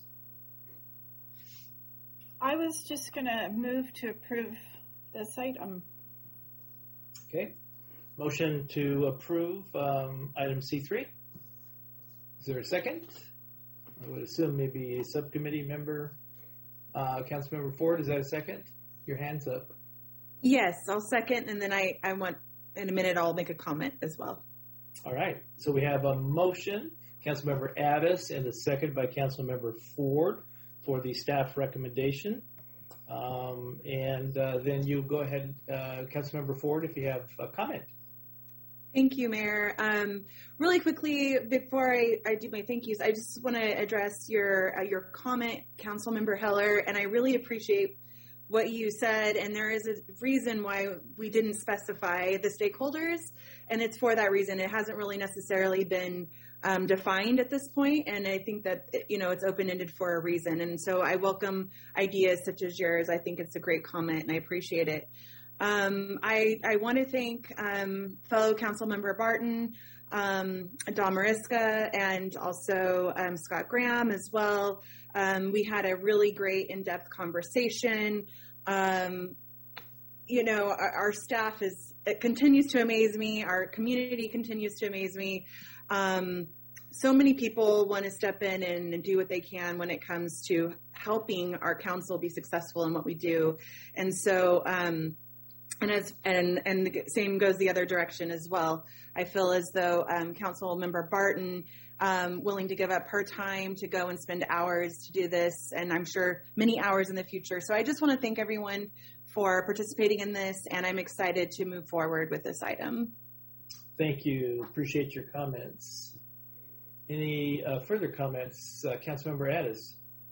I was just going to move to approve this item. Okay. Motion to approve um, item C three. Is there a second? I would assume maybe a subcommittee member. Uh, Councilmember Ford, is that a second? Your hand's up. Yes, I'll second, and then I, I want, in a minute, I'll make a comment as well. All right. So we have a motion, Councilmember Addis, and a second by Councilmember Ford for the staff recommendation. Um, and uh, then you go ahead, uh, Councilmember Ford, if you have a comment. Thank you, Mayor. Um, really quickly, before I, I do my thank yous, I just want to address your uh, your comment, Councilmember Heller, and I really appreciate what you said. And there is a reason why we didn't specify the stakeholders, and it's for that reason. It hasn't really necessarily been um, defined at this point, and I think that, you know, it's open-ended for a reason. And so I welcome ideas such as yours. I think it's a great comment, and I appreciate it. Um, I, I want to thank um, fellow Councilmember Barton, um, Don Mariska, and also um, Scott Graham as well. Um, we had a really great in-depth conversation. Um, you know, our, our staff is it continues to amaze me. Our community continues to amaze me. Um, so many people want to step in and, and do what they can when it comes to helping our council be successful in what we do, and so. Um, And as and and the same goes the other direction as well. I feel as though um, Council Member Barton um, willing to give up her time to go and spend hours to do this, and I'm sure many hours in the future. So I just want to thank everyone for participating in this, and I'm excited to move forward with this item. Thank you. Appreciate your comments. Any uh, further comments, uh, Councilmember Addis?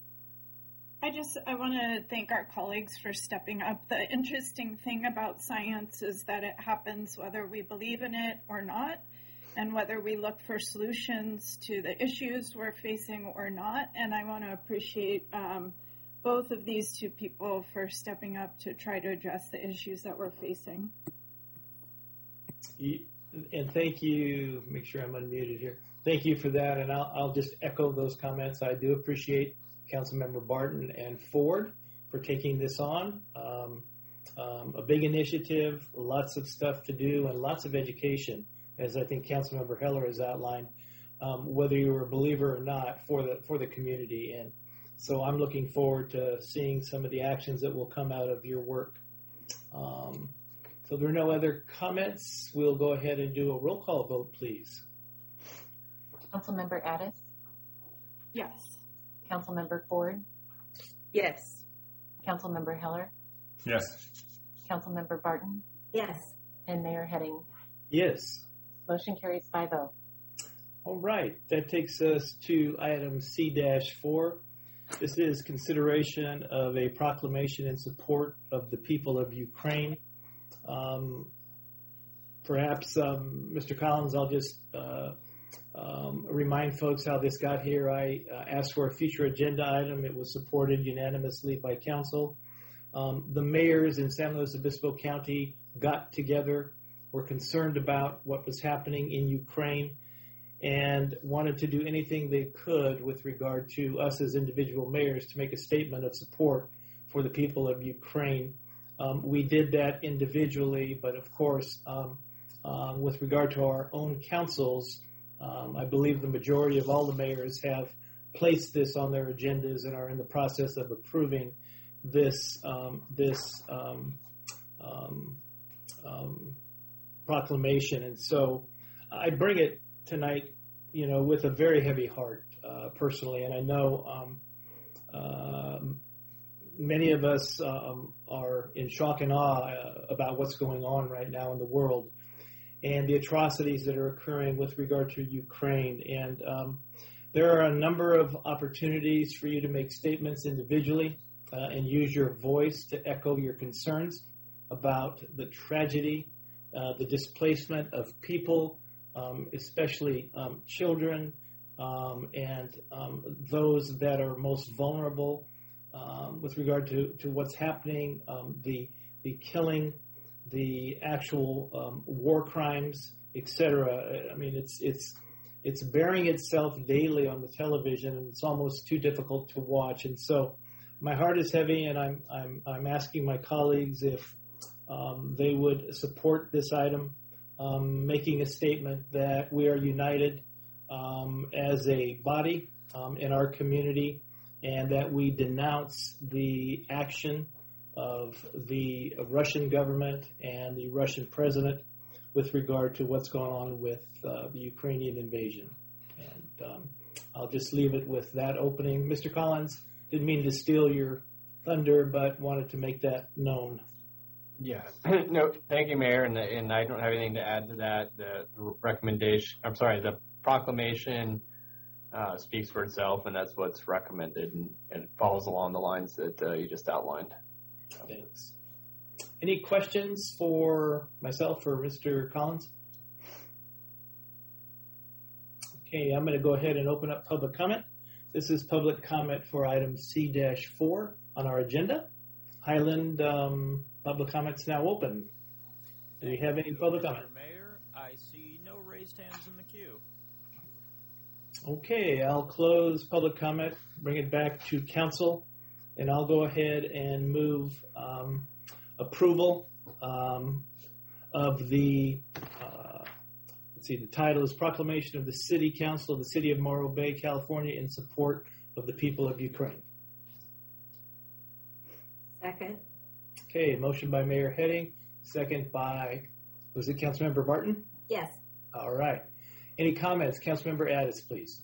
I just, I want to thank our colleagues for stepping up. The interesting thing about science is that it happens whether we believe in it or not, and whether we look for solutions to the issues we're facing or not. And I want to appreciate um, both of these two people for stepping up to try to address the issues that we're facing. And thank you, make sure I'm unmuted here. Thank you for that, and I'll, I'll just echo those comments. I do appreciate Councilmember Barton and Ford for taking this on. Um, um, a big initiative, lots of stuff to do, and lots of education, as I think Councilmember Heller has outlined, um, whether you're a believer or not, for the for the community. And so I'm looking forward to seeing some of the actions that will come out of your work. Um, so there are no other comments. We'll go ahead and do a roll call vote, please. Councilmember Addis? Yes. Councilmember Ford? Yes. Councilmember Heller? Yes. Councilmember Barton? Yes. And Mayor Heading? Yes. Motion carries five oh. All right. That takes us to item C four. This is consideration of a proclamation in support of the people of Ukraine. Um, perhaps, um, Mister Collins, I'll just uh, Um, remind folks how this got here. I uh, asked for a future agenda item. It was supported unanimously by council. Um, the mayors in San Luis Obispo County got together, were concerned about what was happening in Ukraine, and wanted to do anything they could with regard to us as individual mayors to make a statement of support for the people of Ukraine. Um, we did that individually, but of course, um, uh, with regard to our own councils, Um, I believe the majority of all the mayors have placed this on their agendas and are in the process of approving this um, this um, um, um, proclamation. And so I bring it tonight, you know, with a very heavy heart, uh, personally. And I know um, uh, many of us um, are in shock and awe uh, about what's going on right now in the world and the atrocities that are occurring with regard to Ukraine. And um, there are a number of opportunities for you to make statements individually uh, and use your voice to echo your concerns about the tragedy, uh, the displacement of people, um, especially um, children um, and um, those that are most vulnerable um, with regard to, to what's happening, um, the the killing, the actual um, war crimes, et cetera. I mean, it's it's it's bearing itself daily on the television, and it's almost too difficult to watch. And so, my heart is heavy, and I'm I'm I'm asking my colleagues if um, they would support this item, um, making a statement that we are united um, as a body um, in our community, and that we denounce the action of the Russian government and the Russian president with regard to what's going on with uh, the Ukrainian invasion. And um, I'll just leave it with that opening. Mister Collins, didn't mean to steal your thunder, but wanted to make that known. Yeah. No, thank you, Mayor. And, and I don't have anything to add to that. The recommendation, I'm sorry, the proclamation uh, speaks for itself, and that's what's recommended, and, and it follows along the lines that uh, you just outlined. Thanks. Any questions for myself or Mister Collins? Okay, I'm going to go ahead and open up public comment. This is public comment for item C four on our agenda. Highland, um, public comment's now open. Do you have any public comment? Mister Mayor, I see no raised hands in the queue. Okay, I'll close public comment, bring it back to council, and I'll go ahead and move um, approval um, of the, uh, let's see, the title is Proclamation of the City Council of the City of Morro Bay, California, in support of the people of Ukraine. Second. Okay, motion by Mayor Heading, second by, was it Councilmember Barton? Yes. All right. Any comments? Councilmember Addis, please.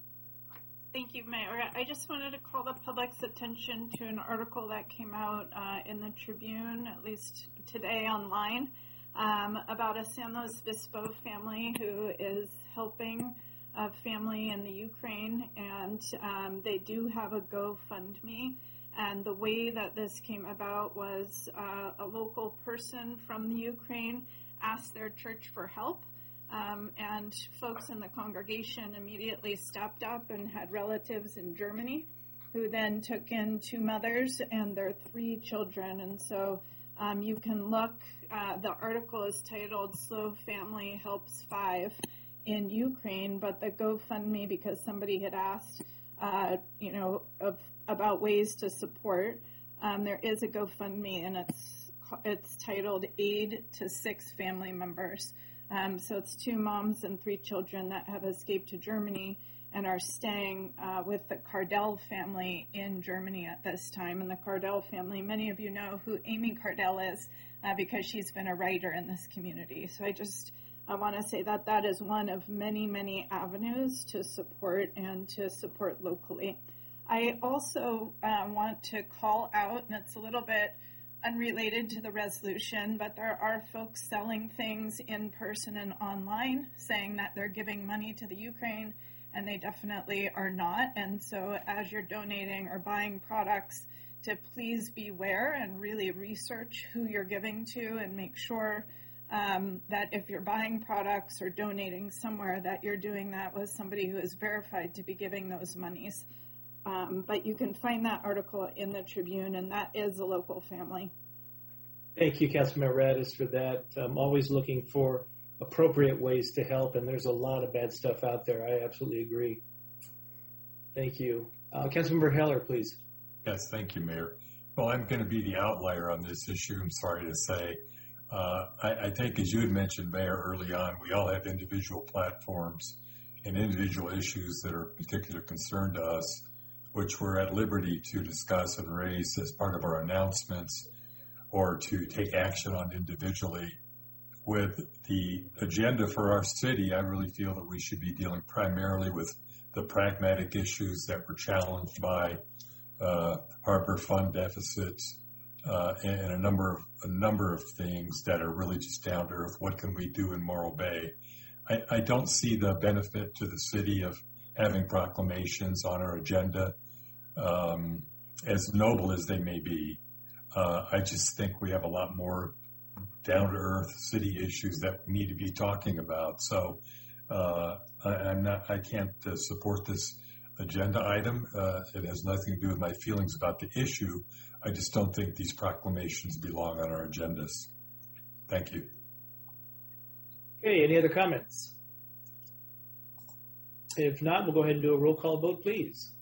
Thank you, Mayor. I just wanted to call the public's attention to an article that came out uh, in the Tribune, at least today online, um, about a San Luis Obispo family who is helping a family in the Ukraine, and um, they do have a GoFundMe. And the way that this came about was uh, a local person from the Ukraine asked their church for help. Um, and folks in the congregation immediately stepped up and had relatives in Germany who then took in two mothers and their three children. And so um, you can look, uh, the article is titled Slow Family Helps Five in Ukraine, but the GoFundMe, because somebody had asked, uh, you know, of, about ways to support, um, there is a GoFundMe, and it's it's titled Aid to Six Family Members. Um, so it's two moms and three children that have escaped to Germany and are staying uh, with the Cardell family in Germany at this time. And the Cardell family, many of you know who Amy Cardell is uh, because she's been a writer in this community. So I just I want to say that that is one of many, many avenues to support and to support locally. I also uh, want to call out, and it's a little bit unrelated to the resolution, but there are folks selling things in person and online saying that they're giving money to the Ukraine, and they definitely are not. And so as you're donating or buying products, to please beware and really research who you're giving to, and make sure um, that if you're buying products or donating somewhere, that you're doing that with somebody who is verified to be giving those monies. Um, but you can find that article in the Tribune, and that is a local family. Thank you, Councilmember Addis, for that. I'm always looking for appropriate ways to help, and there's a lot of bad stuff out there. I absolutely agree. Thank you. Uh, Councilmember Heller, please. Yes, thank you, Mayor. Well, I'm going to be the outlier on this issue, I'm sorry to say. Uh, I, I think, as you had mentioned, Mayor, early on, we all have individual platforms and individual issues that are of particular concern to us. which we're at liberty to discuss and raise as part of our announcements or to take action on individually. With the agenda for our city, I really feel that we should be dealing primarily with the pragmatic issues that were challenged by uh, harbor fund deficits uh, and, and a number of a number of things that are really just down to earth. What can we do in Morro Bay? I, I don't see the benefit to the city of having proclamations on our agenda, um, as noble as they may be. Uh, I just think we have a lot more down-to-earth city issues that we need to be talking about. So uh, I, I'm not, I can't uh, support this agenda item. Uh, it has nothing to do with my feelings about the issue. I just don't think these proclamations belong on our agendas. Thank you. Okay, any other comments? If not, we'll go ahead and do a roll call vote, please.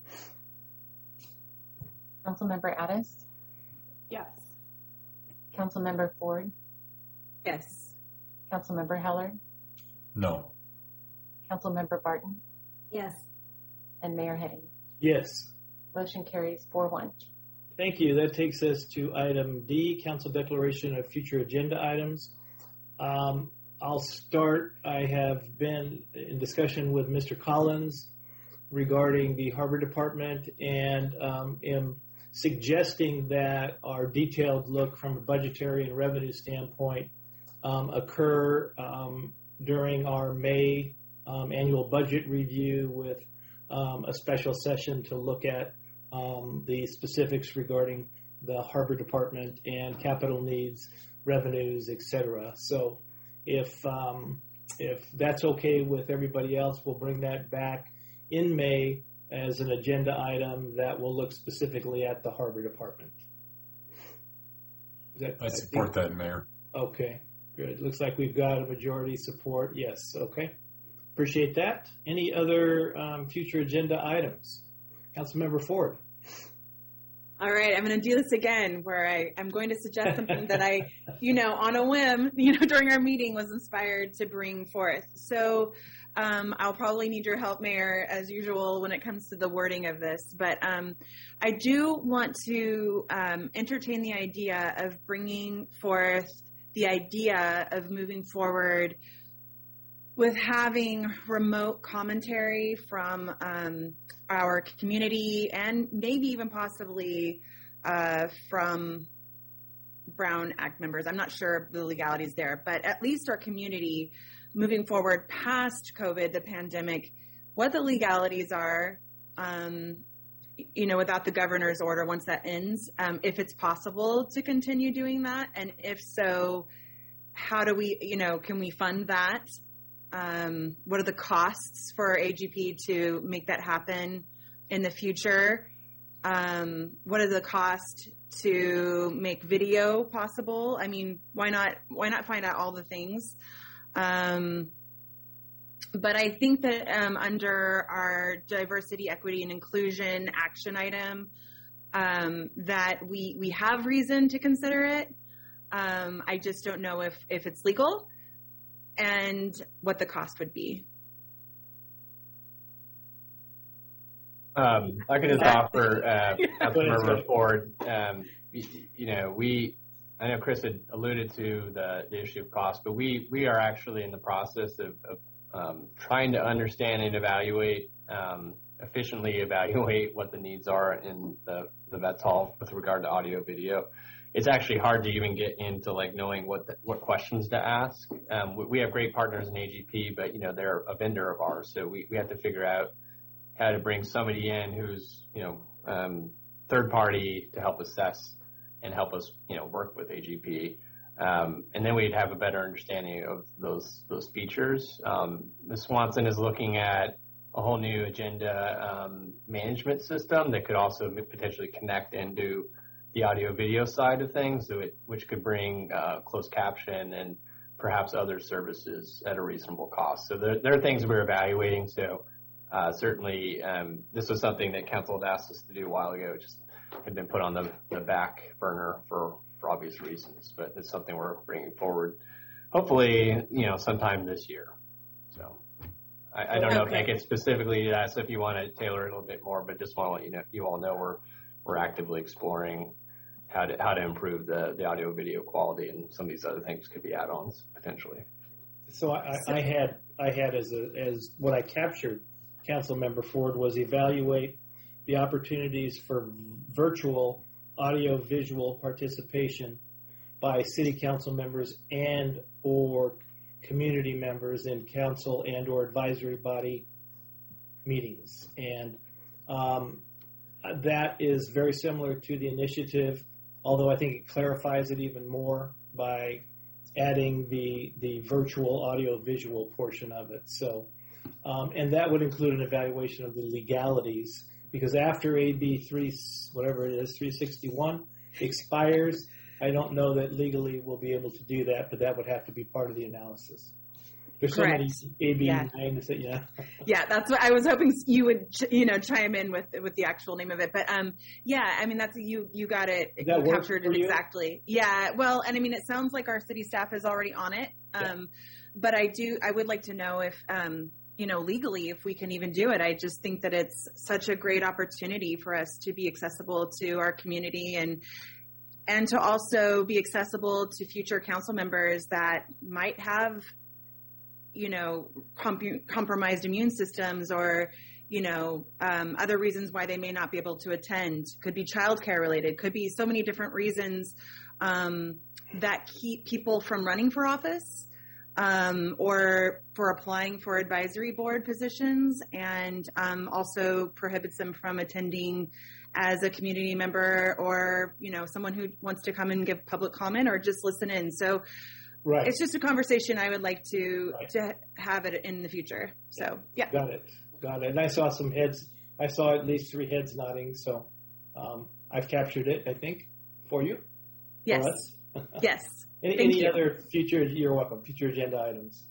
Councilmember Addis? Yes. Councilmember Ford? Yes. Councilmember Heller? No. Councilmember Barton? Yes. And Mayor Heading? Yes. Motion carries four one. Thank you. That takes us to item D, council declaration of future agenda items. Um, I'll start. I have been in discussion with Mister Collins regarding the Harbor Department and um, am suggesting that our detailed look from a budgetary and revenue standpoint um, occur um, during our May um, annual budget review with um, a special session to look at um, the specifics regarding the Harbor Department and capital needs, revenues, et cetera. So if um, if that's okay with everybody else, we'll bring that back in May as an agenda item that will look specifically at the Harbor Department. Is that, I support I that, Mayor. Okay, good. Looks like we've got a majority support. Yes, okay. Appreciate that. Any other um, future agenda items? Councilmember Ford. All right, I'm going to do this again where I, I'm going to suggest something that I, you know, on a whim, you know, during our meeting was inspired to bring forth. So um, I'll probably need your help, Mayor, as usual, when it comes to the wording of this. But um, I do want to um, entertain the idea of bringing forth the idea of moving forward with having remote commentary from um, our community and maybe even possibly uh, from Brown Act members. I'm not sure of the legalities there, but at least our community moving forward past COVID, the pandemic, what the legalities are, um, you know, without the governor's order once that ends, um, if it's possible to continue doing that. And if so, how do we, you know, can we fund that? Um, what are the costs for A G P to make that happen in the future? Um, what are the costs to make video possible? I mean, why not, why not find out all the things? Um, but I think that um, under our diversity, equity, and inclusion action item, um, that we we have reason to consider it. Um, I just don't know if if it's legal and what the cost would be. Um, I could just offer, uh, Councilmember Ford, um, you, you know, we, I know Chris had alluded to the, the issue of cost, but we, we are actually in the process of, of um, trying to understand and evaluate, um, efficiently evaluate what the needs are in the, the Vets Hall with regard to audio video. It's actually hard to even get into like knowing what the, what questions to ask. Um, we, we have great partners in A G P, but you know they're a vendor of ours, so we, we have to figure out how to bring somebody in who's you know um, third party to help assess and help us you know work with A G P, um, and then we'd have a better understanding of those those features. Um, Miz Swanson is looking at a whole new agenda um, management system that could also potentially connect into the audio video side of things, so it, which could bring uh, closed caption and perhaps other services at a reasonable cost. So there, there are things we're evaluating. So uh, certainly um, this was something that council had asked us to do a while ago. It just had been put on the, the back burner for, for obvious reasons, but it's something we're bringing forward hopefully, you know, sometime this year. So I, I don't know Okay. if make it specifically to that, so if you want to tailor it a little bit more, but just want to let you know, you all know we're we're actively exploring how to how to improve the, the audio video quality, and some of these other things could be add-ons potentially. So I, I had I had as a as what I captured, Councilmember Ford, was evaluate the opportunities for virtual audio visual participation by city council members and or community members in council and or advisory body meetings. And um, that is very similar to the initiative, although I think it clarifies it even more by adding the the virtual audio visual portion of it. So, um, and that would include an evaluation of the legalities, because after A B three, whatever it is, three sixty-one expires, I don't know that legally we'll be able to do that, but that would have to be part of the analysis. There's so Correct. many A B Yeah. names that, yeah. Yeah, that's what I was hoping you would, ch- you know, chime in with with the actual name of it. But um, yeah, I mean, that's you you got it. Does that You work captured for it you? exactly. Yeah. Well, and I mean, it sounds like our city staff is already on it. Um, but I do, I would like to know if um, you know, legally, if we can even do it. I just think that it's such a great opportunity for us to be accessible to our community and. And to also be accessible to future council members that might have, you know, comp- compromised immune systems or, you know, um, other reasons why they may not be able to attend. Could be childcare related, could be so many different reasons um, that keep people from running for office um, or for applying for advisory board positions, and um, also prohibits them from attending as a community member or, you know, someone who wants to come and give public comment or just listen in. So Right. it's just a conversation I would like to to have it in the future. So, yeah. Got it. Got it. And I saw some heads. I saw at least three heads nodding. So um, I've captured it, I think, for you. Yes. For us. Yes. Any, Thank any you. other future, you're welcome, future agenda items?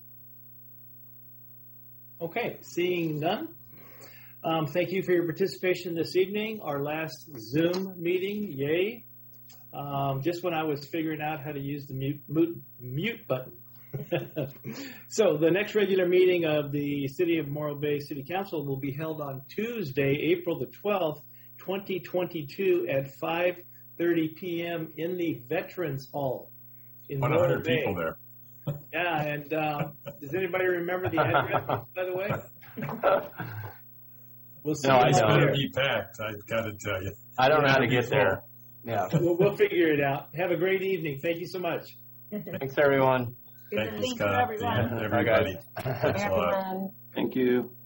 Okay. Seeing none. Um, thank you for your participation this evening. Our last Zoom meeting. Yay. Um, just when I was figuring out how to use the mute, mute, mute button. So the next regular meeting of the City of Morro Bay City Council will be held on Tuesday, April the twelfth, twenty twenty-two at five thirty p.m. in the Veterans Hall in About Morro one hundred Bay. people there. Yeah, and um, does anybody remember the address, by the way? We'll see No, I you don't. all Better there. be packed, I've got to tell you. I don't know how to It'll be get there. full. Yeah. We'll, we'll figure it out. Have a great evening. Thank you so much. Thanks, everyone. Thank you, Thank you, Scott, everyone. and everybody. Bye, guys. Thanks a lot. Everyone. Thank you.